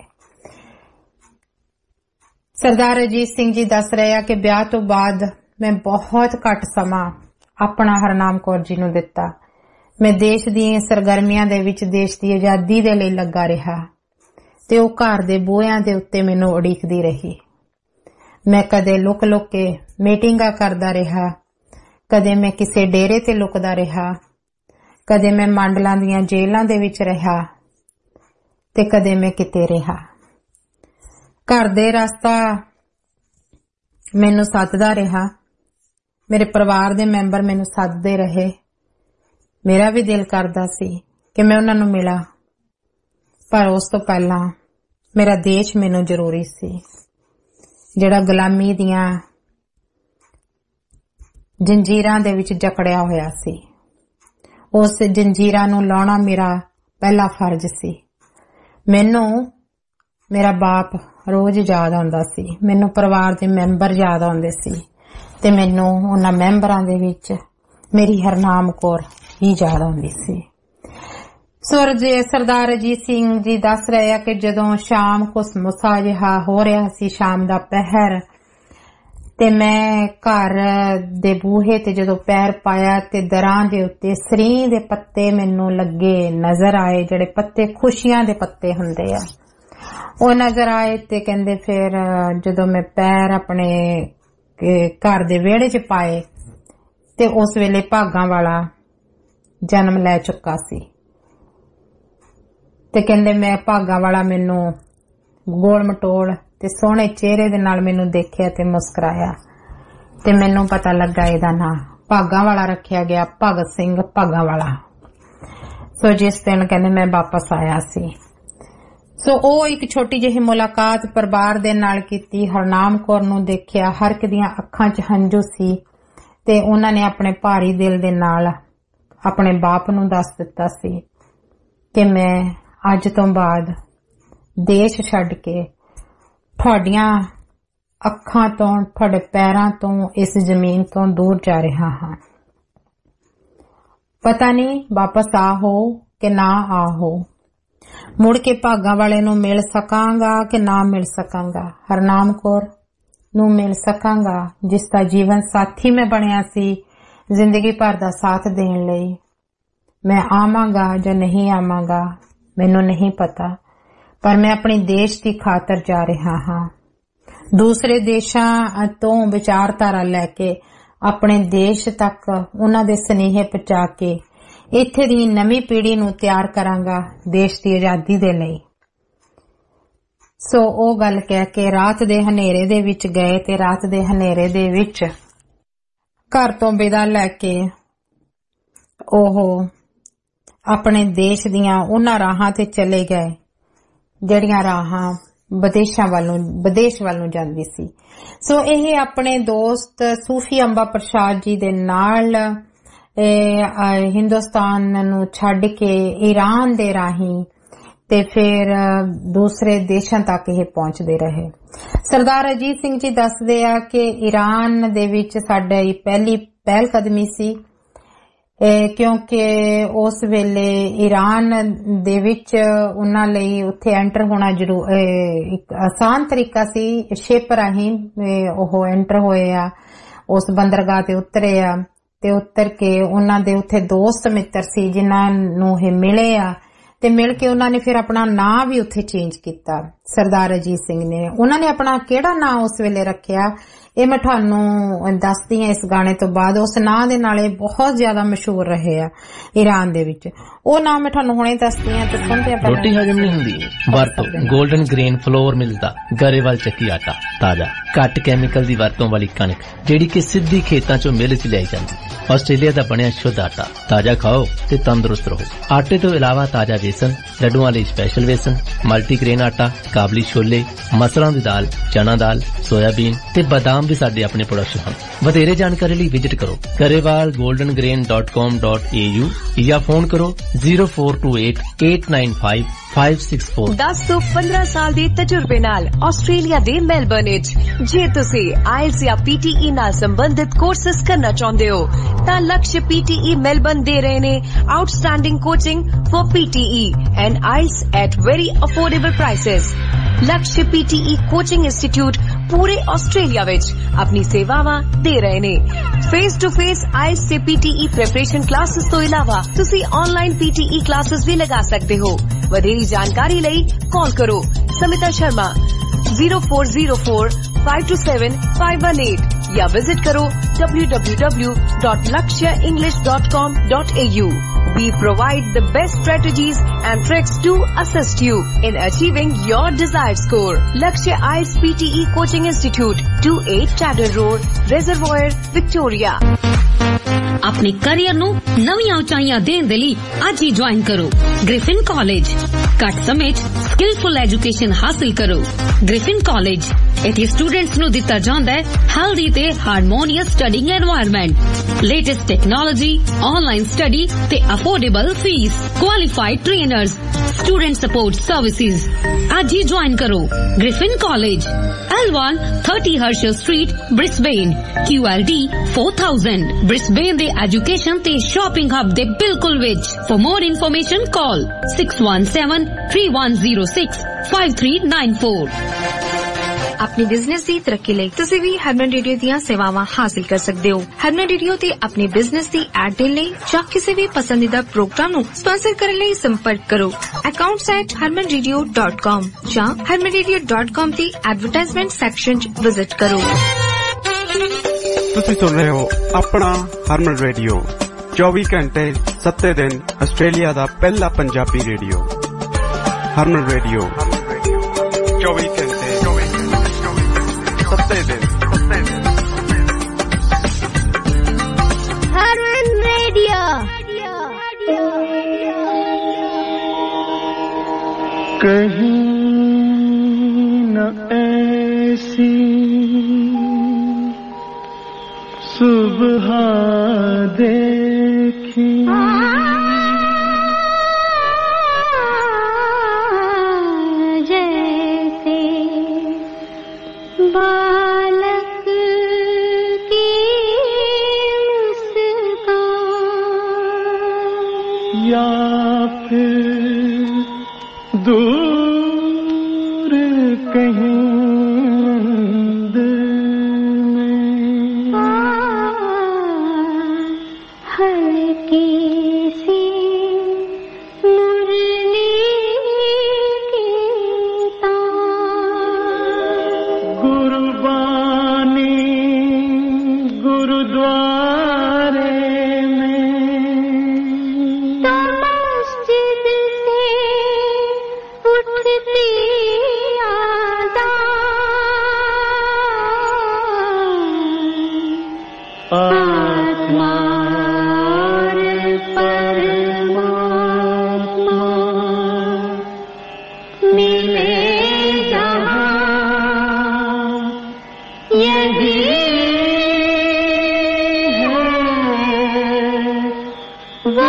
C: ਸਰਦਾਰ ਅਜੀਤ ਸਿੰਘ ਜੀ ਦੱਸ ਰਹੇ ਆ ਕਿ ਵਿਆਹ ਤੋਂ ਬਾਅਦ ਮੈਂ ਬਹੁਤ ਘੱਟ ਸਮਾਂ ਆਪਣਾ ਹਰਨਾਮ ਕੌਰ ਜੀ ਨੂੰ ਦਿੱਤਾ। ਮੈਂ ਦੇਸ਼ ਦੀਆਂ ਸਰਗਰਮੀਆਂ ਦੇ ਵਿੱਚ ਦੇਸ਼ ਦੀ ਆਜ਼ਾਦੀ ਦੇ ਲਈ ਲੱਗਾ ਰਿਹਾ ਤੇ ਉਹ ਘਰ ਦੇ ਬੂਹਿਆਂ ਦੇ ਉੱਤੇ ਮੈਨੂੰ ਉਡੀਕਦੀ ਰਹੀ। ਮੈਂ ਕਦੇ ਲੁਕ ਲੁਕ ਕੇ ਮੀਟਿੰਗਾਂ ਕਰਦਾ ਰਿਹਾ, ਕਦੇ ਮੈਂ ਕਿਸੇ ਡੇਰੇ ਤੇ ਲੁਕਦਾ ਰਿਹਾ, ਕਦੇ ਮੈਂ ਮੰਡਲਾਂ ਦੀਆਂ ਜੇਲ੍ਹਾਂ ਦੇ ਵਿੱਚ ਰਿਹਾ ਤੇ ਕਦੇ ਮੈਂ ਕਿਤੇ ਰਿਹਾ। ਘਰ ਦੇ ਰਸਤਾ ਮੈਨੂੰ ਸੱਦਦਾ ਰਿਹਾ, ਮੇਰੇ ਪਰਿਵਾਰ ਦੇ ਮੈਂਬਰ ਮੈਨੂੰ ਸੱਦਦੇ ਰਹੇ। ਮੇਰਾ ਵੀ ਦਿਲ ਕਰਦਾ ਸੀ ਕਿ ਮੈਂ ਉਹਨਾਂ ਨੂੰ ਮਿਲਾਂ, ਪਰ ਉਸ ਤੋਂ ਪਹਿਲਾਂ ਮੇਰਾ ਦੇਸ਼ ਮੈਨੂੰ ਜ਼ਰੂਰੀ ਸੀ, ਜਿਹੜਾ ਗੁਲਾਮੀ ਦੀਆਂ ਜੰਜੀਰਾਂ ਦੇ ਵਿੱਚ ਜਕੜਿਆ ਹੋਇਆ ਸੀ। ਉਸ ਜੰਜੀਰਾਂ ਨੂੰ ਲਾਉਣਾ ਮੇਰਾ ਪਹਿਲਾ ਫਰਜ਼ ਸੀ। ਮੈਨੂੰ ਮੇਰਾ ਬਾਪ ਰੋਜ਼ ਯਾਦ ਆਉਂਦਾ ਸੀ, ਮੈਨੂੰ ਪਰਿਵਾਰ ਦੇ ਮੈਂਬਰ ਯਾਦ ਆਉਂਦੇ ਸੀ ਤੇ ਮੈਨੂੰ ਉਹਨਾਂ ਮੈਂਬਰਾਂ ਦੇ ਵਿੱਚ ਮੇਰੀ ਹਰਨਾਮ ਕੌਰ ਹੀ ਯਾਦ ਆਉਂਦੀ ਸੀ। ਸੂਰਜ ਸਰਦਾਰ ਅਜੀਤ ਸਿੰਘ ਜੀ ਦੱਸ ਰਹੇ ਆ ਕਿ ਜਦੋਂ ਸ਼ਾਮ ਕੁਸਮੁਸਾ ਜਿਹਾ ਹੋ ਰਿਹਾ ਸੀ, ਸ਼ਾਮ ਦਾ ਪਹਿਰ, ਤੇ ਮੈਂ ਘਰ ਦੇ ਬੂਹੇ ਤੇ ਜਦੋਂ ਪੈਰ ਪਾਇਆ ਤੇ ਦਰਾਂ ਦੇ ਉੱਤੇ ਸਰੀਂ ਦੇ ਪੱਤੇ ਮੈਨੂੰ ਲੱਗੇ ਨਜ਼ਰ ਆਏ, ਜਿਹੜੇ ਪੱਤੇ ਖੁਸ਼ੀਆਂ ਦੇ ਪੱਤੇ ਹੁੰਦੇ ਆ, ਉਹ ਨਜ਼ਰ ਆਏ। ਤੇ ਕਹਿੰਦੇ ਫਿਰ ਜਦੋਂ ਮੈਂ ਪੈਰ ਆਪਣੇ ਘਰ ਦੇ ਵਿਹੜੇ 'ਚ ਪਾਏ ਤੇ ਉਸ ਵੇਲੇ ਭਾਗਾਂ ਵਾਲਾ ਜਨਮ ਲੈ ਚੁੱਕਾ ਸੀ। ਤੇ ਕਹਿੰਦੇ ਮੈਂ ਭਾਗਾਂ ਵਾਲਾ ਮੈਨੂੰ ਗੋਲ ਮਟੋਲ ਤੇ ਸੋਹਣੇ ਚਿਹਰੇ ਦੇ ਨਾਲ ਮੈਨੂੰ ਦੇਖਿਆ ਤੇ ਮੁਸਕਰਾਇਆ ਤੇ ਮੈਨੂੰ ਪਤਾ ਲੱਗਾ ਇਹਦਾ ਨਾਂ ਭਾਗਾਂ ਵਾਲਾ ਰੱਖਿਆ ਗਿਆ, ਭਗਤ ਸਿੰਘ ਭਾਗਾਂ ਵਾਲਾ। ਸੋ ਜਿਸ ਦਿਨ ਕਹਿੰਦੇ ਮੈਂ ਵਾਪਸ ਆਇਆ ਸੀ, ਸੋ ਉਹ ਇੱਕ ਛੋਟੀ ਜਿਹੀ ਮੁਲਾਕਾਤ ਪਰਿਵਾਰ ਦੇ ਨਾਲ ਕੀਤੀ। ਹਰਨਾਮ ਕੌਰ ਨੂੰ ਦੇਖਿਆ, ਹਰ ਇੱਕ ਦੀਆਂ ਅੱਖਾਂ 'ਚ ਹੰਝੂ ਸੀ ਤੇ ਉਹਨਾਂ ਨੇ ਆਪਣੇ ਭਾਰੀ ਦਿਲ ਦੇ ਨਾਲ ਆਪਣੇ ਬਾਪ ਨੂੰ ਦੱਸ ਦਿੱਤਾ ਸੀ ਕਿ ਮੈਂ ਅੱਜ ਤੋਂ ਬਾਅਦ ਦੇਸ਼ ਛੱਡ ਕੇ ਤੁਹਾਡੀਆਂ ਅੱਖਾਂ ਤੋਂ, ਤੁਹਾਡੇ ਪੈਰਾਂ ਤੋਂ, ਇਸ ਜ਼ਮੀਨ ਤੋਂ ਦੂਰ ਜਾ ਰਿਹਾ ਹਾਂ। ਪਤਾ ਨਹੀਂ ਵਾਪਸ ਆਹੋ ਕਿ ਨਾ ਆਹੋ, ਮੁੜ ਕੇ ਭਾਗਾਂ ਵਾਲੇ ਨੂੰ ਮਿਲ ਸਕਾਂਗਾ ਕਿ ਨਾ ਮਿਲ ਸਕਾਂਗਾ, ਹਰਨਾਮ ਕੌਰ ਨੂੰ ਮਿਲ ਸਕਾਂਗਾ ਜਿਸ ਦਾ ਜੀਵਨ ਸਾਥੀ ਮੈਂ ਬਣਿਆ ਸੀ ਜ਼ਿੰਦਗੀ ਭਰ ਦਾ ਸਾਥ ਦੇਣ ਲਈ। ਮੈਂ ਆਵਾਂਗਾ ਜਾਂ ਨਹੀਂ ਆਵਾਂਗਾ ਮੈਨੂੰ ਨਹੀਂ ਪਤਾ, ਪਰ ਮੈਂ ਆਪਣੀ ਦੇਸ਼ ਦੀ ਖਾਤਰ ਜਾ ਰਿਹਾ ਹਾਂ। ਦੂਸਰੇ ਦੇਸ਼ਾਂ ਤੋਂ ਵਿਚਾਰਧਾਰਾ ਲੈ ਕੇ ਆਪਣੇ ਦੇਸ਼ ਤੱਕ ਉਹਨਾਂ ਦੇ ਸੁਨੇਹੇ ਪਹੁੰਚਾ ਕੇ ਇੱਥੇ ਦੀ ਨਵੀਂ ਪੀੜ੍ਹੀ ਨੂੰ ਤਿਆਰ ਕਰਾਂਗਾ ਦੇਸ਼ ਦੀ ਆਜ਼ਾਦੀ ਦੇ ਲਈ। ਸੋ ਉਹ ਗੱਲ ਕਹਿ ਕੇ ਰਾਤ ਦੇ ਹਨੇਰੇ ਦੇ ਵਿੱਚ ਗਏ ਤੇ ਰਾਤ ਦੇ ਹਨੇਰੇ ਦੇ ਵਿੱਚ ਘਰ ਤੋਂ ਵਿਦਾ ਲੈ ਕੇ ਉਹ ਆਪਣੇ ਦੇਸ਼ ਦੀਆਂ ਉਹਨਾਂ ਰਾਹਾਂ ਤੇ ਚਲੇ ਗਏ ਜਿਹੜੀਆਂ ਰਾਹਾਂ ਵਿਦੇਸ਼ਾਂ ਵੱਲ ਨੂੰ ਵਿਦੇਸ਼ ਵੱਲ ਨੂੰ ਜਾਂਦੀ ਸੀ। ਸੋ ਇਹ ਆਪਣੇ ਦੋਸਤ ਸੂਫੀ ਅੰਬਾ ਪ੍ਰਸਾਦ ਜੀ ਦੇ ਨਾਲ ਹਿੰਦੁਸਤਾਨ ਨੂੰ ਛੱਡ ਕੇ ਈਰਾਨ ਦੇ ਰਾਹੀਂ ਤੇ ਫਿਰ ਦੂਸਰੇ ਦੇਸ਼ਾਂ ਤੱਕ ਇਹ ਪਹੁੰਚਦੇ ਰਹੇ। ਸਰਦਾਰ ਅਜੀਤ ਸਿੰਘ ਜੀ ਦੱਸਦੇ ਆ ਕਿ ਈਰਾਨ ਦੇ ਵਿੱਚ ਸਾਡੀ ਪਹਿਲੀ ਪਹਿਲ ਕਦਮੀ ਸੀ, ਕਿਉਂਕਿ ਉਸ ਵੇਲੇ ਈਰਾਨ ਦੇ ਵਿੱਚ ਉਹਨਾਂ ਲਈ ਉੱਥੇ ਐਂਟਰ ਹੋਣਾ ਜ਼ਰੂਰ ਇੱਕ ਆਸਾਨ ਤਰੀਕਾ ਸੀ। ਸ਼ਿਪ ਰਾਹੀਂ ਉਹ ਐਂਟਰ ਹੋਏ ਆ, ਉਸ ਬੰਦਰਗਾਹ ਤੇ ਉਤਰੇ ਆ ਤੇ ਉਤਰ ਕੇ ਉਹਨਾਂ ਦੇ ਉੱਥੇ ਦੋਸਤ ਮਿੱਤਰ ਸੀ ਜਿਨ੍ਹਾਂ ਨੂੰ ਇਹ ਮਿਲੇ ਆ ਤੇ ਮਿਲ ਕੇ ਉਹਨਾਂ ਨੇ ਫਿਰ ਆਪਣਾ ਨਾਂ ਵੀ ਉੱਥੇ ਚੇਂਜ ਕੀਤਾ। सरदार अजीत सिंह ने उन्होंने अपना केड़ा नाम उस वेले रखिया ਇਹ ਮੈਂ ਤੁਹਾਨੂੰ ਦੱਸਦੀ ਹਾਂ। ਇਸ ਗਾਣੇ ਤੋਂ ਬਾਅਦ ਉਸ ਨਾਂ ਦੇ ਨਾਲੇ ਬਹੁਤ ਜ਼ਿਆਦਾ ਮਸ਼ਹੂਰ ਰਹੇ ਆ ਈਰਾਨ ਦੇ ਵਿੱਚ। ਉਹ ਨਾਮ ਮੈਂ ਤੁਹਾਨੂੰ ਹੁਣੇ ਦੱਸਦੀ ਹਾਂ ਤੇ ਸੁਣਦੇ ਆਪਾਂ।
H: ਰੋਟੀ ਹਜਮ ਨਹੀਂ ਹੁੰਦੀ ਵਰਤੋਂ 골ਡਨ ਗ੍ਰੇਨ ਫਲੋਰ ਮਿਲਦਾ ਗਰੇਵਾਲ ਚੱਕੀ ਆਟਾ ਤਾਜ਼ਾ ਘੱਟ ਕੈਮੀਕਲ ਦੀ ਵਰਤੋਂ ਵਾਲੀ ਕਣਕ ਜਿਹੜੀ ਕਿ ਸਿੱਧੀ ਖੇਤਾਂ ਚੋਂ ਮਿਲ ਚ ਲਿਆਈ ਜਾਂਦੀ। ਆਸਟ੍ਰੇਲੀਆ ਦਾ ਬਣਿਆ ਸ਼ੁੱਧ ਆਟਾ ਤਾਜ਼ਾ ਖਾਓ ਤੇ ਤੰਦਰੁਸਤ ਰਹੋ। ਆਟੇ ਤੋਂ ਇਲਾਵਾ ਤਾਜ਼ਾ ਵੇਸਣ ਲੱਡੂਆਂ ਲਈ ਸਪੈਸ਼ਲ ਵੇਸਣ ਮਲਟੀਗ੍ਰੇਨ ਆਟਾ ਕਾਬਲੀ ਛੋਲੇ ਮਸਰਾਂ ਦੀ ਦਾਲ ਚਨਾ ਦਾਲ ਸੋਇਆਬੀਨ ਤੇ ਬਾਦਾਮ ਵੀ ਸਾਡੇ ਆਪਣੇ ਪ੍ਰੋਡਕਟ ਹਨ। ਵਧੇਰੇ ਜਾਣਕਾਰੀ ਲਈ ਵਿਜ਼ਿਟ ਕਰੋ Grewal golden grain dot com dot A U ਜਾਂ ਫੋਨ ਕਰੋ zero four two eight eight nine five five six four।
I: ਦਸ ਤੋਂ ਪੰਦਰਾਂ ਸਾਲ ਦੇ ਤਜਰਬੇ ਨਾਲ ਆਸਟ੍ਰੇਲੀਆ ਦੇ ਮੈਲਬਰਨ ਵਿੱਚ ਜੇ ਤੁਸੀਂ ਆਇਲਸ ਜਾਂ ਪੀਟੀਈ ਨਾਲ ਸੰਬੰਧਿਤ ਕੋਰਸਸ ਕਰਨਾ ਚਾਹੁੰਦੇ ਹੋ ਤਾਂ ਲਕਸ਼ ਪੀਟੀਈ ਮੈਲਬਰਨ ਦੇ ਰਹੇ ਨੇ outstanding coaching for PTE and IELTS at very affordable prices. Laksh PTE coaching institute ਪੂਰੇ ਆਸਟ੍ਰੇਲੀਆ ਵਿੱਚ ਆਪਣੀ ਸੇਵਾਵਾਂ ਦੇ ਰਹੇ ਨੇ। ਫੇਸ ਟੂ ਫੇਸ ਆਇਲਸ ਤੇ ਪੀਟੀਈ ਪ੍ਰੈਪਰੇਸ਼ਨ ਕਲਾਸਿਸ ਤੋਂ ਇਲਾਵਾ ਤੁਸੀਂ ਆਨਲਾਈਨ ਪੀਟੀਈ ਕਲਾਸਿਸ ਵੀ ਲਗਾ ਸਕਦੇ ਹੋ। ਵਧੇਰੀ ਜਾਣਕਾਰੀ ਲਈ ਕਾਲ ਕਰੋ Smita Sharma zero four zero four five two seven five one eight या विजिट करो w w w dot lakshya english dot com dot a u। We provide the best strategies and tricks to assist you in achieving your desired score। Lakshya I E L T S P T E Coaching Institute, two eight Chadder Road, Reservoir, Victoria।
J: अपने career ਨੂੰ ਨਵੀਆਂ ਉਚਾਈਆਂ ਦੇਣ ਦੇ ਲਈ ਅੱਜ ਹੀ join ਕਰੋ ਗ੍ਰਿਫਿਨ ਕਾਲਜ। ਘੱਟ ਸਮੇਂ 'ਚ ਸਕਿਲਫੁਲ ਐਜੂਕੇਸ਼ਨ ਹਾਸਲ ਕਰੋ। ਗ੍ਰਿਫਿਨ ਕਾਲਜ ਇੱਥੇ ਸਟੂਡੈਂਟਸ ਨੂੰ ਦਿੱਤਾ ਜਾਂਦਾ ਹੈ ਹੈਲਦੀ ਤੇ harmonious studying environment latest technology online study ਤੇ affordable fees qualified trainers student support services. ਅੱਜ ਹੀ ਜੁਆਇਨ ਕਰੋ Griffin college L one thirty Herschel Street, Brisbane, Q L D four thousand। Brisbane ਦੇ ਐਜੂਕੇਸ਼ਨ ਤੇ shopping hub ਦੇ ਬਿਲਕੁਲ ਵਿੱਚ। For more information call six one seven three one zero six five three nine four।
I: अपने business ਦੀ ਤਰੱਕੀ ਲਈ ਤੁਸੀਂ ਵੀ ਹਰਮਨ ਰੇਡੀਓ ਦੀਆਂ ਸੇਵਾਵਾਂ ਹਾਸਲ ਕਰ ਸਕਦੇ ਹੋ। ਹਰਮਨ ਰੇਡੀਓ ਤੇ ਆਪਣੇ ਬਿਜ਼ਨਸ ਦੀ ਐਡ ਦੇਣ ਲਈ ਜਾਂ ਕਿਸੇ ਵੀ ਪਸੰਦੀਦਾ ਪ੍ਰੋਗਰਾਮ ਨੂੰ ਸਪਾਂਸਰ ਕਰਨ ਲਈ ਸੰਪਰਕ ਕਰੋ accounts at harman radio dot com ਜਾਂ harman radio dot com ਦੀ ਐਡਵਰਟਾਈਜ਼ਮੈਂਟ ਸੈਕਸ਼ਨ 'ਚ ਵਿਜ਼ਿਟ ਕਰੋ।
K: ਤੁਸੀਂ ਸੁਣ ਰਹੇ ਹੋ ਆਪਣਾ ਹਰਮਨ ਰੇਡੀਓ ਚੌਵੀ ਘੰਟੇ ਸੱਤ ਦਿਨ ਆਸਟ੍ਰੇਲੀਆ ਦਾ ਪਹਿਲਾ ਪੰਜਾਬੀ ਰੇਡੀਓ ਹਰਮਨ ਰੇਡੀਓ ਚੌਵੀ ਘੰਟੇ
B: Harman Radio।
D: कहीं न ऐसी सुबह देखी
B: जैसे बालक की मुस्कान
D: या फिर दूर कहीं
B: हल्की सी मुरली की तान
D: गुरबानी गुरुद्वारे में
B: तो मस्जिद से उठती आत्मा और परमात्मा मिले जहाँ यही है वो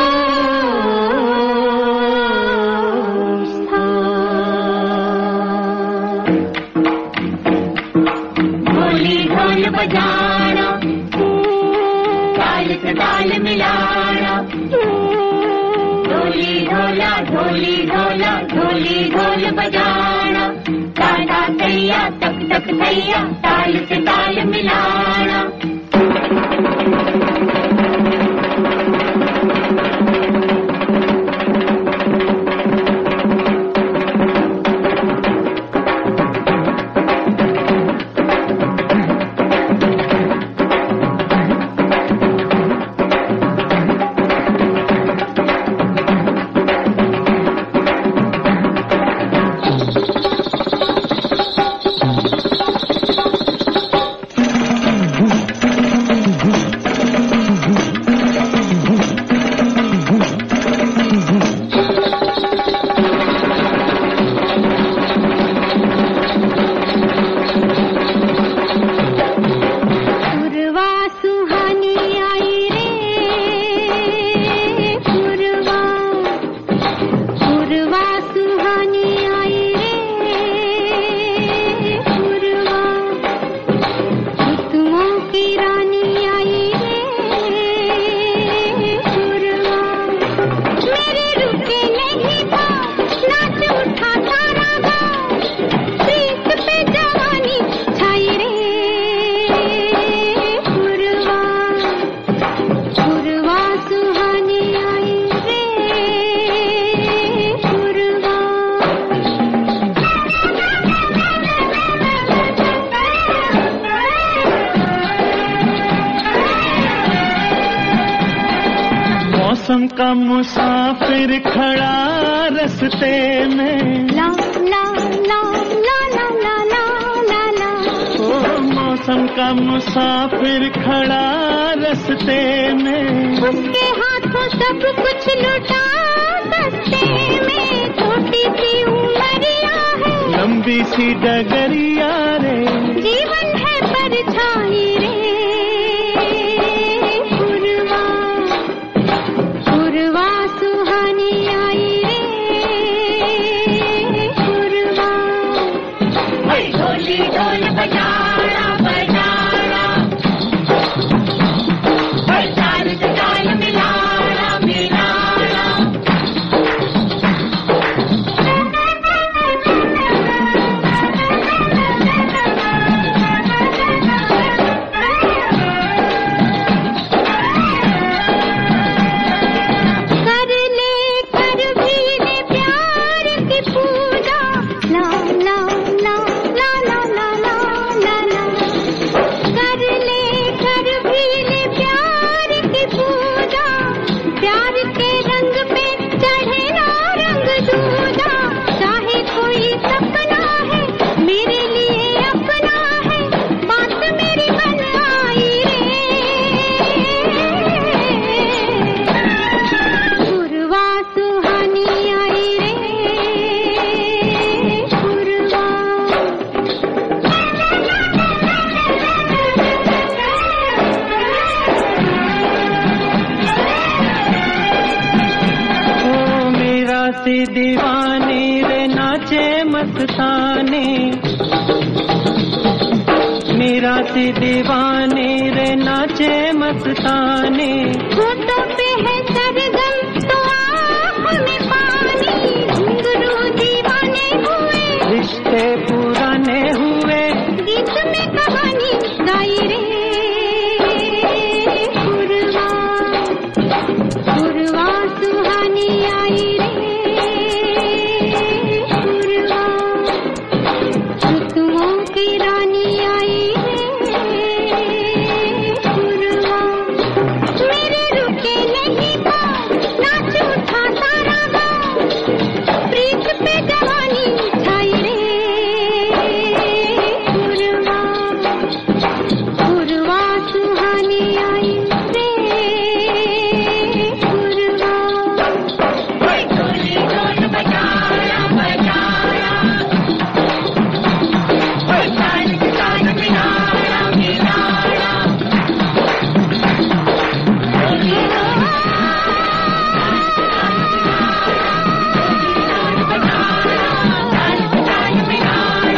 B: स्थान। ढोली ढोल बजाना ताल से ताल मिलाना ढोली ढोला ढोली ढोला ढोली ढोल बजाना टाटा तैया तक तक तैया ताल से ताल मिलाना।
D: मौसम का मुसाफिर खड़ा रस्ते में,
A: ला ला ला ला ला ला ला ला,
D: ओ मौसम का मुसाफिर खड़ा रस्ते में,
A: उसके हाथों सब कुछ लुटा सस्ते में, छोटी सी उमरिया है,
D: लंबी सी डगरिया रे,
A: जीवन है परछाई रे, पुरवा पुरवा सुहानी आई रे, पुरवा ढोली ढोल बजाना बजाना, ताल से ताल मिलाना मिलाना, कर ले कर भी ले प्यार की पूजा, ला ला ला ला ला ला ला ला, कर ले कर भी ले प्यार की पूजा, प्यार के रंग पे चढ़े ना रंग दूजा, चाहे कोई सपना है मेरे लिए अपना है, बात मेरी बन आई रे, पुरवा सुहानी आई रे, पुरवा
D: ओ मेरा सी दीवानी रे नाचे मस्ताने, मेरा सी दीवानी रे नाचे मस्ताने,
A: होठों पे है सरगम तो आँखों में पानी, घुंघरू दीवाने हुए,
D: रिश्ते पुराने हुए,
A: गीत में कहानी गाई रे, पुरवा पुरवा सुहानी आई रे, पुरवा ऋतुओं की रानी आई रे, पुरवा मेरे रुके नहीं पाँव, नाच उठा सारा गाँव, प्रीत पे जवानी छाई रे, पुरवा पुरवा सुहानी आई रे, पुरवा ढोली ढोल बजाना बजाना, ताल से ताल मिलाना मिलाना, ढोली ढोल बजाना, ताल से ताल मिलाना,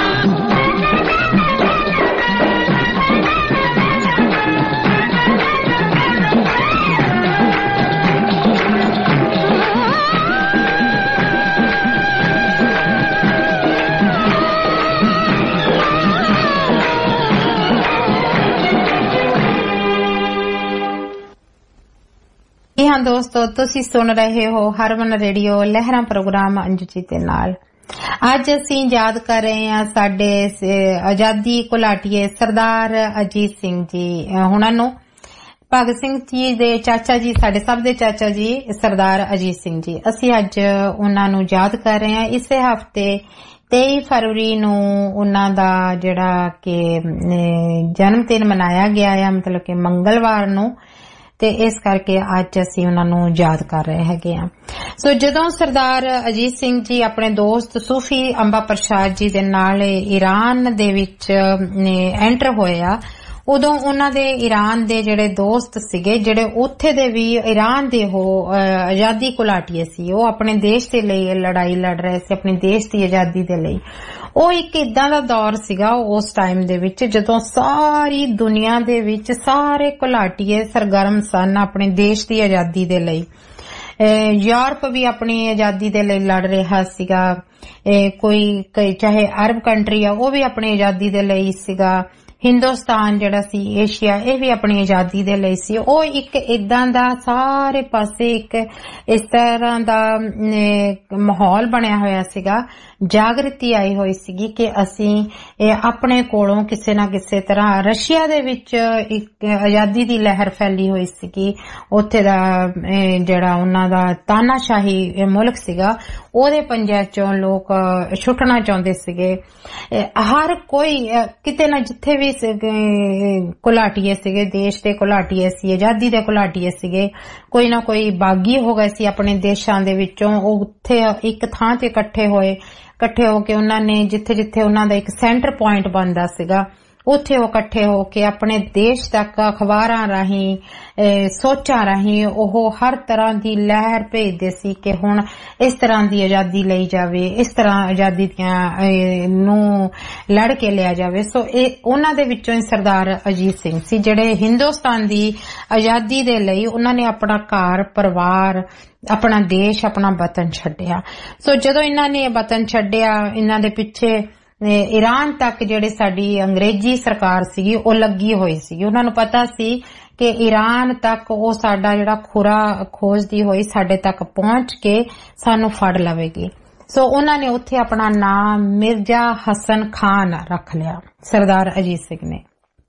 C: ਜੀ ਹਾਂ ਦੋਸਤੋ, ਤੁਸੀਂ ਸੁਣ ਰਹੇ ਹੋ ਹਰਮਨ ਰੇਡੀਓ ਲਹਿਰਾਂ ਪ੍ਰੋਗਰਾਮ ਅੰਜੂ ਜੀ ਦੇ ਨਾਲ। ਅੱਜ ਅਸੀਂ ਯਾਦ ਕਰ ਰਹੇ ਹਾਂ ਸਾਡੇ ਆਜ਼ਾਦੀ ਘੁਲਾਟੀਏ ਸਰਦਾਰ ਅਜੀਤ ਸਿੰਘ ਜੀ ਹੁਣਾਂ ਨੂੰ। ਭਗਤ ਸਿੰਘ ਜੀ ਦੇ ਚਾਚਾ ਜੀ, ਸਾਡੇ ਸਭ ਦੇ ਚਾਚਾ ਜੀ ਸਰਦਾਰ ਅਜੀਤ ਸਿੰਘ ਜੀ, ਅਸੀਂ ਅੱਜ ਉਹਨਾਂ ਨੂੰ ਯਾਦ ਕਰ ਰਹੇ ਹਾਂ। ਇਸੇ ਹਫ਼ਤੇ ਤੇਈ ਫਰਵਰੀ ਨੂੰ ਉਹਨਾਂ ਦਾ ਜਿਹੜਾ ਕਿ ਜਨਮ ਦਿਨ ਮਨਾਇਆ ਗਿਆ ਹੈ, ਮਤਲਬ ਕਿ ਮੰਗਲਵਾਰ ਨੂੰ, ਤੇ ਇਸ ਕਰਕੇ ਅੱਜ ਅਸੀਂ ਉਹਨਾਂ ਨੂੰ ਯਾਦ ਕਰ ਰਹੇ ਹੈਗੇ ਆ। ਸੋ ਜਦੋਂ ਸਰਦਾਰ ਅਜੀਤ ਸਿੰਘ ਜੀ ਆਪਣੇ ਦੋਸਤ ਸੂਫੀ ਅੰਬਾ ਪ੍ਰਸ਼ਾਦ ਜੀ ਦੇ ਨਾਲ ਈਰਾਨ ਦੇ ਵਿੱਚ ਐਂਟਰ ਹੋਏ ਆ, ਉਦੋਂ ਉਹਨਾਂ ਦੇ ਈਰਾਨ ਦੇ ਜਿਹੜੇ ਦੋਸਤ ਸੀਗੇ, ਜਿਹੜੇ ਉੱਥੇ ਦੇ ਵੀ ਈਰਾਨ ਦੇ ਉਹ ਆਜ਼ਾਦੀ ਘੁਲਾਟੀਏ ਸੀ, ਉਹ ਆਪਣੇ ਦੇਸ਼ ਦੇ ਲਈ ਲੜਾਈ ਲੜ ਰਹੇ ਸੀ, ਆਪਣੇ ਦੇਸ਼ ਦੀ ਆਜ਼ਾਦੀ ਦੇ ਲਈ। ਉਹ ਇੱਕ ਇਦਾਂ ਦਾ ਦੌਰ ਸੀਗਾ ਉਸ ਟਾਈਮ ਦੇ ਵਿੱਚ ਜਦੋਂ ਸਾਰੀ ਦੁਨੀਆ ਦੇ ਵਿੱਚ ਸਾਰੇ ਘੁਲਾਟੀਏ ਸਰਗਰਮ ਸਨ ਆਪਣੇ ਦੇਸ਼ ਦੀ ਆਜ਼ਾਦੀ ਦੇ ਲਈ। ਯੂਰਪ ਵੀ ਆਪਣੀ ਆਜ਼ਾਦੀ ਦੇ ਲਈ ਲੜ ਰਿਹਾ ਸੀਗਾ, ਕੋਈ ਚਾਹੇ ਅਰਬ ਕੰਟਰੀ ਆ ਉਹ ਵੀ ਆਪਣੀ ਆਜ਼ਾਦੀ ਦੇ ਲਈ ਸੀਗਾ, ਹਿੰਦੁਸਤਾਨ ਜਿਹੜਾ ਸੀ ਏਸ਼ੀਆ ਇਹ ਵੀ ਆਪਣੀ ਆਜ਼ਾਦੀ ਦੇ ਲਈ ਸੀ। ਉਹ ਇੱਕ ਇਦਾਂ ਦਾ ਸਾਰੇ ਪਾਸੇ ਇੱਕ ਇਸ ਤਰ੍ਹਾਂ ਦਾ ਮਾਹੌਲ ਬਣਿਆ ਹੋਇਆ ਸੀਗਾ ਜਾਗਰਤੀ ਆਈ ਹੋਈ ਸੀਗੀ ਕਿ ਅਸੀਂ ਆਪਣੇ ਕੋਲੋਂ ਕਿਸੇ ਨਾ ਕਿਸੇ ਤਰ੍ਹਾਂ ਰਸ਼ੀਆ ਦੇ ਵਿੱਚ ਇੱਕ ਆਜ਼ਾਦੀ ਦੀ ਲਹਿਰ ਫੈਲੀ ਹੋਈ ਸੀਗੀ। ਉੱਥੇ ਦਾ ਜਿਹੜਾ ਉਹਨਾਂ ਦਾ ਤਾਨਾਸ਼ਾਹੀ ਮੁਲਕ ਸੀਗਾ ਉਹਦੇ ਪੰਜੇ ਚੋਂ ਲੋਕ ਛੁੱਟਣਾ ਚਾਹੁੰਦੇ ਸੀਗੇ। ਹਰ ਕੋਈ ਕਿਤੇ ਨਾ ਜਿੱਥੇ ਵੀ ਘੁਲਾਟੀਏ ਸੀਗੇ, ਦੇਸ਼ ਦੇ ਘੁਲਾਟੀਏ ਸੀ, ਆਜ਼ਾਦੀ ਦੇ ਘੁਲਾਟੀਏ ਸੀਗੇ, ਕੋਈ ਨਾ ਕੋਈ ਬਾਗੀ ਹੋ ਗਏ ਸੀ ਆਪਣੇ ਦੇਸ਼ਾਂ ਦੇ ਵਿੱਚੋਂ। ਉਹ ਉੱਥੇ ਇੱਕ ਥਾਂ ਤੇ ਇਕੱਠੇ ਹੋਏ, ਇਕੱਠੇ ਹੋ ਕੇ ਉਹਨਾਂ ਨੇ ਜਿੱਥੇ ਜਿੱਥੇ ਉਹਨਾਂ ਦਾ ਇੱਕ ਸੈਂਟਰ ਪੁਆਇੰਟ ਬਣਦਾ ਸੀਗਾ ਉੱਥੇ ਉਹ ਇਕੱਠੇ ਹੋ ਕੇ ਆਪਣੇ ਦੇਸ਼ ਤੱਕ ਅਖਬਾਰਾਂ ਰਾਹੀਂ, ਸੋਚਾਂ ਰਾਹੀਂ ਉਹ ਹਰ ਤਰ੍ਹਾਂ ਦੀ ਲਹਿਰ ਭੇਜਦੇ ਸੀ ਕਿ ਹੁਣ ਇਸ ਤਰ੍ਹਾਂ ਦੀ ਆਜ਼ਾਦੀ ਲਈ ਜਾਵੇ, ਇਸ ਤਰ੍ਹਾਂ ਆਜ਼ਾਦੀ ਦੀਆਂ ਨੂੰ ਲੜ ਕੇ ਲਿਆ ਜਾਵੇ। ਸੋ ਇਹ ਉਹਨਾਂ ਦੇ ਵਿੱਚੋਂ ਹੀ ਸਰਦਾਰ ਅਜੀਤ ਸਿੰਘ ਸੀ ਜਿਹੜੇ ਹਿੰਦੁਸਤਾਨ ਦੀ ਆਜ਼ਾਦੀ ਦੇ ਲਈ ਉਹਨਾਂ ਨੇ ਆਪਣਾ ਘਰ ਪਰਿਵਾਰ, ਆਪਣਾ ਦੇਸ਼, ਆਪਣਾ ਵਤਨ ਛੱਡਿਆ। ਸੋ ਜਦੋਂ ਇਹਨਾਂ ਨੇ ਵਤਨ ਛੱਡਿਆ, ਇਹਨਾਂ ਦੇ ਪਿੱਛੇ ਈਰਾਨ ਤੱਕ ਜਿਹੜੇ ਸਾਡੀ ਅੰਗਰੇਜ਼ੀ ਸਰਕਾਰ ਸੀਗੀ ਉਹ ਲੱਗੀ ਹੋਈ ਸੀਗੀ। ਉਹਨਾਂ ਨੂੰ ਪਤਾ ਸੀ ਕਿ ਈਰਾਨ ਤੱਕ ਉਹ ਸਾਡਾ ਜਿਹੜਾ ਖੁਰਾ ਖੋਜਦੀ ਹੋਈ ਸਾਡੇ ਤੱਕ ਪਹੁੰਚ ਕੇ ਸਾਨੂੰ ਫੜ ਲਵੇਗੀ। ਸੋ ਉਹਨਾਂ ਨੇ ਉੱਥੇ ਆਪਣਾ ਨਾਮ ਮਿਰਜ਼ਾ ਹਸਨ ਖਾਨ ਰੱਖ ਲਿਆ, ਸਰਦਾਰ ਅਜੀਤ ਸਿੰਘ ਨੇ।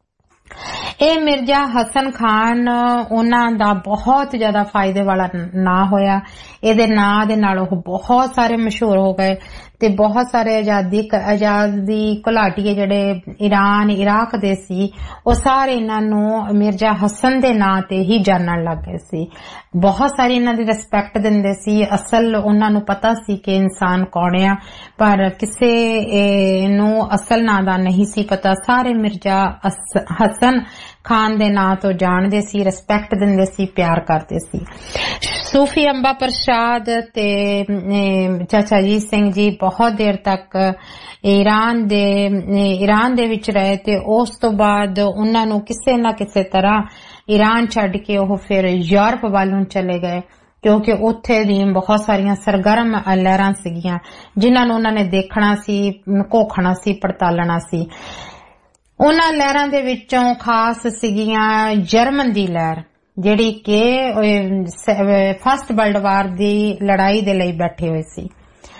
C: ਇਹ ਮਿਰਜ਼ਾ ਹਸਨ ਖਾਨ ਉਹਨਾਂ ਦਾ ਬਹੁਤ ਜ਼ਿਆਦਾ ਫਾਇਦੇ ਵਾਲਾ ਨਾਂ ਹੋਇਆ। ਇਹਦੇ ਨਾਂ ਦੇ ਨਾਲ ਉਹ ਬਹੁਤ ਸਾਰੇ ਮਸ਼ਹੂਰ ਹੋ ਗਏ ਤੇ ਬਹੁਤ ਸਾਰੇ ਆਜ਼ਾਦੀ ਆਜ਼ਾਦੀ ਘੁਲਾਟੀਏ ਜਿਹੜੇ ਈਰਾਨ ਇਰਾਕ ਦੇ ਸੀ ਉਹ ਸਾਰੇ ਇਹਨਾਂ ਨੂੰ ਮਿਰਜ਼ਾ ਹਸਨ ਦੇ ਨਾਂ ਤੇ ਹੀ ਜਾਣਨ ਲੱਗ ਗਏ ਸੀ। ਬਹੁਤ ਸਾਰੀ ਇਹਨਾਂ ਦੀ ਰਿਸਪੈਕਟ ਦਿੰਦੇ ਸੀ। ਅਸਲ ਉਹਨਾਂ ਨੂੰ ਪਤਾ ਸੀ ਕਿ ਇਨਸਾਨ ਕੌਣ ਆ, ਪਰ ਕਿਸੇ ਨੂੰ ਅਸਲ ਨਾਂ ਦਾ ਨਹੀਂ ਸੀ ਪਤਾ। ਸਾਰੇ ਮਿਰਜ਼ਾ ਹਸਨ ਖਾਨ ਦੇ ਨਾਂ ਤੋਂ ਜਾਣਦੇ ਸੀ, ਰਿਸਪੈਕਟ ਦਿੰਦੇ ਸੀ, ਪਿਆਰ ਕਰਦੇ ਸੀ। ਸੂਫੀ ਅੰਬਾ ਪ੍ਰਸਾਦ ਤੇ ਚਾਚਾ ਅਜੀਤ ਸਿੰਘ ਜੀ ਬਹੁਤ ਦੇਰ ਤੱਕ ਈਰਾਨ ਦੇ ਈਰਾਨ ਦੇ ਵਿੱਚ ਰਹੇ ਤੇ ਉਸ ਤੋਂ ਬਾਅਦ ਉਹਨਾਂ ਨੂੰ ਕਿਸੇ ਨਾ ਕਿਸੇ ਤਰ੍ਹਾਂ ਈਰਾਨ ਛੱਡ ਕੇ ਉਹ ਫਿਰ ਯੂਰਪ ਵੱਲ ਨੂੰ ਚਲੇ ਗਏ ਕਿਉਂਕਿ ਉੱਥੇ ਦੀ ਬਹੁਤ ਸਾਰੀਆਂ ਸਰਗਰਮ ਲਹਿਰਾਂ ਸੀਗੀਆਂ ਜਿਨ੍ਹਾਂ ਨੂੰ ਉਹਨਾਂ ਨੇ ਦੇਖਣਾ ਸੀ, ਘੋਖਣਾ ਸੀ, ਪੜਤਾਲਣਾ ਸੀ। ਉਹਨਾਂ ਲਹਿਰਾਂ ਦੇ ਵਿੱਚੋਂ ਖਾਸ ਸੀਗੀਆਂ ਜਰਮਨ ਦੀ ਲਹਿਰ ਜਿਹੜੀ ਕਿ ਫਸਟ ਵਰਲਡ ਵਾਰ ਦੀ ਲੜਾਈ ਦੇ ਲਈ ਬੈਠੇ ਹੋਏ ਸੀ।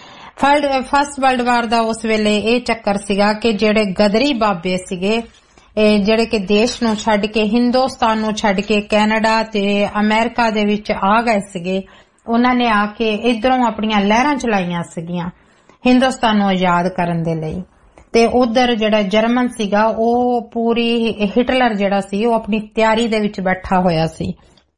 C: ਫਸਟ ਵਰਲਡ ਵਾਰ ਦਾ ਉਸ ਵੇਲੇ ਇਹ ਚੱਕਰ ਸੀਗਾ ਕਿ ਜਿਹੜੇ ਗਦਰੀ ਬਾਬੇ ਸੀਗੇ ਜਿਹੜੇ ਕਿ ਦੇਸ਼ ਨੂੰ ਛੱਡ ਕੇ, ਹਿੰਦੁਸਤਾਨ ਨੂੰ ਛੱਡ ਕੇ ਕੈਨੇਡਾ ਤੇ ਅਮਰੀਕਾ ਦੇ ਵਿੱਚ ਆ ਗਏ ਸੀਗੇ, ਉਹਨਾਂ ਨੇ ਆ ਕੇ ਇਧਰੋਂ ਆਪਣੀਆਂ ਲਹਿਰਾਂ ਚਲਾਈਆਂ ਸੀਗੀਆਂ ਹਿੰਦੁਸਤਾਨ ਨੂੰ ਆਜ਼ਾਦ ਕਰਨ ਦੇ ਲਈ। ਤੇ ਉਧਰ ਜਿਹੜਾ ਜਰਮਨ ਸੀਗਾ ਉਹ ਪੂਰੀ ਹਿਟਲਰ ਜਿਹੜਾ ਸੀ ਉਹ ਆਪਣੀ ਤਿਆਰੀ ਦੇ ਵਿੱਚ ਬੈਠਾ ਹੋਇਆ ਸੀ,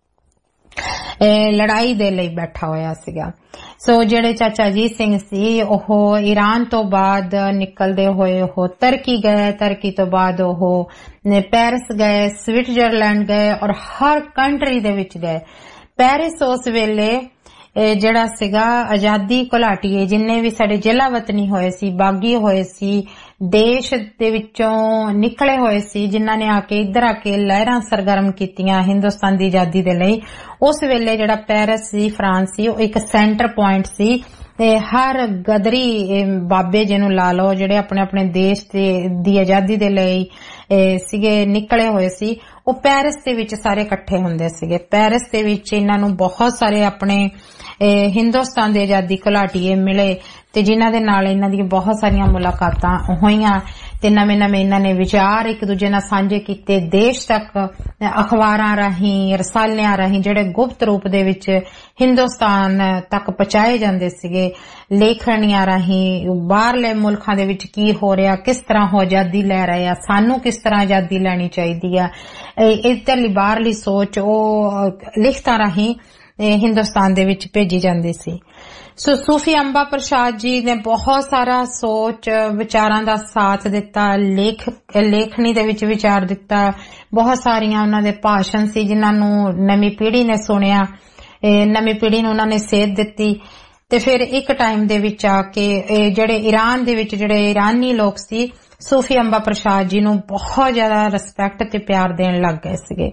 C: ਲੜਾਈ ਦੇ ਲਈ ਬੈਠਾ ਹੋਇਆ ਸੀਗਾ। ਸੋ ਜਿਹੜੇ ਚਾਚਾ ਅਜੀਤ ਸਿੰਘ ਸੀ ਉਹ ਈਰਾਨ ਤੋਂ ਬਾਅਦ ਨਿਕਲਦੇ ਹੋਏ ਉਹ ਤੁਰਕੀ ਗਏ, ਤੁਰਕੀ ਤੋਂ ਬਾਅਦ ਉਹ ਪੈਰਿਸ ਗਏ, ਸਵਿਟਜ਼ਰਲੈਂਡ ਗਏ ਔਰ ਹਰ ਕੰਟਰੀ ਦੇ ਵਿੱਚ ਗਏ। ਪੈਰਿਸ ਉਸ ਵੇਲੇ ਜਿਹੜਾ ਸੀਗਾ ਆਜ਼ਾਦੀ ਘੁਲਾਟੀਏ ਜਿੰਨੇ ਵੀ ਸਾਡੇ ਜ਼ਿਲ੍ਹਾ ਵਤਨੀ ਹੋਏ ਸੀ, ਬਾਗੀ ਹੋਏ ਸੀ, ਦੇਸ਼ ਦੇ ਵਿੱਚੋਂ ਨਿਕਲੇ ਹੋਏ ਸੀ ਜਿਨ੍ਹਾਂ ਨੇ ਆ ਕੇ ਇੱਧਰ ਆ ਕੇ ਲਹਿਰਾਂ ਸਰਗਰਮ ਕੀਤੀਆਂ ਹਿੰਦੁਸਤਾਨ ਦੀ ਆਜ਼ਾਦੀ ਦੇ ਲਈ। ਉਸ ਵੇਲੇ ਜਿਹੜਾ ਪੈਰਿਸ ਸੀ, ਫਰਾਂਸ ਸੀ, ਉਹ ਇੱਕ ਸੈਂਟਰ ਪੁਆਇੰਟ ਸੀ ਤੇ ਹਰ ਗਦਰੀ ਬਾਬੇ ਜਿਹਨੂੰ ਲਾ ਲਓ ਜਿਹੜੇ ਆਪਣੇ ਆਪਣੇ ਦੇਸ਼ ਦੀ ਆਜ਼ਾਦੀ ਦੇ ਲਈ ਸੀਗੇ ਨਿਕਲੇ ਹੋਏ ਸੀ, ਉਹ ਪੈਰਿਸ ਦੇ ਵਿੱਚ ਸਾਰੇ ਇਕੱਠੇ ਹੁੰਦੇ ਸੀਗੇ। ਪੈਰਿਸ ਦੇ ਵਿੱਚ ਇਹਨਾਂ ਨੂੰ ਬਹੁਤ ਸਾਰੇ ਆਪਣੇ ਹਿੰਦੁਸਤਾਨ ਦੇ ਆਜ਼ਾਦੀ ਘੁਲਾਟੀਏ ਮਿਲੇ ਤੇ ਜਿਨ੍ਹਾਂ ਦੇ ਨਾਲ ਇਹਨਾਂ ਦੀਆਂ ਬਹੁਤ ਸਾਰੀਆਂ ਮੁਲਾਕਾਤਾਂ ਹੋਈਆਂ ਤੇ ਨਵੇਂ ਨਵੇਂ ਇਹਨਾਂ ਨੇ ਵਿਚਾਰ ਇੱਕ ਦੂਜੇ ਨਾਲ ਸਾਂਝੇ ਕੀਤੇ। ਦੇਸ਼ ਤੱਕ ਅਖਬਾਰਾਂ ਰਾਹੀਂ, ਰਸਾਲਿਆਂ ਰਾਹੀਂ ਜਿਹੜੇ ਗੁਪਤ ਰੂਪ ਦੇ ਵਿੱਚ ਹਿੰਦੁਸਤਾਨ ਤੱਕ ਪਹੁੰਚਾਏ ਜਾਂਦੇ ਸੀਗੇ, ਲੇਖਣੀਆਂ ਰਾਹੀਂ ਬਾਹਰਲੇ ਮੁਲਕਾਂ ਦੇ ਵਿੱਚ ਕੀ ਹੋ ਰਿਹਾ, ਕਿਸ ਤਰ੍ਹਾਂ ਉਹ ਆਜ਼ਾਦੀ ਲੈ ਰਹੇ ਆ, ਸਾਨੂੰ ਕਿਸ ਤਰ੍ਹਾਂ ਆਜ਼ਾਦੀ ਲੈਣੀ ਚਾਹੀਦੀ ਆ, ਇੱਧਰਲੀ ਬਾਹਰਲੀ ਸੋਚ ਉਹ ਲਿਖਤਾਂ ਰਾਹੀਂ ਹਿੰਦੁਸਤਾਨ ਦੇ ਵਿੱਚ ਭੇਜੀ ਜਾਂਦੀ ਸੀ। ਸੋ ਸੂਫੀ ਅੰਬਾ ਪ੍ਰਸਾਦ ਜੀ ਨੇ ਬਹੁਤ ਸਾਰਾ ਸੋਚ ਵਿਚਾਰਾਂ ਦਾ ਸਾਥ ਦਿੱਤਾ, ਲੇਖ ਲੇਖਣੀ ਦੇ ਵਿੱਚ ਵਿਚਾਰ ਦਿੱਤਾ। ਬਹੁਤ ਸਾਰੀਆਂ ਉਹਨਾਂ ਦੇ ਭਾਸ਼ਣ ਸੀ ਜਿਨ੍ਹਾਂ ਨੂੰ ਨਵੀਂ ਪੀੜ੍ਹੀ ਨੇ ਸੁਣਿਆ, ਨਵੀਂ ਪੀੜ੍ਹੀ ਨੂੰ ਉਹਨਾਂ ਨੇ ਸੇਧ ਦਿੱਤੀ। ਤੇ ਫਿਰ ਇੱਕ ਟਾਈਮ ਦੇ ਵਿੱਚ ਆ ਕੇ ਜਿਹੜੇ ਈਰਾਨ ਦੇ ਵਿੱਚ ਜਿਹੜੇ ਈਰਾਨੀ ਲੋਕ ਸੀ ਸੂਫੀ ਅੰਬਾ ਪ੍ਰਸਾਦ ਜੀ ਨੂੰ ਬਹੁਤ ਜ਼ਿਆਦਾ ਰਿਸਪੈਕਟ ਤੇ ਪਿਆਰ ਦੇਣ ਲੱਗ ਗਏ ਸੀਗੇ।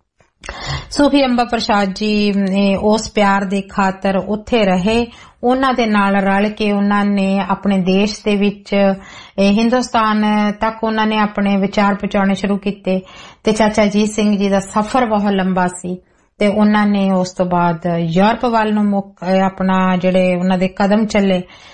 C: ਸੂਫੀ ਅੰਬਾ ਪ੍ਰਸਾਦ ਜੀ ਉਸ ਪਿਆਰ ਦੇ ਖਾਤਰ ਉੱਥੇ ਰਹੇ, ਉਹਨਾਂ ਦੇ ਨਾਲ ਰਲ ਕੇ ਉਹਨਾਂ ਨੇ ਆਪਣੇ ਦੇਸ਼ ਦੇ ਵਿੱਚ ਹਿੰਦੁਸਤਾਨ ਤੱਕ ਉਹਨਾਂ ਨੇ ਆਪਣੇ ਵਿਚਾਰ ਪਹੁੰਚਾਉਣੇ ਸ਼ੁਰੂ ਕੀਤੇ। ਤੇ ਚਾਚਾ ਅਜੀਤ ਸਿੰਘ ਜੀ ਦਾ ਸਫ਼ਰ ਬਹੁਤ ਲੰਬਾ ਸੀ ਤੇ ਉਹਨਾਂ ਨੇ ਉਸ ਤੋਂ ਬਾਅਦ ਯੂਰਪ ਵੱਲ ਨੂੰ ਆਪਣਾ ਜਿਹੜੇ ਉਹਨਾਂ ਦੇ ਕਦਮ ਚੱਲੇ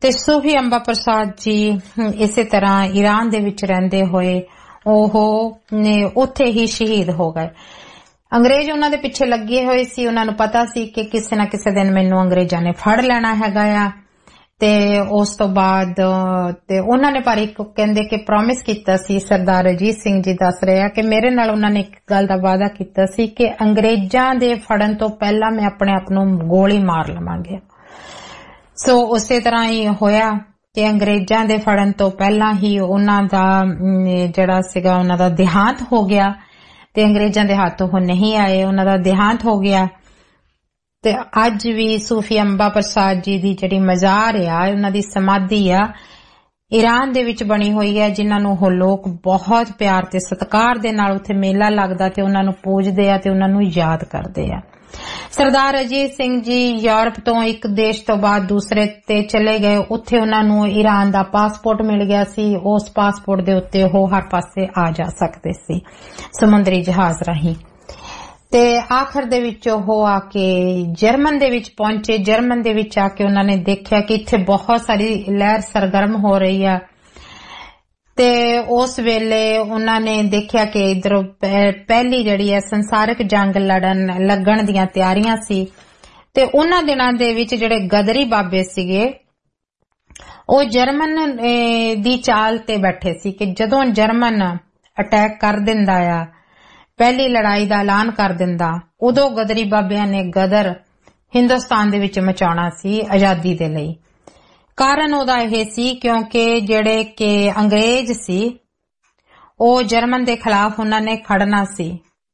C: ਤੇ ਸੂਫੀ ਅੰਬਾ ਪ੍ਰਸਾਦ ਜੀ ਇਸੇ ਤਰ੍ਹਾਂ ਈਰਾਨ ਦੇ ਵਿੱਚ ਰਹਿੰਦੇ ਹੋਏ ਉਹ ਉੱਥੇ ਹੀ ਸ਼ਹੀਦ ਹੋ ਗਏ। ਅੰਗਰੇਜ਼ ਉਹਨਾਂ ਦੇ ਪਿੱਛੇ ਲੱਗੇ ਹੋਏ ਸੀ, ਉਹਨਾਂ ਨੂੰ ਪਤਾ ਸੀ ਕਿ ਕਿਸੇ ਨਾ ਕਿਸੇ ਦਿਨ ਮੈਨੂੰ ਅੰਗਰੇਜ਼ਾਂ ਨੇ ਫੜ ਲੈਣਾ ਹੈਗਾ ਆ। ਤੇ ਉਸ ਤੋਂ ਬਾਅਦ ਤੇ ਉਹਨਾਂ ਨੇ ਪਰ ਇੱਕ ਕਹਿੰਦੇ ਕਿ ਪ੍ਰੋਮਿਸ ਕੀਤਾ ਸੀ, ਸਰਦਾਰ ਅਜੀਤ ਸਿੰਘ ਜੀ ਦੱਸ ਰਹੇ ਆ ਕਿ ਮੇਰੇ ਨਾਲ ਉਹਨਾਂ ਨੇ ਇੱਕ ਗੱਲ ਦਾ ਵਾਅਦਾ ਕੀਤਾ ਸੀ ਕਿ ਅੰਗਰੇਜ਼ਾਂ ਦੇ ਫੜਨ ਤੋਂ ਪਹਿਲਾਂ ਮੈਂ ਆਪਣੇ ਆਪ ਨੂੰ ਗੋਲੀ ਮਾਰ ਲਵਾਂਗੇ। ਸੋ ਉਸੇ ਤਰ੍ਹਾਂ ਹੀ ਹੋਇਆ ਕਿ ਅੰਗਰੇਜ਼ਾਂ ਦੇ ਫੜਨ ਤੋਂ ਪਹਿਲਾਂ ਹੀ ਉਹਨਾਂ ਦਾ ਜਿਹੜਾ ਸੀਗਾ ਉਹਨਾਂ ਦਾ ਦੇਹਾਂਤ ਹੋ ਗਿਆ ਤੇ ਅੰਗਰੇਜ਼ਾਂ ਦੇ ਹੱਥ ਉਹ ਨਹੀਂ ਆਏ, ਉਹਨਾਂ ਦਾ ਦੇਹਾਂਤ ਹੋ ਗਿਆ। ਤੇ ਅੱਜ ਵੀ ਸੂਫੀ ਅੰਬਾ ਪ੍ਰਸਾਦ ਜੀ ਦੀ ਜਿਹੜੀ ਮਜ਼ਾਰ ਆ, ਉਹਨਾਂ ਦੀ ਸਮਾਧੀ ਆ, ਈਰਾਨ ਦੇ ਵਿੱਚ ਬਣੀ ਹੋਈ ਹੈ, ਜਿਨ੍ਹਾਂ ਨੂੰ ਉਹ ਲੋਕ ਬਹੁਤ ਪਿਆਰ ਤੇ ਸਤਿਕਾਰ ਦੇ ਨਾਲ ਉੱਥੇ ਮੇਲਾ ਲੱਗਦਾ ਤੇ ਉਹਨਾਂ ਨੂੰ ਪੂਜਦੇ ਆ ਤੇ ਉਹਨਾਂ ਨੂੰ ਯਾਦ ਕਰਦੇ ਆ। ਸਰਦਾਰ ਅਜੀਤ ਸਿੰਘ ਜੀ ਯੂਰਪ ਤੋਂ ਇੱਕ ਦੇਸ਼ ਤੋਂ ਬਾਅਦ ਦੂਸਰੇ ਤੇ ਚਲੇ ਗਏ। ਉੱਥੇ ਉਹਨਾਂ ਨੂੰ ਈਰਾਨ ਦਾ ਪਾਸਪੋਰਟ ਮਿਲ ਗਿਆ ਸੀ। ਉਸ ਪਾਸਪੋਰਟ ਦੇ ਉੱਤੇ ਉਹ ਹਰ ਪਾਸੇ ਆ ਜਾ ਸਕਦੇ ਸੀ ਸਮੁੰਦਰੀ ਜਹਾਜ਼ ਰਾਹੀਂ। ਤੇ ਆਖਰ ਦੇ ਵਿੱਚ ਉਹ ਆ ਕੇ ਜਰਮਨ ਦੇ ਵਿੱਚ ਪਹੁੰਚੇ। ਜਰਮਨ ਦੇ ਵਿੱਚ ਆ ਕੇ ਉਹਨਾਂ ਨੇ ਦੇਖਿਆ ਕਿ ਇੱਥੇ ਬਹੁਤ ਸਾਰੀ ਲਹਿਰ ਸਰਗਰਮ ਹੋ ਰਹੀ ਆ ਤੇ ਉਸ ਵੇਲੇ ਉਹਨਾਂ ਨੇ ਦੇਖਿਆ ਕਿ ਇਧਰੋਂ ਪਹਿਲੀ ਜਿਹੜੀ ਹੈ ਸੰਸਾਰਿਕ ਜੰਗ ਲੜਨ ਲੱਗਣ ਦੀਆਂ ਤਿਆਰੀਆਂ ਸੀ। ਤੇ ਉਹਨਾਂ ਦਿਨਾਂ ਦੇ ਵਿੱਚ ਜਿਹੜੇ ਗਦਰੀ ਬਾਬੇ ਸੀਗੇ ਉਹ ਜਰਮਨ ਦੀ ਚਾਲ ਤੇ ਬੈਠੇ ਸੀ ਕਿ ਜਦੋਂ ਜਰਮਨ ਅਟੈਕ ਕਰ ਦਿੰਦਾ ਆ, ਪਹਿਲੀ ਲੜਾਈ ਦਾ ਐਲਾਨ ਕਰ ਦਿੰਦਾ, ਉਦੋਂ ਗਦਰੀ ਬਾਬਿਆਂ ਨੇ ਗਦਰ ਹਿੰਦੁਸਤਾਨ ਦੇ ਵਿੱਚ ਮਚਾਉਣਾ ਸੀ ਆਜ਼ਾਦੀ ਦੇ ਲਈ। ਕਾਰਨ ਉਹਦਾ ਇਹ ਸੀ ਕਿਉਂਕਿ ਜਿਹੜੇ ਕਿ ਅੰਗਰੇਜ਼ ਸੀ ਉਹ ਜਰਮਨ ਦੇ ਖਿਲਾਫ ਉਹਨਾਂ ਨੇ ਖੜਨਾ ਸੀ।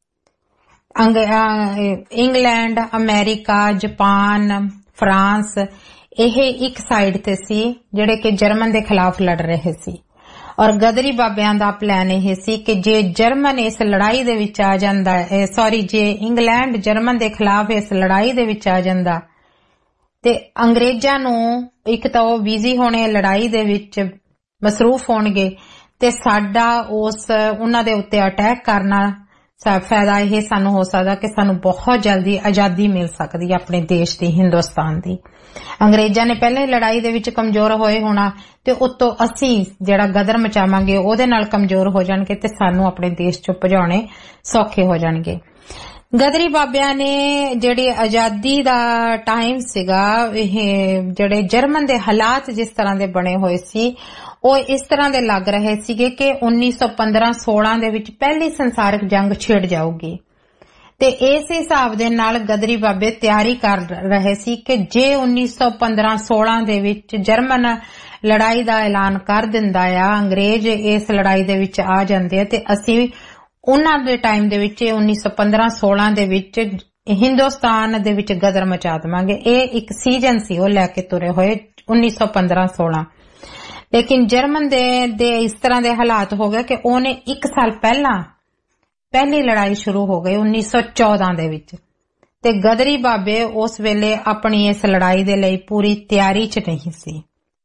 C: ਇੰਗਲੈਂਡ, ਅਮਰੀਕਾ, ਜਾਪਾਨ, ਫਰਾਂਸ ਇਹ ਇੱਕ ਸਾਈਡ ਤੇ ਸੀ ਜਿਹੜੇ ਕਿ ਜਰਮਨ ਦੇ ਖਿਲਾਫ ਲੜ ਰਹੇ ਸੀ। ਔਰ ਗਦਰੀ ਬਾਬਿਆਂ ਦਾ ਪਲਾਨ ਇਹ ਸੀ ਕਿ ਜੇ ਜਰਮਨ ਇਸ ਲੜਾਈ ਦੇ ਵਿੱਚ ਆ ਜਾਂਦਾ, ਸੌਰੀ ਜੇ ਇੰਗਲੈਂਡ ਜਰਮਨ ਦੇ ਖਿਲਾਫ ਇਸ ਲੜਾਈ ਦੇ ਵਿੱਚ ਆ ਜਾਂਦਾ ਤੇ ਅੰਗਰੇਜ਼ਾਂ ਨੂੰ ਇੱਕ ਤਾਂ ਉਹ ਬਿਜ਼ੀ ਹੋਣੇ ਲੜਾਈ ਦੇ ਵਿੱਚ ਮਸਰੂਫ ਹੋਣਗੇ ਤੇ ਸਾਡਾ ਉਸ ਉਹਨਾਂ ਦੇ ਉੱਤੇ ਅਟੈਕ ਕਰਨਾ ਫਾਇਦਾ ਇਹ ਸਾਨੂੰ ਹੋ ਸਕਦਾ ਕਿ ਸਾਨੂੰ ਬਹੁਤ ਜਲਦੀ ਆਜ਼ਾਦੀ ਮਿਲ ਸਕਦੀ ਆਪਣੇ ਦੇਸ਼ ਦੀ, ਹਿੰਦੁਸਤਾਨ ਦੀ। ਅੰਗਰੇਜ਼ਾਂ ਨੇ ਪਹਿਲੇ ਲੜਾਈ ਦੇ ਵਿੱਚ ਕਮਜ਼ੋਰ ਹੋਏ ਹੋਣਾ ਤੇ ਉੱਤੋਂ ਅਸੀਂ ਜਿਹੜਾ ਗਦਰ ਮਚਾਵਾਂਗੇ ਉਹਦੇ ਨਾਲ ਕਮਜ਼ੋਰ ਹੋ ਜਾਣਗੇ ਤੇ ਸਾਨੂੰ ਆਪਣੇ ਦੇਸ਼ ਚੋਂ ਭਜਾਉਣੇ ਸੌਖੇ ਹੋ ਜਾਣਗੇ। ਗਦਰੀ ਬਾਬਿਆਂ ਨੇ ਜਿਹੜੀ ਆਜ਼ਾਦੀ ਦਾ ਟਾਈਮ ਸੀਗਾ, ਇਹ ਜਿਹੜੇ ਜਰਮਨ ਦੇ ਹਾਲਾਤ ਜਿਸ ਤਰ੍ਹਾਂ ਦੇ ਬਣੇ ਹੋਏ ਸੀ ਉਹ ਇਸ ਤਰ੍ਹਾਂ ਦੇ ਲੱਗ ਰਹੇ ਸੀਗੇ ਕਿ ਉੱਨੀ ਸੌ ਪੰਦਰਾਂ ਸੋਲਾਂ ਦੇ ਵਿੱਚ ਪਹਿਲੀ ਸੰਸਾਰਿਕ ਜੰਗ ਛਿੜ ਜਾਊਗੀ ਤੇ ਇਸ ਹਿਸਾਬ ਦੇ ਨਾਲ ਗਦਰੀ ਬਾਬੇ ਤਿਆਰੀ ਕਰ ਰਹੇ ਸੀ ਕਿ ਜੇ ਉੱਨੀ ਸੌ ਪੰਦਰਾਂ ਸੋਲਾਂ ਦੇ ਵਿੱਚ ਜਰਮਨ ਲੜਾਈ ਦਾ ਐਲਾਨ ਕਰ ਦਿੰਦਾ ਆ, ਅੰਗਰੇਜ਼ ਇਸ ਲੜਾਈ ਦੇ ਵਿੱਚ ਆ ਜਾਂਦੇ ਆ ਤੇ ਅਸੀਂ ਉਹਨਾਂ ਦੇ ਟਾਈਮ ਦੇ ਵਿੱਚ ਉੱਨੀ ਸੌ ਪੰਦਰਾਂ ਸੋਲਾਂ ਦੇ ਵਿੱਚ ਹਿੰਦੁਸਤਾਨ ਦੇ ਵਿੱਚ ਗਦਰ ਮਚਾ ਦੇਵਾਂਗੇ। ਇਹ ਇੱਕ ਸੀਜ਼ਨ ਸੀ ਉਹ ਲੈ ਕੇ ਤੁਰੇ ਹੋਏ ਉੱਨੀ ਸੌ ਪੰਦਰਾਂ ਸੋਲਾਂ। ਲੇਕਿਨ ਜਰਮਨ ਦੇ ਦੇ ਇਸ ਤਰ੍ਹਾਂ ਦੇ ਹਾਲਾਤ ਹੋ ਗਏ ਕਿ ਉਹਨੇ ਇੱਕ ਸਾਲ ਪਹਿਲਾਂ ਪਹਿਲੀ ਲੜਾਈ ਸ਼ੁਰੂ ਹੋ ਗਈ ਉੱਨੀ ਸੌ ਚੌਦਾਂ ਦੇ ਵਿੱਚ ਤੇ ਗਦਰੀ ਬਾਬੇ ਉਸ ਵੇਲੇ ਆਪਣੀ ਇਸ ਲੜਾਈ ਦੇ ਲਈ ਪੂਰੀ ਤਿਆਰੀ 'ਚ ਨਹੀਂ ਸੀ।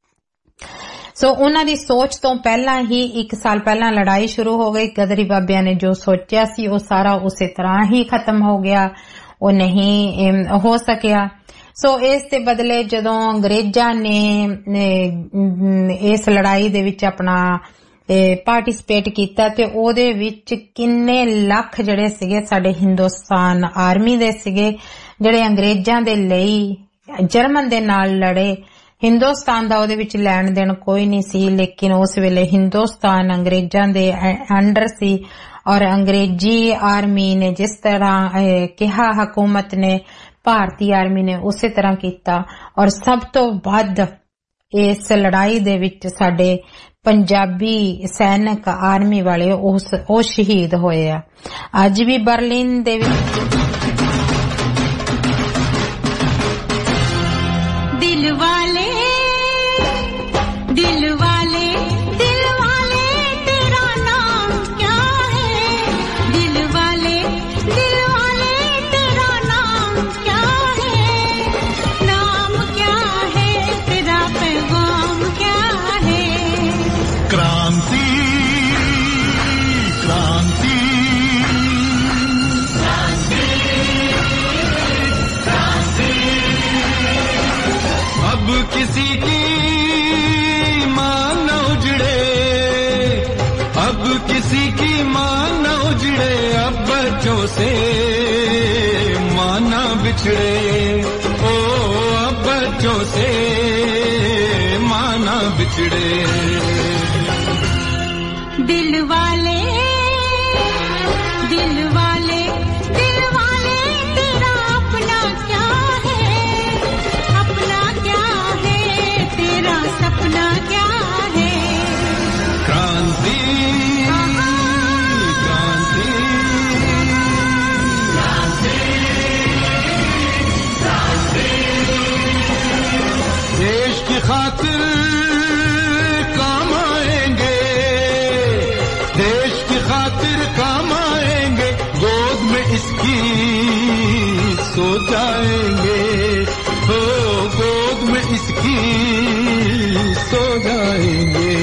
C: ਸੋ ਉਹਨਾਂ ਦੀ ਸੋਚ ਤੋਂ ਪਹਿਲਾਂ ਹੀ ਇੱਕ ਸਾਲ ਪਹਿਲਾਂ ਲੜਾਈ ਸ਼ੁਰੂ ਹੋ ਗਈ। ਗਦਰੀ ਬਾਬਿਆਂ ਨੇ ਜੋ ਸੋਚਿਆ ਸੀ ਉਹ ਸਾਰਾ ਉਸੇ ਤਰ੍ਹਾਂ ਹੀ ਖਤਮ ਹੋ ਗਿਆ, ਉਹ ਨਹੀਂ ਹੋ ਸਕਿਆ। ਸੋ ਇਸ ਦੇ ਬਦਲੇ ਜਦੋਂ ਅੰਗਰੇਜ਼ਾਂ ਨੇ ਇਸ ਲੜਾਈ ਦੇ ਵਿੱਚ ਆਪਣਾ ਪਾਰਟਿਸਿਪੇਟ ਕੀਤਾ ਤੇ ਉਹਦੇ ਵਿੱਚ ਕਿੰਨੇ ਲੱਖ ਜਿਹੜੇ ਸੀਗੇ ਸਾਡੇ ਹਿੰਦੁਸਤਾਨ ਆਰਮੀ ਦੇ ਸੀਗੇ ਜਿਹੜੇ ਅੰਗਰੇਜ਼ਾਂ ਦੇ ਲਈ ਜਰਮਨ ਦੇ ਨਾਲ ਲੜੇ। ਹਿੰਦੁਸਤਾਨ ਦਾ ਉਹਦੇ ਵਿੱਚ ਲੈਣ ਦੇਣ ਕੋਈ ਨਹੀਂ ਸੀ, ਲੇਕਿਨ ਉਸ ਵੇਲੇ ਹਿੰਦੁਸਤਾਨ ਅੰਗਰੇਜ਼ਾਂ ਦੇ ਅੰਡਰ ਸੀ ਔਰ ਅੰਗਰੇਜ਼ੀ ਆਰਮੀ ਨੇ ਜਿਸ ਤਰ੍ਹਾਂ ਕਿਹਾ ਹਕੂਮਤ ਨੇ, ਭਾਰਤੀ ਆਰਮੀ ਨੇ ਉਸੇ ਤਰ੍ਹਾਂ ਕੀਤਾ ਔਰ ਸਭ ਤੋਂ ਵੱਧ ਇਸ ਲੜਾਈ ਦੇ ਵਿੱਚ ਸਾਡੇ ਪੰਜਾਬੀ ਸੈਨਿਕ ਆਰਮੀ ਵਾਲੇ ਉਸ ਉਹ ਸ਼ਹੀਦ ਹੋਏ ਆ। ਅੱਜ ਵੀ ਬਰਲਿਨ ਦੇ ਵਿੱਚ
A: ਦਿਲ ਵਾਲੇ ਦਿਲ ਵਾਲੇ ਦਿਲ ਵਾਲੇ ਤੇਰਾ ਨਾਮ ਕਿਆ ਹੈ, ਦਿਲ ਵਾਲੇ ਦਿਲ ਵਾਲੇ ਤੇਰਾ ਨਾਮ ਕਿਆ ਹੈ, ਨਾਮ ਕਿਆ ਹੈ तेरा पैगाम क्या है।
D: क्रांति क्रांति क्रांति क्रांति अब किसी की अब किसी की माँ न उजड़े, अब बच्चों से माँ न बिछड़े, ओ अब बच्चों से माँ न बिछड़े।
A: दिल वाले दिल वाले दिल वाले तेरा अपना क्या है, अपना क्या है, तेरा सपना क्या है।
D: क्रांति क्रांति क्रांति देश की खातिर काम आएंगे, देश की खातिर काम आएंगे, गोद में इसकी सो जाएंगे, हो गोद में इसकी सो जाएंगे।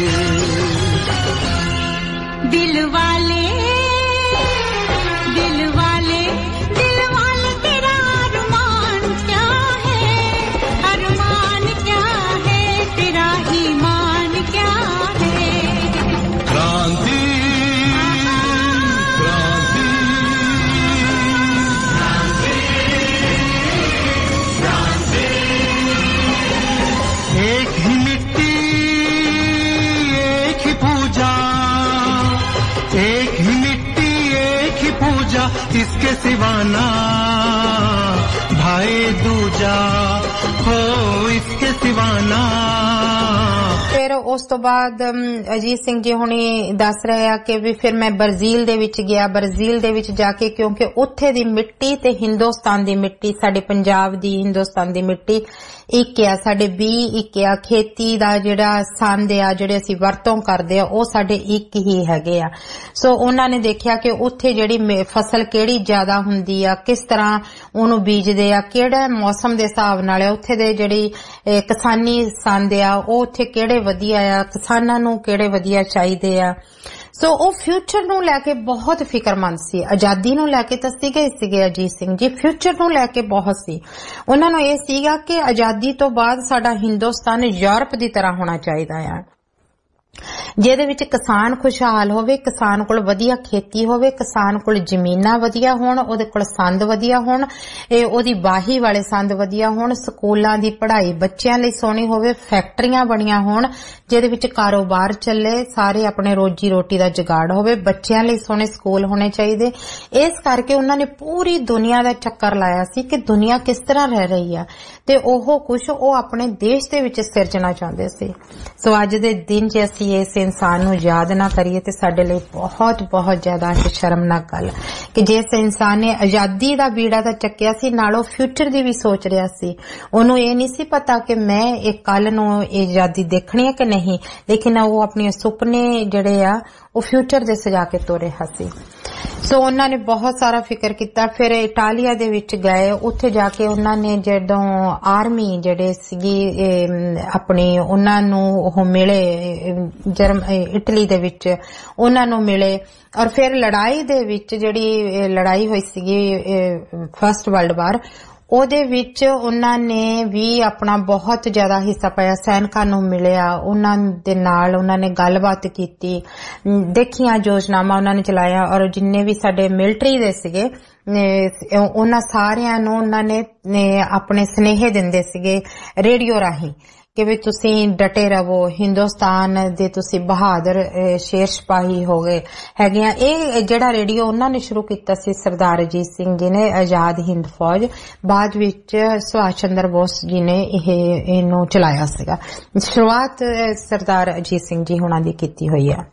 A: दिल वाले दिल वाले दिल वाले तेरा अरमान क्या है, अरमान क्या है, तेरा ईमान क्या है।
D: क्रांति क्रांति क्रांति एक ही मिट्टी एक ही पूजा, एक ही मिट्टी एक ही पूजा, इसके सिवाना भाई दूजा, हो इसके सिवाना।
C: ਫਿਰ ਉਸ ਤੋਂ ਬਾਅਦ ਅਜੀਤ ਸਿੰਘ ਜੀ ਹੁਣੀ ਦੱਸ ਰਹੇ ਆ ਕਿ ਵੀ ਫਿਰ ਮੈਂ ਬ੍ਰਾਜ਼ੀਲ ਦੇ ਵਿੱਚ ਗਿਆ, ਬ੍ਰਾਜ਼ੀਲ ਦੇ ਵਿੱਚ ਜਾ ਕੇ ਕਿਉਂਕਿ ਉੱਥੇ ਦੀ ਮਿੱਟੀ ਤੇ ਹਿੰਦੁਸਤਾਨ ਦੀ ਮਿੱਟੀ, ਸਾਡੇ ਪੰਜਾਬ ਦੀ ਹਿੰਦੁਸਤਾਨ ਦੀ ਮਿੱਟੀ ਇੱਕ ਆ, ਸਾਡੇ ਬੀ ਇੱਕ ਆ, ਖੇਤੀ ਦਾ ਜਿਹੜਾ ਸੰਦ ਆ ਜਿਹੜੇ ਅਸੀਂ ਵਰਤੋਂ ਕਰਦੇ ਆ ਉਹ ਸਾਡੇ ਇੱਕ ਹੀ ਹੈਗੇ ਆ। ਸੋ ਉਹਨਾਂ ਨੇ ਦੇਖਿਆ ਕਿ ਉੱਥੇ ਜਿਹੜੀ ਫਸਲ ਕਿਹੜੀ ਜ਼ਿਆਦਾ ਹੁੰਦੀ ਆ, ਕਿਸ ਤਰ੍ਹਾਂ ਉਹਨੂੰ ਬੀਜਦੇ ਆ, ਕਿਹੜਾ ਮੌਸਮ ਦੇ ਹਿਸਾਬ ਨਾਲ ਆ, ਉੱਥੇ ਦੇ ਜਿਹੜੀ ਕਿਸਾਨੀ ਸੰਦ ਆ ਉਹ ਉੱਥੇ ਕਿਹੜੇ ਵਧੀਆ ਆ, ਕਿਸਾਨਾਂ ਨੂੰ ਕਿਹੜੇ ਵਧੀਆ ਚਾਹੀਦੇ ਆ। ਸੋ ਉਹ ਫਿਊਚਰ ਨੂੰ ਲੈ ਕੇ ਬਹੁਤ ਫਿਕਰਮੰਦ ਸੀ, ਆਜ਼ਾਦੀ ਨੂੰ ਲੈ ਕੇ ਤਾਂ ਸੀਗੇ ਸੀਗੇ ਅਜੀਤ ਸਿੰਘ ਜੀ, ਫਿਊਚਰ ਨੂੰ ਲੈ ਕੇ ਬਹੁਤ ਸੀ। ਉਹਨਾਂ ਨੂੰ ਇਹ ਸੀਗਾ ਕਿ ਆਜ਼ਾਦੀ ਤੋਂ ਬਾਅਦ ਸਾਡਾ ਹਿੰਦੁਸਤਾਨ ਯੂਰਪ ਦੀ ਤਰ੍ਹਾਂ ਹੋਣਾ ਚਾਹੀਦਾ ਆ, ਜਿਹਦੇ ਵਿੱਚ ਕਿਸਾਨ ਖੁਸ਼ਹਾਲ ਹੋਵੇ, ਕਿਸਾਨ ਕੋਲ ਵਧੀਆ ਖੇਤੀ ਹੋਵੇ, ਕਿਸਾਨ ਕੋਲ ਜ਼ਮੀਨਾਂ ਵਧੀਆ ਹੋਣ, ਉਹਦੇ ਕੋਲ ਸੰਦ ਵਧੀਆ ਹੋਣ, ਇਹ ਉਹਦੀ ਵਾਹੀ ਵਾਲੇ ਸੰਦ ਵਧੀਆ ਹੋਣ, ਸਕੂਲਾਂ ਦੀ ਪੜ੍ਹਾਈ ਬੱਚਿਆਂ ਲਈ ਸੋਹਣੀ ਹੋਵੇ, ਫੈਕਟਰੀਆਂ ਬਣੀਆਂ ਹੋਣ ਜਿਹਦੇ ਵਿੱਚ ਕਾਰੋਬਾਰ ਚੱਲੇ, ਸਾਰੇ ਆਪਣੇ ਰੋਜੀ ਰੋਟੀ ਦਾ ਜੁਗਾੜ ਹੋਵੇ, ਬੱਚਿਆਂ ਲਈ ਸੋਹਣੇ ਸਕੂਲ ਹੋਣੇ ਚਾਹੀਦੇ। ਇਸ ਕਰਕੇ ਉਹਨਾਂ ਨੇ ਪੂਰੀ ਦੁਨੀਆ ਦਾ ਚੱਕਰ ਲਾਇਆ ਸੀ ਕਿ ਦੁਨੀਆ ਕਿਸ ਤਰ੍ਹਾਂ ਰਹਿ ਰਹੀ ਆ ਤੇ ਉਹ ਕੁਝ ਉਹ ਆਪਣੇ ਦੇਸ਼ ਦੇ ਵਿੱਚ ਸਿਰਜਣਾ ਚਾਹੁੰਦੇ ਸੀ। ਸੋ ਅੱਜ ਦੇ ਦਿਨ 'ਚ ਅਸੀਂ ਇਸ ਇਨਸਾਨ ਨੂੰ ਯਾਦ ਨਾ ਕਰੀਏ ਤੇ ਸਾਡੇ ਲਈ ਬਹੁਤ ਬਹੁਤ ਜ਼ਿਆਦਾ ਸ਼ਰਮਨਾਕ ਗੱਲ ਕਿ ਜਿਸ ਇਨਸਾਨ ਨੇ ਆਜ਼ਾਦੀ ਦਾ ਬੀੜਾ ਤਾਂ ਚੱਕਿਆ ਸੀ ਨਾਲ ਉਹ ਫਿਊਚਰ ਦੀ ਵੀ ਸੋਚ ਰਿਹਾ ਸੀ। ਉਹਨੂੰ ਇਹ ਨਹੀਂ ਸੀ ਪਤਾ ਕਿ ਮੈਂ ਇਹ ਕੱਲ ਨੂੰ ਆਜ਼ਾਦੀ ਦੇਖਣੀ ਹੈ ਕਿ ਨਹੀਂ, ਲੇਕਿਨ ਉਹ ਆਪਣੇ ਸੁਪਨੇ ਜਿਹੜੇ ਆ ਉਹ ਫਿਊਚਰ ਦੇ ਸਜਾ ਕੇ ਤੋਰਿਆ ਸੀ। ਸੋ ਉਹਨਾਂ ਨੇ ਬਹੁਤ ਸਾਰਾ ਫਿਕਰ ਕੀਤਾ। ਫਿਰ ਇਟਾਲੀਆ ਦੇ ਵਿੱਚ ਗਏ, ਉੱਥੇ ਜਾ ਕੇ ਉਹਨਾਂ ਨੇ ਜਦੋਂ ਆਰਮੀ ਜਿਹੜੇ ਸੀਗੀ ਆਪਣੀ ਉਹਨਾਂ ਨੂੰ ਉਹ ਮਿਲੇ, ਜਰਮ ਇਟਲੀ ਦੇ ਵਿੱਚ ਉਹਨਾਂ ਨੂੰ ਮਿਲੇ ਔਰ ਫਿਰ ਲੜਾਈ ਦੇ ਵਿੱਚ ਜਿਹੜੀ ਲੜਾਈ ਹੋਈ ਸੀਗੀ ਫਸਟ ਵਰਲਡ ਵਾਰ ਉਹਦੇ ਵਿੱਚ ਉਹਨਾਂ ਨੇ ਵੀ ਆਪਣਾ ਬਹੁਤ ਜ਼ਿਆਦਾ ਹਿੱਸਾ ਪਾਇਆ, ਸੈਨਿਕਾਂ ਨੂੰ ਮਿਲਿਆ, ਉਹਨਾਂ ਦੇ ਨਾਲ ਉਹਨਾਂ ਨੇ ਗੱਲਬਾਤ ਕੀਤੀ, ਦੇਖੀਆਂ ਯੋਜਨਾਵਾਂ ਉਹਨਾਂ ਨੇ ਚਲਾਇਆ ਔਰ ਜਿੰਨੇ ਵੀ ਸਾਡੇ ਮਿਲਟਰੀ ਦੇ ਸੀਗੇ ਉਹਨਾਂ ਸਾਰਿਆਂ ਨੂੰ ਉਹਨਾਂ ਨੇ ਆਪਣੇ ਸੁਨੇਹੇ ਦਿੰਦੇ ਸੀਗੇ ਰੇਡੀਓ ਰਾਹੀਂ ਕਿ ਵੀ ਤੁਸੀਂ ਡਟੇ ਰਹੋ, ਹਿੰਦੁਸਤਾਨ ਦੇ ਤੁਸੀਂ ਬਹਾਦਰ ਸ਼ੇਰ ਸਿਪਾਹੀ ਹੋ ਗਏ ਹੈਗੇ ਆ। ਇਹ ਜਿਹੜਾ ਰੇਡੀਓ ਉਹਨਾਂ ਨੇ ਸ਼ੁਰੂ ਕੀਤਾ ਸੀ ਸਰਦਾਰ ਅਜੀਤ ਸਿੰਘ ਜੀ ਨੇ, ਆਜ਼ਾਦ ਹਿੰਦ ਫੌਜ, ਬਾਅਦ ਵਿੱਚ ਸੁਭਾਸ਼ ਚੰਦਰ ਬੋਸ ਜੀ ਨੇ ਇਹ ਇਹਨੂੰ ਚਲਾਇਆ ਸੀਗਾ। ਸ਼ੁਰੂਆਤ ਸਰਦਾਰ ਅਜੀਤ ਸਿੰਘ ਜੀ ਹੁਣਾਂ ਦੀ ਕੀਤੀ ਹੋਈ ਹੈ।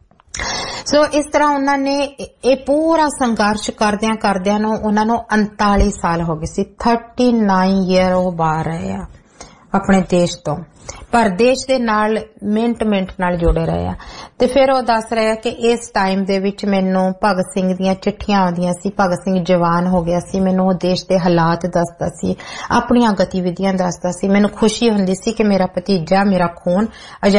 C: ਸੋ ਇਸ ਤਰ੍ਹਾਂ ਉਹਨਾਂ ਨੇ ਇਹ ਪੂਰਾ ਸੰਘਰਸ਼ ਕਰਦਿਆਂ ਕਰਦਿਆਂ ਨੂੰ ਉਹਨਾਂ ਨੂੰ ਉਨਤਾਲੀ ਸਾਲ ਹੋ ਗਏ ਸੀ। ਥਰਟੀ ਨਾਈਨ ਈਅਰ ਉਹ ਬਾਹਰ ਰਹੇ ਆ ਆਪਣੇ ਦੇਸ਼ ਤੋਂ, ਪਰ ਦੇਸ਼ ਦੇ ਨਾਲ ਮਿੰਟ ਮਿੰਟ ਨਾਲ ਜੁੜੇ ਰਹੇ ਆ। ਤੇ ਫਿਰ ਉਹ ਦੱਸ ਰਿਹਾ ਕਿ ਇਸ ਟਾਈਮ ਦੇ ਵਿੱਚ ਮੈਨੂੰ ਭਗਤ ਸਿੰਘ ਦੀਆਂ ਚਿੱਠੀਆਂ ਆਉਂਦੀਆਂ ਸੀ, ਭਗਤ ਸਿੰਘ ਜਵਾਨ ਹੋ ਗਿਆ ਸੀ, ਮੈਨੂੰ ਉਹ ਦੇਸ਼ ਦੇ ਹਾਲਾਤ ਦੱਸਦਾ ਸੀ, ਆਪਣੀਆਂ ਗਤੀਵਿਧੀਆਂ ਦੱਸਦਾ ਸੀ, ਮੈਨੂੰ ਖੁਸ਼ੀ ਹੁੰਦੀ ਸੀ ਕਿ ਮੇਰਾ ਭਤੀਜਾ, ਮੇਰਾ ਖੂਨ।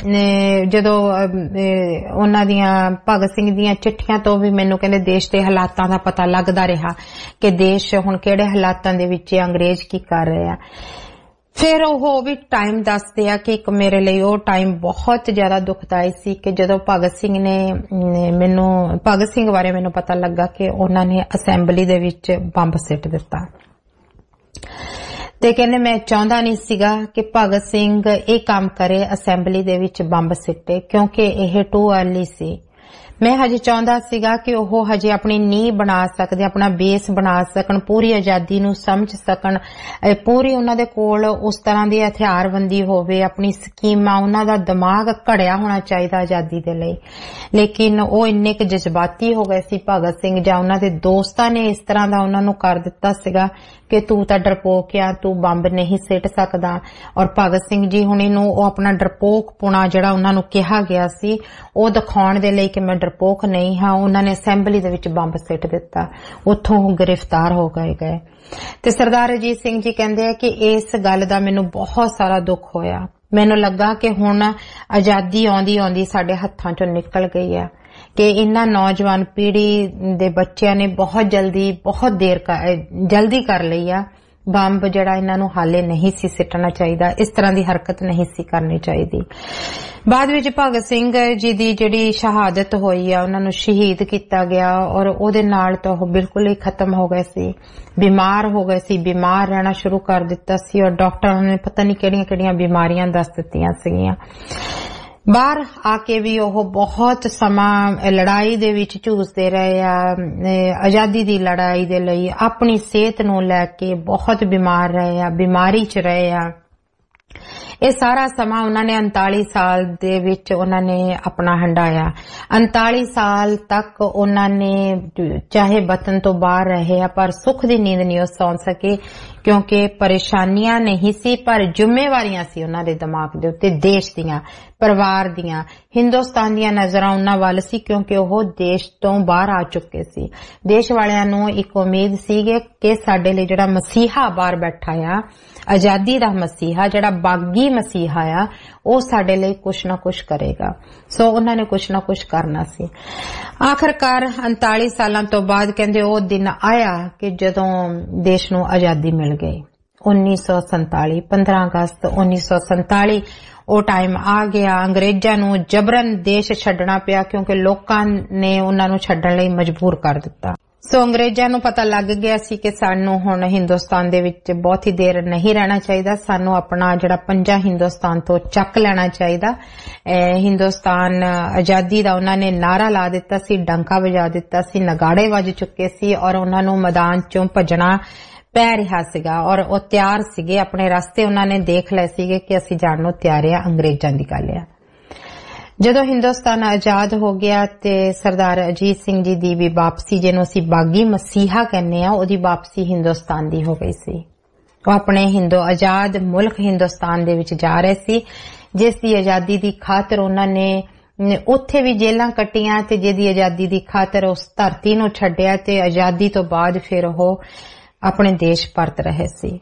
C: ਜਦੋਂ ਉਹਨਾਂ ਦੀਆਂ ਭਗਤ ਸਿੰਘ ਦੀਆਂ ਚਿੱਠੀਆਂ ਤੋਂ ਵੀ ਮੈਨੂੰ ਕਹਿੰਦੇ ਦੇਸ਼ ਦੇ ਹਾਲਾਤਾਂ ਦਾ ਪਤਾ ਲੱਗਦਾ ਰਿਹਾ ਕਿ ਦੇਸ਼ ਹੁਣ ਕਿਹੜੇ ਹਾਲਾਤਾਂ ਦੇ ਵਿੱਚ ਅੰਗਰੇਜ਼ ਕੀ ਕਰ ਰਹੇ ਆ। ਫਿਰ ਉਹ ਵੀ ਟਾਈਮ ਦੱਸਦੇ ਆ ਕਿ ਇੱਕ ਮੇਰੇ ਲਈ ਉਹ ਟਾਈਮ ਬਹੁਤ ਜ਼ਿਆਦਾ ਦੁਖਦਾਈ ਸੀ ਕਿ ਜਦੋਂ ਭਗਤ ਸਿੰਘ ਨੇ ਮੈਨੂੰ ਭਗਤ ਸਿੰਘ ਬਾਰੇ ਮੈਨੂੰ ਪਤਾ ਲੱਗਾ ਕਿ ਉਹਨਾਂ ਨੇ ਅਸੈਂਬਲੀ ਦੇ ਵਿੱਚ ਬੰਬ ਸਿੱਟ ਦਿੱਤਾ ਤੇ ਕਹਿੰਦੇ ਮੈਂ ਚਾਹੁੰਦਾ ਨਹੀਂ ਸੀਗਾ ਕਿ ਭਗਤ ਸਿੰਘ ਇਹ ਕੰਮ ਕਰੇ, ਅਸੈਂਬਲੀ ਦੇ ਵਿੱਚ ਬੰਬ ਸਿੱਟੇ, ਕਿਉਂਕਿ ਇਹ ਟੂ ਅਰਲੀ ਸੀ। ਮੈਂ ਹਜੇ ਚਾਹੁੰਦਾ ਸੀਗਾ ਕਿ ਉਹ ਹਜੇ ਆਪਣੀ ਨੀਂਹ ਬਣਾ ਸਕਦੇ, ਆਪਣਾ ਬੇਸ ਬਣਾ ਸਕਣ, ਪੂਰੀ ਆਜ਼ਾਦੀ ਨੂੰ ਸਮਝ ਸਕਣ, ਪੂਰੀ ਉਹਨਾਂ ਦੇ ਕੋਲ ਉਸ ਤਰ੍ਹਾਂ ਦੀ ਹਥਿਆਰਬੰਦੀ ਹੋਵੇ, ਆਪਣੀ ਸਕੀਮਾਂ, ਉਹਨਾਂ ਦਾ ਦਿਮਾਗ ਘੜਿਆ ਹੋਣਾ ਚਾਹੀਦਾ ਆਜ਼ਾਦੀ ਦੇ ਲਈ। ਲੇਕਿਨ ਉਹ ਇੰਨੇ ਕੁ ਜਜ਼ਬਾਤੀ ਹੋ ਗਏ ਸੀ ਭਗਤ ਸਿੰਘ, ਜਾਂ ਉਹਨਾਂ ਦੇ ਦੋਸਤਾਂ ਨੇ ਇਸ ਤਰ੍ਹਾਂ ਦਾ ਉਹਨਾਂ ਨੂੰ ਕਰ ਦਿੱਤਾ ਸੀਗਾ ਕਿ ਤੂੰ ਤਾਂ ਡਰਪੋਕ ਆ, ਤੂੰ ਬੰਬ ਨਹੀਂ ਸਿੱਟ ਸਕਦਾ। ਔਰ ਭਗਤ ਸਿੰਘ ਜੀ ਹੁਣੀ ਨੂੰ ਉਹ ਆਪਣਾ ਡਰਪੋਕ ਪੁਣਾ ਜਿਹੜਾ ਉਹਨਾਂ ਨੂੰ ਕਿਹਾ ਗਿਆ ਸੀ ਉਹ ਦਿਖਾਉਣ ਦੇ ਲਈ ਕਿ ਮੈਂ ਡਰਪੋਕ ਨਹੀਂ ਹਾਂ, ਉਹਨਾਂ ਨੇ ਅਸੈਂਬਲੀ ਦੇ ਵਿੱਚ ਬੰਬ ਸਿੱਟ ਦਿੱਤਾ। ਉੱਥੋਂ ਉਹ ਗ੍ਰਿਫਤਾਰ ਹੋ ਗਏ ਗਏ ਤੇ ਸਰਦਾਰ ਅਜੀਤ ਸਿੰਘ ਜੀ ਕਹਿੰਦੇ ਆ ਕਿ ਇਸ ਗੱਲ ਦਾ ਮੈਨੂੰ ਬਹੁਤ ਸਾਰਾ ਦੁੱਖ ਹੋਇਆ। ਮੈਨੂੰ ਲੱਗਾ ਕਿ ਹੁਣ ਆਜ਼ਾਦੀ ਆਉਂਦੀ ਆਉਂਦੀ ਸਾਡੇ ਹੱਥਾਂ ਚੋਂ ਨਿਕਲ ਗਈ ਆ, ਕਿ ਇਹਨਾਂ ਨੌਜਵਾਨ ਪੀੜ੍ਹੀ ਦੇ ਬੱਚਿਆਂ ਨੇ ਬਹੁਤ ਜਲਦੀ ਬਹੁਤ ਦੇਰ ਜਲਦੀ ਕਰ ਲਈ ਆ। ਬੰਬ ਜਿਹੜਾ ਇਹਨਾਂ ਨੂੰ ਹਾਲੇ ਨਹੀਂ ਸੀ ਸਿੱਟਣਾ ਚਾਹੀਦਾ, ਇਸ ਤਰ੍ਹਾਂ ਦੀ ਹਰਕਤ ਨਹੀਂ ਸੀ ਕਰਨੀ ਚਾਹੀਦੀ। ਬਾਅਦ ਵਿੱਚ ਭਗਤ ਸਿੰਘ ਜੀ ਦੀ ਜਿਹੜੀ ਸ਼ਹਾਦਤ ਹੋਈ ਆ, ਉਹਨਾਂ ਨੂੰ ਸ਼ਹੀਦ ਕੀਤਾ ਗਿਆ ਔਰ ਉਹਦੇ ਨਾਲ ਤਾਂ ਉਹ ਬਿਲਕੁਲ ਹੀ ਖਤਮ ਹੋ ਗਏ ਸੀ, ਬਿਮਾਰ ਹੋ ਗਏ ਸੀ, ਬਿਮਾਰ ਰਹਿਣਾ ਸ਼ੁਰੂ ਕਰ ਦਿੱਤਾ ਸੀ ਔਰ ਡਾਕਟਰਾਂ ਨੇ ਪਤਾ ਨਹੀਂ ਕਿਹੜੀਆਂ ਕਿਹੜੀਆਂ ਬਿਮਾਰੀਆਂ ਦੱਸ ਦਿੱਤੀਆਂ ਸੀਗੀਆਂ। ਬਾਹਰ ਆ ਕੇ ਵੀ ਉਹ ਬਹੁਤ ਸਮਾਂ ਲੜਾਈ ਦੇ ਵਿੱਚ ਝੂਝਦੇ ਰਹੇ ਆ, ਆਜ਼ਾਦੀ ਦੀ ਲੜਾਈ ਦੇ ਲਈ, ਆਪਣੀ ਸਿਹਤ ਨੂੰ ਲੈ ਕੇ ਬਹੁਤ ਬਿਮਾਰ ਰਹੇ ਆ, ਬਿਮਾਰੀ 'ਚ ਰਹੇ ਆ। ਇਹ ਸਾਰਾ ਸਮਾਂ ਉਹਨਾਂ ਨੇ ਉਨਤਾਲੀ ਸਾਲ ਦੇ ਵਿੱਚ ਉਹਨਾਂ ਨੇ ਆਪਣਾ ਹੰਡਾਇਆ। ਉਨਤਾਲੀ ਸਾਲ ਤੱਕ ਉਹਨਾਂ ਨੇ ਚਾਹੇ ਵਤਨ ਤੋਂ ਬਾਹਰ ਰਹੇ ਆ ਪਰ ਸੁੱਖ ਦੀ ਨੀਂਦ ਨਹੀਂ ਉਹ ਸੌਂ ਸਕੇ, ਕਿਉਂਕਿ ਪਰੇਸ਼ਾਨੀਆਂ ਨਹੀਂ ਸੀ ਪਰ ਜ਼ਿੰਮੇਵਾਰੀਆਂ ਸੀ ਉਹਨਾਂ ਦੇ ਦਿਮਾਗ ਦੇ ਉੱਤੇ, ਦੇਸ਼ ਦੀਆਂ, ਪਰਿਵਾਰ ਦੀਆਂ, ਹਿੰਦੁਸਤਾਨ ਦੀਆਂ ਨਜ਼ਰਾਂ ਉਹਨਾਂ ਵੱਲ ਸੀ, ਕਿਉਂਕਿ ਉਹ ਦੇਸ਼ ਤੋਂ ਬਾਹਰ ਆ ਚੁੱਕੇ ਸੀ। ਦੇਸ਼ ਵਾਲਿਆਂ ਨੂੰ ਇੱਕ ਉਮੀਦ ਸੀਗੇ ਕਿ ਸਾਡੇ ਲਈ ਜਿਹੜਾ ਮਸੀਹਾ ਬਾਹਰ ਬੈਠਾ ਆ, ਆਜ਼ਾਦੀ ਦਾ ਮਸੀਹਾ, ਜਿਹੜਾ ਬਾਗੀ ਮਸੀਹਾ ਆ, ਉਹ ਸਾਡੇ ਲਈ ਕੁਛ ਨਾ ਕੁਛ ਕਰੇਗਾ। ਸੋ ਉਹਨਾਂ ਨੇ ਕੁਛ ਨਾ ਕੁਛ ਕਰਨਾ ਸੀ। ਆਖਰਕਾਰ ਉਨਤਾਲੀ ਸਾਲਾਂ ਤੋਂ ਬਾਅਦ ਕਹਿੰਦੇ ਉਹ ਦਿਨ ਆਇਆ ਕਿ ਜਦੋਂ ਦੇਸ਼ ਨੂੰ ਆਜ਼ਾਦੀ ਮਿਲ ਗਈ। ਉੱਨੀ ਸੌ ਸੰਤਾਲੀ ਪੰਦਰਾਂ ਅਗਸਤ ਉੱਨੀ ਸੌ ਸੰਤਾਲੀ ਉਹ ਟਾਈਮ ਆ ਗਿਆ। ਅੰਗਰੇਜ਼ਾਂ ਨੂੰ ਜਬਰਨ ਦੇਸ਼ ਛੱਡਣਾ ਪਿਆ ਕਿਉਂਕਿ ਲੋਕਾਂ ਨੇ ਉਹਨਾਂ ਨੂੰ ਛੱਡਣ ਲਈ ਮਜਬੂਰ ਕਰ ਦਿੱਤਾ। ਸੋ ਅੰਗਰੇਜ਼ਾਂ ਨੂੰ ਪਤਾ ਲੱਗ ਗਿਆ ਸੀ ਕਿ ਸਾਨੂੰ ਹੁਣ ਹਿੰਦੁਸਤਾਨ ਦੇ ਵਿੱਚ ਬਹੁਤੀ ਦੇਰ ਨਹੀਂ ਰਹਿਣਾ ਚਾਹੀਦਾ, ਸਾਨੂੰ ਆਪਣਾ ਜਿਹੜਾ ਪੰਜਾ ਹਿੰਦੁਸਤਾਨ ਤੋਂ ਚੱਕ ਲੈਣਾ ਚਾਹੀਦਾ। ਹਿੰਦੁਸਤਾਨ ਆਜ਼ਾਦੀ ਦਾ ਉਹਨਾਂ ਨੇ ਨਾਰਾ ਲਾ ਦਿੱਤਾ ਸੀ, ਡੰਕਾ ਵਜਾ ਦਿੱਤਾ ਸੀ, ਨਗਾੜੇ ਵੱਜ ਚੁੱਕੇ ਸੀ ਔਰ ਉਹਨਾਂ ਨੂੰ ਮੈਦਾਨ ਚੋਂ ਭੱਜਣਾ ਪੈ ਰਿਹਾ ਸੀਗਾ ਔਰ ਉਹ ਤਿਆਰ ਸੀਗੇ, ਆਪਣੇ ਰਸਤੇ ਉਹਨਾਂ ਨੇ ਦੇਖ ਲਏ ਸੀਗੇ ਕਿ ਅਸੀਂ ਜਾਣ ਨੂੰ ਤਿਆਰ ਆ, ਅੰਗਰੇਜ਼ਾਂ ਦੀ ਗੱਲ ਆ। ਜਦੋਂ ਹਿੰਦੁਸਤਾਨ ਆਜ਼ਾਦ ਹੋ ਗਿਆ ਤੇ ਸਰਦਾਰ ਅਜੀਤ ਸਿੰਘ ਜੀ ਦੀ ਵੀ ਵਾਪਸੀ, ਜਿਹਨੂੰ ਅਸੀਂ ਬਾਗੀ ਮਸੀਹਾ ਕਹਿੰਦੇ ਆ, ਉਹਦੀ ਵਾਪਸੀ ਹਿੰਦੁਸਤਾਨ ਦੀ ਹੋ ਗਈ ਸੀ। ਉਹ ਆਪਣੇ ਹਿੰਦੂ ਆਜ਼ਾਦ ਮੁਲਕ ਹਿੰਦੁਸਤਾਨ ਦੇ ਵਿੱਚ ਜਾ ਰਹੇ ਸੀ, ਜਿਸ ਦੀ ਆਜ਼ਾਦੀ ਦੀ ਖਾਤਰ ਉਹਨਾਂ ਨੇ ਉੱਥੇ ਵੀ ਜੇਲਾਂ ਕੱਟੀਆਂ ਤੇ ਜਿਹਦੀ ਆਜ਼ਾਦੀ ਦੀ ਖਾਤਰ ਉਸ ਧਰਤੀ ਨੂੰ ਛੱਡਿਆ ਤੇ ਆਜ਼ਾਦੀ ਤੋਂ ਬਾਅਦ ਫਿਰ ਉਹ ਆਪਣੇ ਦੇਸ਼ ਪਰਤ ਰਹੇ ਸੀ।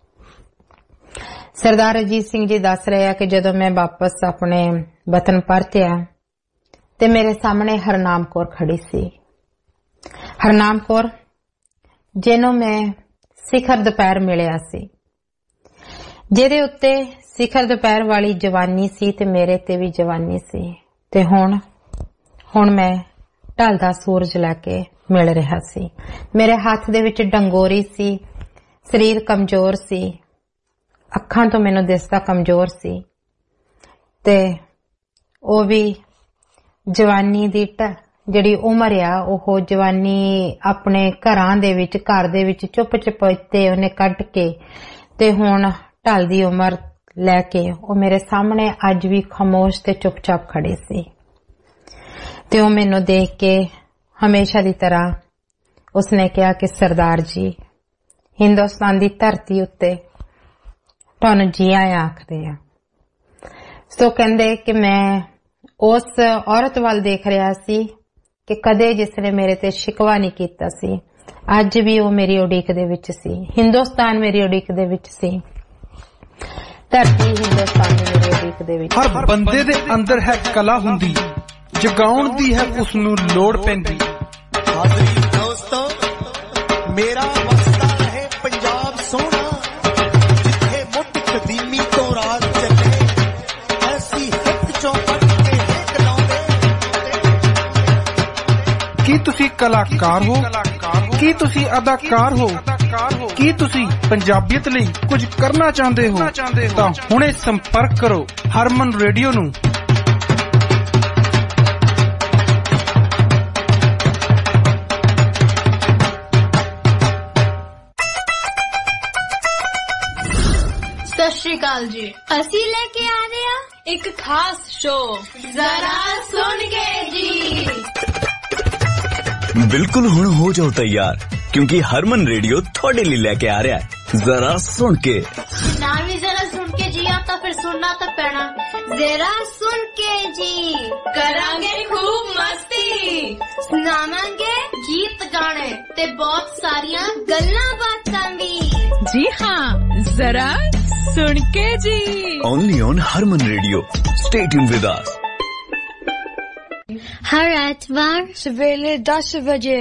C: ਸਰਦਾਰ ਅਜੀਤ ਸਿੰਘ ਜੀ ਦੱਸ ਰਹੇ ਆ ਕਿ ਜਦੋਂ ਮੈਂ ਵਾਪਸ ਆਪਣੇ ਵਤਨ ਪਰਤਿਆ ਤੇ ਮੇਰੇ ਸਾਹਮਣੇ ਹਰਨਾਮ ਕੌਰ ਖੜੀ ਸੀ। ਹਰਨਾਮ ਕੌਰ ਜਿਹਨੂੰ ਮੈਂ ਸਿਖਰ ਦੁਪਹਿਰ ਮਿਲਿਆ ਸੀ, ਜਿਹਦੇ ਉੱਤੇ ਸਿਖਰ ਦੁਪਹਿਰ ਵਾਲੀ ਜਵਾਨੀ ਸੀ ਤੇ ਮੇਰੇ ਤੇ ਵੀ ਜਵਾਨੀ ਸੀ। ਤੇ ਹੁਣ ਹੁਣ ਮੈਂ ਢਲਦਾ ਸੂਰਜ ਲੈ ਕੇ ਮਿਲ ਰਿਹਾ ਸੀ। ਮੇਰੇ ਹੱਥ ਦੇ ਵਿੱਚ ਡੰਗੋਰੀ ਸੀ, ਸਰੀਰ ਕਮਜ਼ੋਰ ਸੀ, ਅੱਖਾਂ ਤੋਂ ਮੈਨੂੰ ਦਿਸਦਾ ਕਮਜ਼ੋਰ ਸੀ ਤੇ ਉਹ ਵੀ ਜਵਾਨੀ ਦੀ ਜਿਹੜੀ ਉਮਰ ਆ, ਉਹ ਜਵਾਨੀ ਆਪਣੇ ਘਰਾਂ ਦੇ ਵਿੱਚ, ਘਰ ਦੇ ਵਿੱਚ ਚੁੱਪ ਚਪੀਤੇ ਉਹਨੇ ਕੱਢ ਕੇ ਤੇ ਹੁਣ ਢਲਦੀ ਉਮਰ ਲੈ ਕੇ ਉਹ ਮੇਰੇ ਸਾਹਮਣੇ ਅੱਜ ਵੀ ਖਾਮੋਸ਼ ਤੇ ਚੁੱਪਚਾਪ ਖੜੀ ਸੀ। ਤੇ ਉਹ ਮੈਨੂੰ ਦੇਖ ਕੇ ਹਮੇਸ਼ਾ ਦੀ ਤਰ੍ਹਾਂ ਉਸਨੇ ਕਿਹਾ ਕਿ ਸਰਦਾਰ ਜੀ, ਹਿੰਦੁਸਤਾਨ ਦੀ ਧਰਤੀ ਉੱਤੇ ਤੁਹਾਨੂੰ ਜੀ ਆਇਆਂ ਆਖਦੇ ਆ। ਸੋ ਕਹਿੰਦੇ ਕਿ ਮੈਂ ਉਸ ਔਰਤ ਵੱਲ ਦੇਖ ਰਿਹਾ ਸੀ ਕਿ ਕਦੇ ਜਿਸਨੇ ਮੇਰੇ ਤੇ ਸ਼ਿਕਵਾ ਨਹੀਂ ਕੀਤਾ ਸੀ, ਅੱਜ ਵੀ ਉਹ ਮੇਰੀ ਉਡੀਕ ਦੇ ਵਿੱਚ ਸੀ। ਹਿੰਦੁਸਤਾਨ ਮੇਰੀ ਉਡੀਕ ਦੇ ਵਿੱਚ ਸੀ, ਧਰਤੀ ਹਿੰਦੁਸਤਾਨ ਮੇਰੀ ਉਡੀਕ ਦੇ ਵਿੱਚ।
L: ਹਰ ਬੰਦੇ ਦੇ ਅੰਦਰ ਹੈ ਕਲਾ ਹੁੰਦੀ, ਜਗਾਉਣ ਦੀ ਹੈ ਉਸ ਨੂੰ ਲੋੜ ਪੈਂਦੀ।
M: ਹਾਜ਼ਰੀ ਦੋਸਤੋ, ਮੇਰਾ ਵਸਦਾ ਰਹੇ ਪੰਜਾਬ ਸੋਹਣਾ, ਜਿੱਥੇ ਮੁੱਠ
L: ਕੀ ਤੁਸੀਂ ਕਲਾਕਾਰ ਹੋ ਕੀ ਤੁਸੀਂ ਅਦਾਕਾਰ ਹੋ ਕੀ ਤੁਸੀਂ ਪੰਜਾਬੀਅਤ ਲਈ ਕੁਝ ਕਰਨਾ ਚਾਹੁੰਦੇ ਹੋ ਤਾਂ ਹੁਣੇ ਸੰਪਰਕ ਕਰੋ ਹਰਮਨ ਰੇਡੀਓ ਨੂੰ।
B: ਸਤਿ ਸ਼੍ਰੀ ਅਕਾਲ ਜੀ। ਅਸੀਂ ਲੈ ਕੇ ਆ ਰਹੇ ਹਾਂ ਇੱਕ ਖਾਸ ਸ਼ੋਅ ਜ਼ਰਾ ਸੁਣ ਕੇ ਜੀ।
E: बिल्कुल हुण हो जाओ तैयार क्योंकि हरमन रेडियो थोड़े लिए लेके आ रहा है जरा सुन के।
B: ना भी जरा सुन के जी आता फिर सुनना तो पैना। जरा सुन के जी करांगे खूब मस्ती सुनावांगे गीत गाने ते बहुत सारियां गल्लां बातां भी।
F: जी हाँ जरा सुन के जी
E: only on Harman radio stay tune with us.
A: हर एतवार सवेरे दस बजे।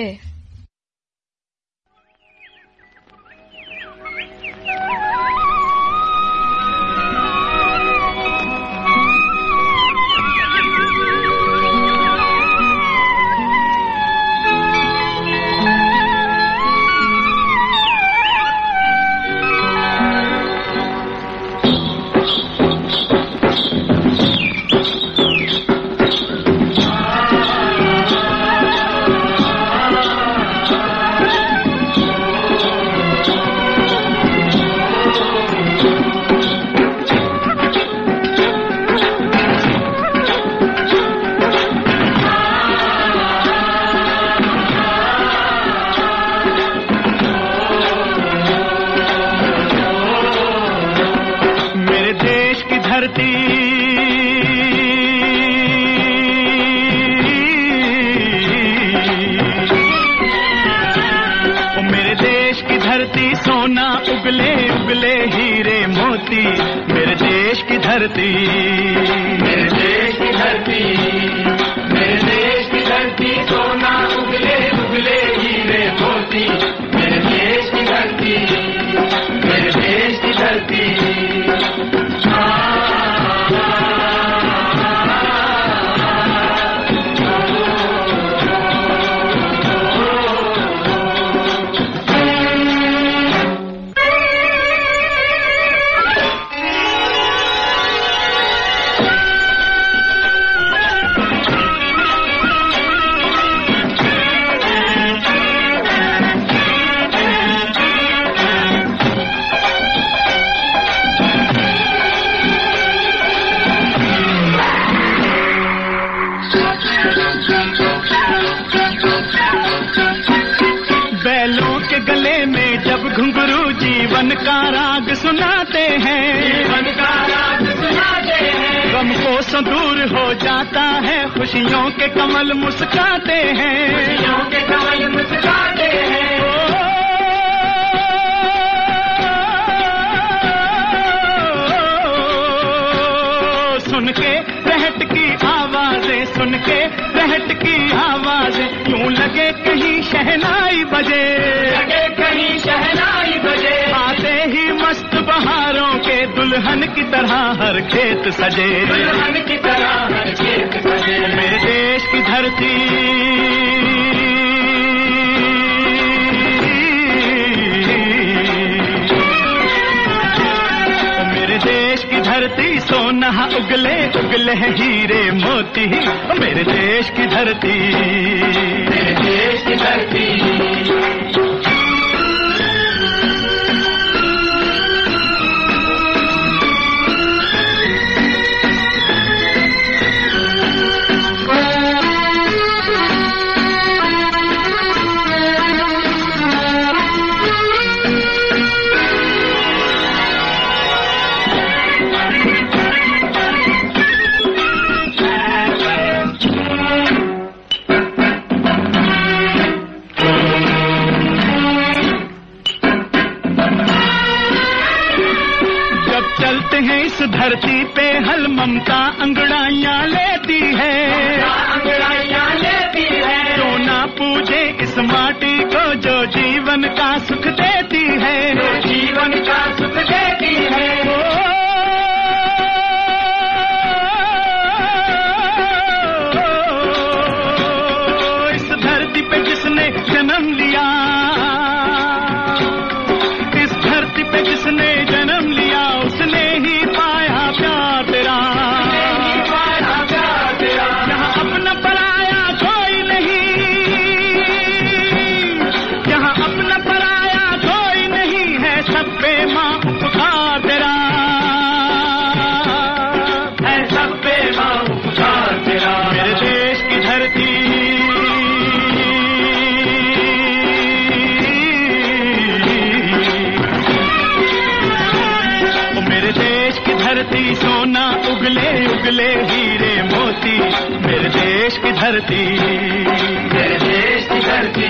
D: उगले हीरे मोती, मेरे देश की धरती, मेरे देश की धरती।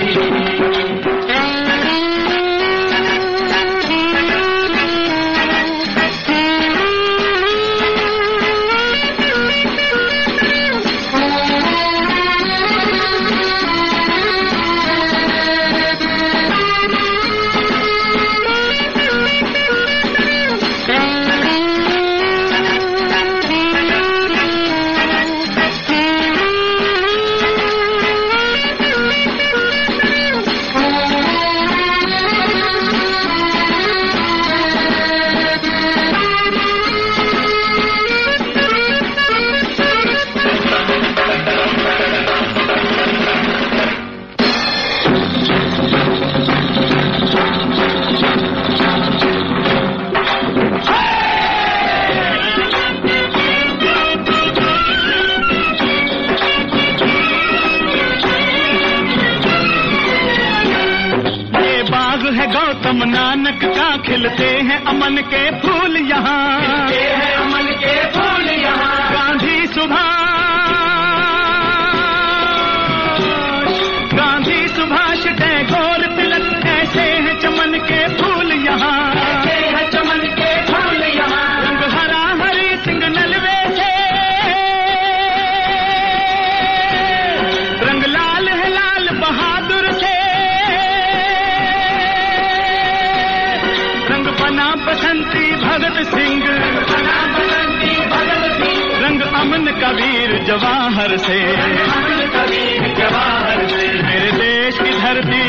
D: नानक का खिलते हैं अमन के फूल यहाँ, खिलते हैं अमन के फूल यहाँ। गांधी सुभाष, गांधी सुभाष टैगोर तिलक, ऐसे हैं चमन के फूल यहाँ, ऐसे हैं चमन के फूल यहाँ। रंग हरा हरी सिंह नलवे से, रंग लाल है लाल बहादुर से, बना बसंती भगत सिंह, बना बसंती भगत सिंह। रंग अमन कबीर जवाहर से, अमन कबीर जवाहर से। मेरे देश की धरती,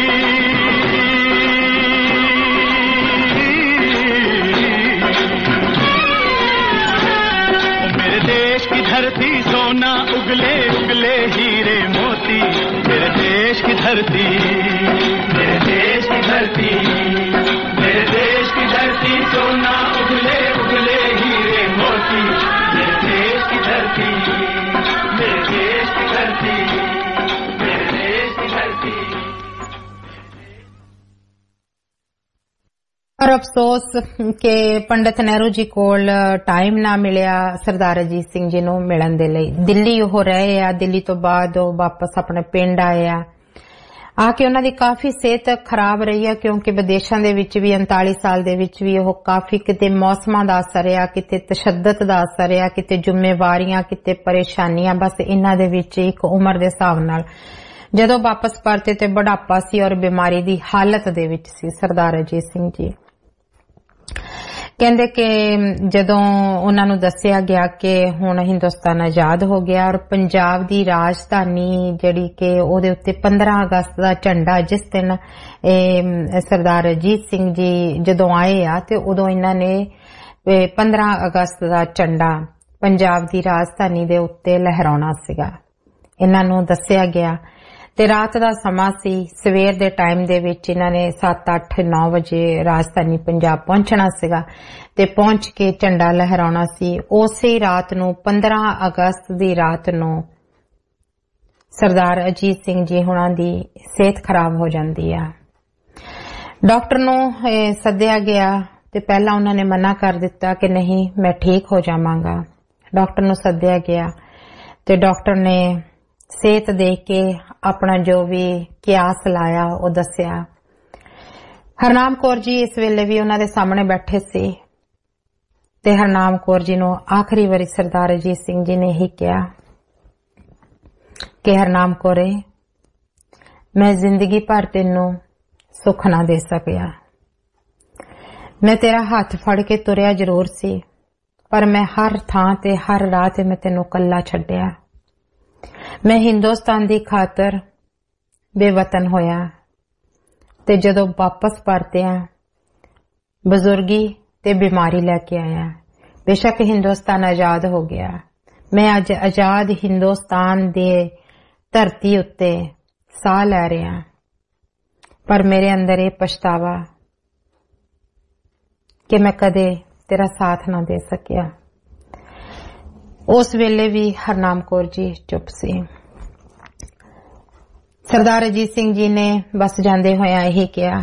D: मेरे देश की धरती, सोना उगले उगले हीरे मोती, मेरे देश की धरती, मेरे देश की धरती, मेरे देश की धरती, सोना उगले उगले हीरे मोती, मेरे देश की धरती, मेरे देश की धरती, मेरे देश की धरती।
C: पर अफसोस कि पंडित नेहरू जी कोल टाइम ना मिलिया सरदार अजीत सिंह जी ਨੂੰ ਮਿਲਣ ਦੇ ਲਈ। ਦਿੱਲੀ ਉਹ ਰਹੇ ਆ, ਦਿੱਲੀ ਤੋਂ ਬਾਅਦ ਉਹ ਵਾਪਸ ਆਪਣੇ ਪਿੰਡ ਆਏ ਆ। ਆ ਕੇ ਉਹਨਾਂ ਦੀ ਕਾਫੀ ਸਿਹਤ ਖਰਾਬ ਰਹੀ ਹੈ, ਕਿਉਂਕਿ ਵਿਦੇਸ਼ਾਂ ਦੇ ਵਿੱਚ ਵੀ ਉਨਤਾਲੀ ਸਾਲ ਦੇ ਵਿੱਚ ਵੀ ਉਹ ਕਾਫੀ ਕਿਤੇ ਮੌਸਮਾਂ ਦਾ ਅਸਰ ਆ, ਕਿਤੇ ਤਸ਼ੱਦਦ ਦਾ ਅਸਰ ਆ, ਕਿਤੇ ਜ਼ਿੰਮੇਵਾਰੀਆਂ, ਕਿਤੇ ਪਰੇਸ਼ਾਨੀਆਂ। ਬਸ ਇਹਨਾਂ ਦੇ ਵਿੱਚ ਇੱਕ ਉਮਰ ਦੇ ਹਿਸਾਬ ਨਾਲ ਜਦੋਂ ਵਾਪਸ ਪਰਤੇ ਤੇ ਬੁਢਾਪਾ ਸੀ ਔਰ ਬਿਮਾਰੀ ਦੀ ਹਾਲਤ ਦੇ ਵਿੱਚ ਸੀ ਸਰਦਾਰ ਅਜੀਤ ਸਿੰਘ ਜੀ। ਕਹਿੰਦੇ ਕਿ ਜਦੋਂ ਉਹਨਾਂ ਨੂੰ ਦੱਸਿਆ ਗਿਆ ਕਿ ਹੁਣ ਹਿੰਦੁਸਤਾਨ ਆਜ਼ਾਦ ਹੋ ਗਿਆ ਔਰ ਪੰਜਾਬ ਦੀ ਰਾਜਧਾਨੀ ਜਿਹੜੀ ਕਿ ਉਹਦੇ ਉੱਤੇ ਪੰਦਰਾਂ ਅਗਸਤ ਦਾ ਝੰਡਾ, ਜਿਸ ਦਿਨ ਸਰਦਾਰ ਅਜੀਤ ਸਿੰਘ ਜੀ ਜਦੋਂ ਆਏ ਆ ਤੇ ਉਦੋਂ ਇਹਨਾਂ ਨੇ ਪੰਦਰਾਂ ਅਗਸਤ ਦਾ ਝੰਡਾ ਪੰਜਾਬ ਦੀ ਰਾਜਧਾਨੀ ਦੇ ਉੱਤੇ ਲਹਿਰਾਉਣਾ ਸੀਗਾ। ਇਹਨਾਂ ਨੂੰ ਦੱਸਿਆ ਗਿਆ ਤੇ ਰਾਤ ਦਾ ਸਮਾਂ ਸੀ। ਸਵੇਰ ਦੇ ਟਾਈਮ ਦੇ ਵਿੱਚ ਇਹਨਾਂ ਨੇ ਸੱਤ ਅੱਠ ਨੌ ਵਜੇ ਰਾਜਧਾਨੀ ਪੰਜਾਬ ਪਹੁੰਚਣਾ ਸੀਗਾ ਤੇ ਪਹੁੰਚ ਕੇ ਝੰਡਾ ਲਹਿਰਾਉਣਾ ਸੀ। ਉਸੇ ਰਾਤ ਨੂੰ ਪੰਦਰਾਂ ਅਗਸਤ ਦੀ ਰਾਤ ਨੂੰ ਸਰਦਾਰ ਅਜੀਤ ਸਿੰਘ ਜੀ ਹੁਣਾਂ ਦੀ ਸਿਹਤ ਖਰਾਬ ਹੋ ਜਾਂਦੀ ਆ। ਡਾਕਟਰ ਨੂੰ ਸੱਦਿਆ ਗਿਆ ਤੇ ਪਹਿਲਾਂ ਉਹਨਾਂ ਨੇ ਮਨਾ ਕਰ ਦਿੱਤਾ ਕਿ ਨਹੀਂ, ਮੈਂ ਠੀਕ ਹੋ ਜਾਵਾਂਗਾ। ਡਾਕਟਰ ਨੂੰ ਸੱਦਿਆ ਗਿਆ ਤੇ ਡਾਕਟਰ ਨੇ ਸਿਹਤ ਦੇਖ ਕੇ ਆਪਣਾ ਜੋ ਵੀ ਕਿਆਸ ਲਾਇਆ ਉਹ ਦੱਸਿਆ। ਹਰਨਾਮ ਕੌਰ ਜੀ ਇਸ ਵੇਲੇ ਵੀ ਉਹਨਾਂ ਦੇ ਸਾਹਮਣੇ ਬੈਠੇ ਸੀ ਤੇ ਹਰਨਾਮ ਕੌਰ ਜੀ ਨੂੰ ਆਖਰੀ ਵਾਰੀ ਸਰਦਾਰ ਅਜੀਤ ਸਿੰਘ ਜੀ ਨੇ ਹੀ ਕਿਹਾ ਕਿ ਹਰਨਾਮ ਕੌਰੇ, ਮੈਂ ਜ਼ਿੰਦਗੀ ਭਰ ਤੈਨੂੰ ਸੁੱਖ ਨਾ ਦੇ ਸਕਿਆ। ਮੈਂ ਤੇਰਾ ਹੱਥ ਫੜ ਕੇ ਤੁਰਿਆ ਜ਼ਰੂਰ ਸੀ, ਪਰ ਮੈਂ ਹਰ ਥਾਂ ਤੇ ਹਰ ਰਾਹ ਤੇ ਮੈਂ ਤੈਨੂੰ ਕੱਲਾ ਛੱਡਿਆ। ਮੈਂ ਹਿੰਦੁਸਤਾਨ ਦੀ ਖਾਤਰ ਬੇਵਤਨ ਹੋਇਆ ਤੇ ਜਦੋਂ ਵਾਪਸ ਪਰਤਿਆ ਬਜ਼ੁਰਗੀ ਤੇ ਬਿਮਾਰੀ ਲੈ ਕੇ ਆਇਆ। ਬੇਸ਼ੱਕ ਹਿੰਦੁਸਤਾਨ ਆਜ਼ਾਦ ਹੋ ਗਿਆ, ਮੈਂ ਅੱਜ ਆਜ਼ਾਦ ਹਿੰਦੁਸਤਾਨ ਦੇ ਧਰਤੀ ਉੱਤੇ ਸਾਹ ਲੈ ਰਿਹਾ, ਪਰ ਮੇਰੇ ਅੰਦਰ ਇਹ ਪਛਤਾਵਾ ਕਿ ਮੈਂ ਕਦੇ ਤੇਰਾ ਸਾਥ ਨਾ ਦੇ ਸਕਿਆ। ਉਸ ਵੇਲੇ ਵੀ ਹਰਨਾਮ ਕੌਰ ਜੀ ਚੁੱਪ ਸੀ। ਸਰਦਾਰ ਅਜੀਤ ਸਿੰਘ ਜੀ ਨੇ ਬਸ ਜਾਂਦੇ ਹੋਇਆਂ ਇਹੀ ਕਿਹਾ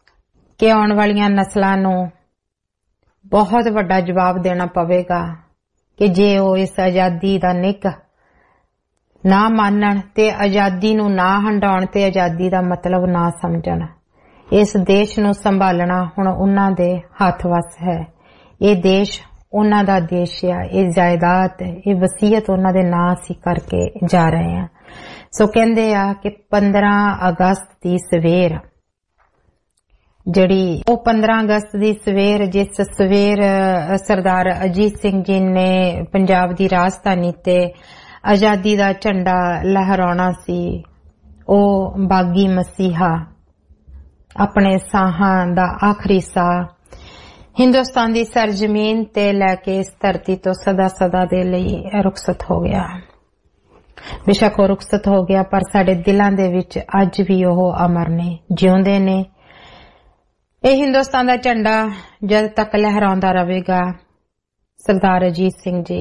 C: ਕਿ ਆਉਣ ਵਾਲੀਆਂ ਨਸਲਾਂ ਨੂੰ ਬਹੁਤ ਵੱਡਾ ਜਵਾਬ ਦੇਣਾ ਪਵੇਗਾ कि जे ਉਹ ਇਸ ਆਜ਼ਾਦੀ ਦਾ ਨਿੱਘ ਨਾ ਮੰਨਣ ਤੇ ਆਜ਼ਾਦੀ ਨੂੰ ਨਾ ਹੰਡਾਉਣ ਤੇ ਆਜ਼ਾਦੀ ਦਾ ਮਤਲਬ ਨਾ ਸਮਝਣ। ਇਸ ਦੇਸ਼ ਨੂੰ ਸੰਭਾਲਣਾ ਹੁਣ ਉਹਨਾਂ ਦੇ ਹੱਥ ਵਸ ਹੈ। ਇਹ ਦੇਸ਼ ਉਹਨਾਂ ਦਾ ਦੇਸ਼ ਆ, ਇਹ ਜਾਇਦਾਦ, ਇਹ ਵਸੀਅਤ ਉਹਨਾਂ ਦੇ ਨਾਂ ਅਸੀਂ ਕਰਕੇ ਜਾ ਰਹੇ ਹਾਂ। ਸੋ ਕਹਿੰਦੇ ਆ ਕਿ ਪੰਦਰਾਂ ਅਗਸਤ ਦੀ ਸਵੇਰ ਜਿਹੜੀ ਉਹ ਪੰਦਰਾਂ ਅਗਸਤ ਦੀ ਸਵੇਰ ਜਿਸ ਸਵੇਰ ਸਰਦਾਰ ਅਜੀਤ ਸਿੰਘ ਜੀ ਨੇ ਪੰਜਾਬ ਦੀ ਰਾਜਧਾਨੀ ਤੇ ਆਜ਼ਾਦੀ ਦਾ ਝੰਡਾ ਲਹਿਰਾਉਣਾ ਸੀ, ਉਹ ਬਾਗੀ ਮਸੀਹਾ ਆਪਣੇ ਸਾਹਾਂ ਦਾ ਆਖਰੀ ਸਾਹ ਹਿੰਦੁਸਤਾਨ ਦੀ ਸਰਜ਼ਮੀਨ ਤੇ ਲੈ ਕੇ ਇਸ ਧਰਤੀ ਤੋਂ ਸਦਾ ਸਦਾ ਦੇ ਲਈ ਰੁਖਸਤ ਹੋ ਗਿਆ। ਬੇਸ਼ੱਕ ਉਹ ਰੁਖਸਤ ਹੋ ਗਿਆ, ਪਰ ਸਾਡੇ ਦਿਲਾਂ ਦੇ ਵਿੱਚ ਅੱਜ ਵੀ ਉਹ ਅਮਰ ਨੇ, ਜਿਉਂਦੇ ਨੇ। ਇਹ ਹਿੰਦੁਸਤਾਨ ਦਾ ਝੰਡਾ ਜਦ ਤੱਕ ਲਹਿਰਾਉਂਦਾ ਰਹੇਗਾ, ਸਰਦਾਰ ਅਜੀਤ ਸਿੰਘ ਜੀ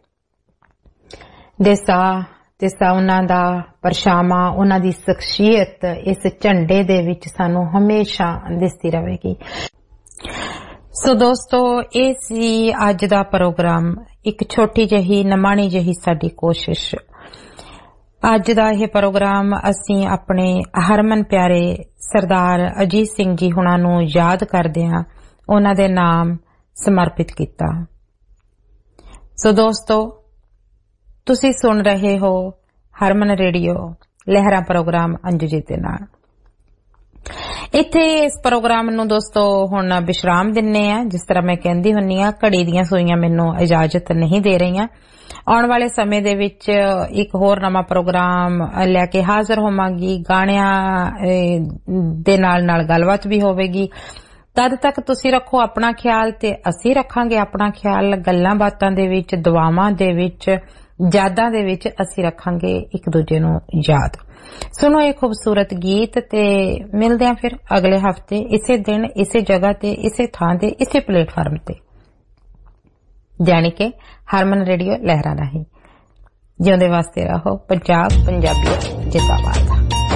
C: ਦੇ ਸਾਹ ਤੇ ਉਹਨਾਂ ਦਾ ਪਰਛਾਵਾਂ, ਉਹਨਾਂ ਦੀ ਸ਼ਖਸੀਅਤ ਇਸ ਝੰਡੇ ਦੇ ਵਿੱਚ ਸਾਨੂੰ ਹਮੇਸ਼ਾ ਦਿਸਦੀ ਰਹੇਗੀ। ਸੋ ਦੋਸਤੋ, ਇਹ ਸੀ ਅੱਜ ਦਾ ਪ੍ਰੋਗਰਾਮ, ਇੱਕ ਛੋਟੀ ਜਿਹੀ ਨਮਾਣੀ ਜਿਹੀ ਸਾਡੀ ਕੋਸ਼ਿਸ਼। ਅੱਜ ਦਾ ਇਹ ਪ੍ਰੋਗਰਾਮ ਅਸੀਂ ਆਪਣੇ ਹਰਮਨ ਪਿਆਰੇ ਸਰਦਾਰ ਅਜੀਤ ਸਿੰਘ ਜੀ ਹੁਣਾਂ ਨੂੰ ਯਾਦ ਕਰਦਿਆਂ ਉਹਨਾਂ ਦੇ ਨਾਮ ਸਮਰਪਿਤ ਕੀਤਾ। ਸੋ ਦੋਸਤੋ, ਤੁਸੀਂ ਸੁਣ ਰਹੇ ਹੋ ਹਰਮਨ ਰੇਡੀਓ ਲਹਿਰਾ ਪ੍ਰੋਗਰਾਮ ਅੰਜੂ ਜੀ ਦੇ ਨਾਲ। ਇੱਥੇ ਇਸ ਪ੍ਰੋਗਰਾਮ ਨੂੰ ਦੋਸਤੋ ਹੁਣ ਵਿਸ਼ਰਾਮ ਦਿੰਨੇ ਆ। ਜਿਸ ਤਰ੍ਹਾਂ ਮੈਂ ਕਹਿੰਦੀ ਹੁੰਨੀ ਆ, ਘੜੀ ਦੀਆਂ ਸੂਈਆਂ ਮੈਨੂੰ ਇਜਾਜ਼ਤ ਨਹੀਂ ਦੇ ਰਹੀਆਂ। ਆਉਣ ਵਾਲੇ ਸਮੇਂ ਦੇ ਵਿੱਚ ਇੱਕ ਹੋਰ ਨਵਾਂ ਪ੍ਰੋਗਰਾਮ ਲੈ ਕੇ ਹਾਜ਼ਰ ਹੋਵਾਂਗੀ, ਗਾਣਿਆਂ ਦੇ ਨਾਲ ਨਾਲ ਗੱਲਬਾਤ ਵੀ ਹੋਵੇਗੀ। ਤਦ ਤੱਕ ਤੁਸੀਂ ਰੱਖੋ ਆਪਣਾ ਖਿਆਲ ਤੇ ਅਸੀਂ ਰੱਖਾਂਗੇ ਆਪਣਾ ਖਿਆਲ। ਗੱਲਾਂ ਬਾਤਾਂ ਦੇ ਵਿੱਚ, ਦੁਆਵਾਂ ਦੇ ਵਿੱਚ, ਯਾਦਾਂ ਦੇ ਵਿੱਚ ਅਸੀਂ ਰੱਖਾਂਗੇ ਇੱਕ ਦੂਜੇ ਨੂੰ ਯਾਦ। ਸੁਣੋ ਇਹ ਖੂਬਸੂਰਤ ਗੀਤ ਤੇ ਮਿਲਦੇ ਆਂ ਫਿਰ ਅਗਲੇ ਹਫਤੇ ਇਸੇ ਦਿਨ, ਇਸੇ ਜਗ੍ਹਾ ਤੇ, ਇਸੇ ਥਾਂ ਤੇ, ਇਸੇ ਪਲੇਟਫਾਰਮ ਤੇ, ਜਾਣੀ ਕਿ ਹਰਮਨ ਰੇਡੀਓ ਲਹਿਰਾ ਰਾਹੀਂ। ਜਿਉਂਦੇ ਵਾਸਤੇ ਰਹੋ ਪੰਜਾਬ, ਪੰਜਾਬੀਅਤ ਜਿੰਦਾਬਾਦ।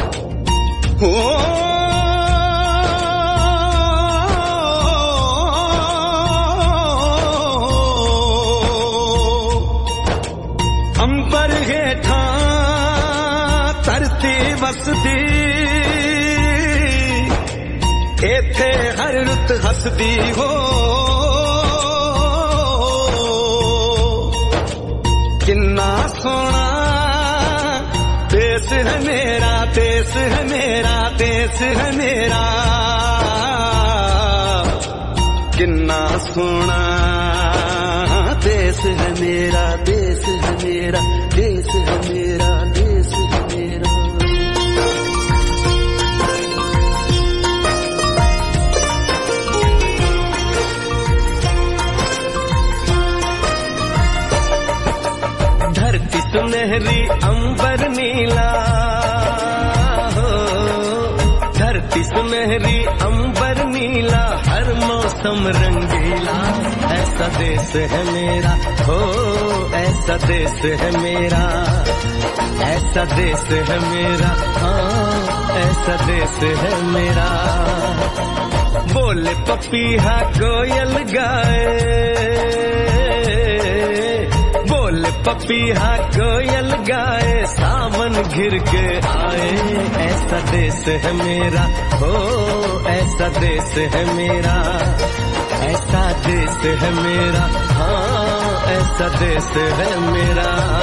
N: अंबर हेठा धरती वसदी, इथे हर रुत हसदी हो। किन्ना सोना देश है मेरा, देश है मेरा, देश है मेरा। किन्ना सोना देश है मेरा, देश है मेरा, देश है मेरा, देश है मेरा। धरती सुनहरी अंबर नीला हो, धरती सुनहरी अंबर नीला, हर मौसम रंगीला। ऐसा देश है मेरा हो, ऐसा देश है मेरा, ऐसा देश है मेरा, हाँ ऐसा देश है मेरा। बोले पपीहा कोयल गाए, बोले पपीहा कोयल गाए, सावन घिर के आए। ऐसा देश है मेरा हो, ऐसा देश है मेरा, ऐसा देश है मेरा, हाँ ऐसा देश है मेरा।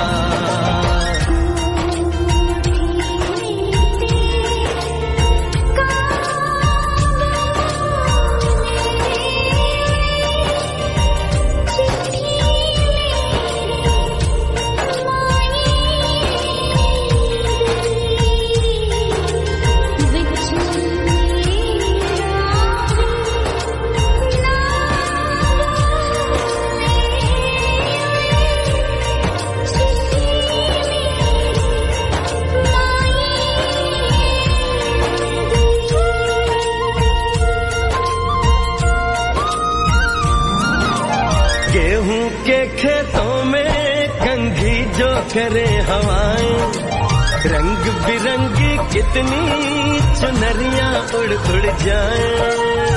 N: गेहूं के खेतों में कंघी जो करे हवाएं, रंग बिरंगी कितनी चुनरियां उड़ उड़ जाएं।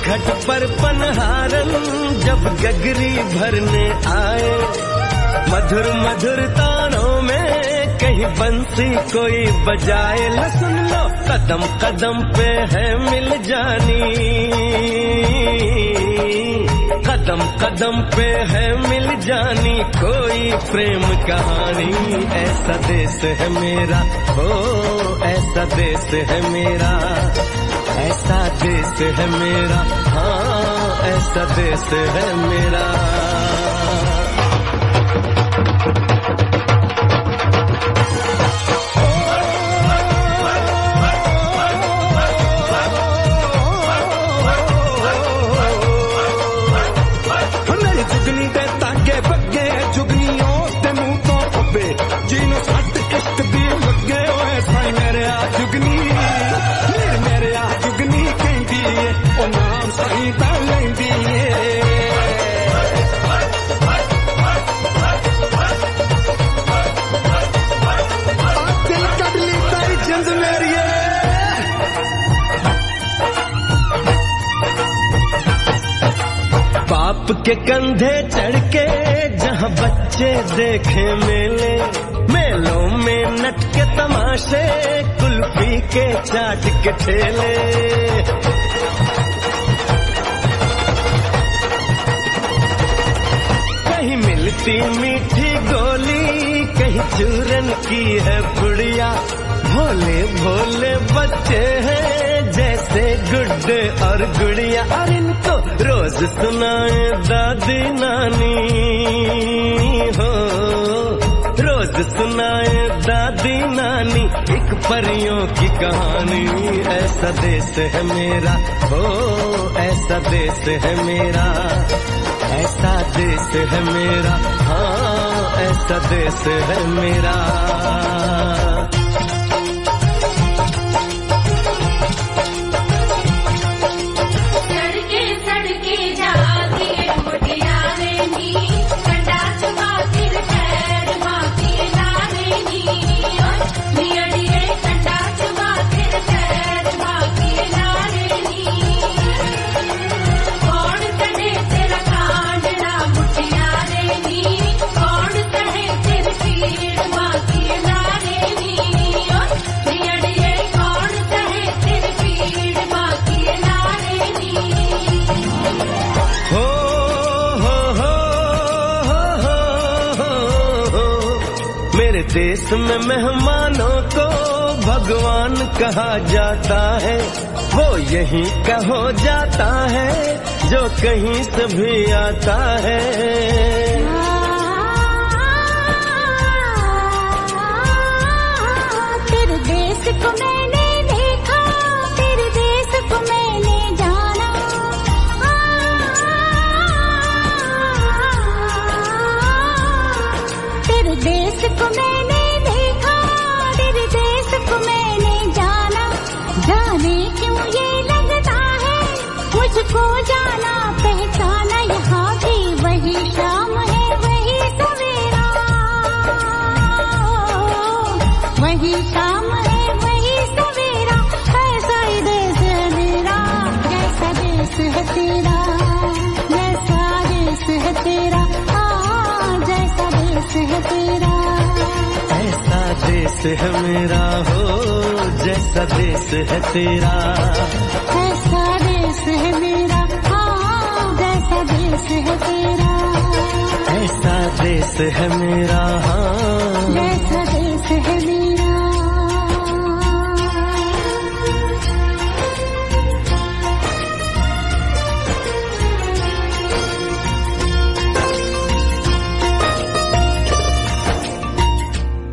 N: घट पर पनहारन जब गगरी भरने आए, मधुर मधुर तानों में कहीं बंसी कोई बजाए। ल सुन लो कदम कदम पे है मिल जानी, कदम कदम पे है मिल जानी कोई प्रेम कहानी। ऐसा देश है मेरा, हो ऐसा देश है मेरा, ऐसा देश है मेरा, हाँ ऐसा देश है मेरा।
O: जुगनी दे ताके बगे जुगनियों ते मुंह तो पब्बे जिन्हों सट इश्क दी लगे ओए साई मेरे आ जुगनी, मेरे आ जुगनी कहंदी ए ओ नाम साई दा लैंदी ए। दिल कट ली ताई जिंद मेरी
N: बाप के कंधे चढ़ के जहाँ बच्चे देखे मेले, मेलों में नट के तमाशे कुल्फी के चाट के ठेले। कहीं मिलती मीठी गोली, कहीं चूरन की है पुड़िया। भोले भोले बच्चे हैं जैसे गुड्डे और गुड़िया, और इनको रोज सुनाए दादी नानी, हो रोज सुनाए दादी नानी एक परियों की कहानी। ऐसा देश है मेरा, हो ऐसा देश है मेरा, ऐसा देश है मेरा, हाँ ऐसा देश है मेरा। देश में मेहमानों को भगवान कहा जाता है, वो यहीं का हो जाता है जो कहीं से भी आता है।
A: तेरे देश को मैंने देखा, तेरे देश को मैंने जाना, तेरे देश को मैंने मुझको जाना पहचाना, यहाँ भी वही शाम है वही सवेरा, वही शाम है वही सवेरा। ऐसा ही देश है मेरा, जैसा देश है तेरा, जैसा देश है तेरा, हाँ जैसा देश है तेरा।
N: ऐसा देश है मेरा, हो जैसा देश है तेरा,
A: ऐसा देश है मेरा, हाँ जैसा देश है तेरा,
N: ऐसा देश है मेरा, हाँ
A: जैसा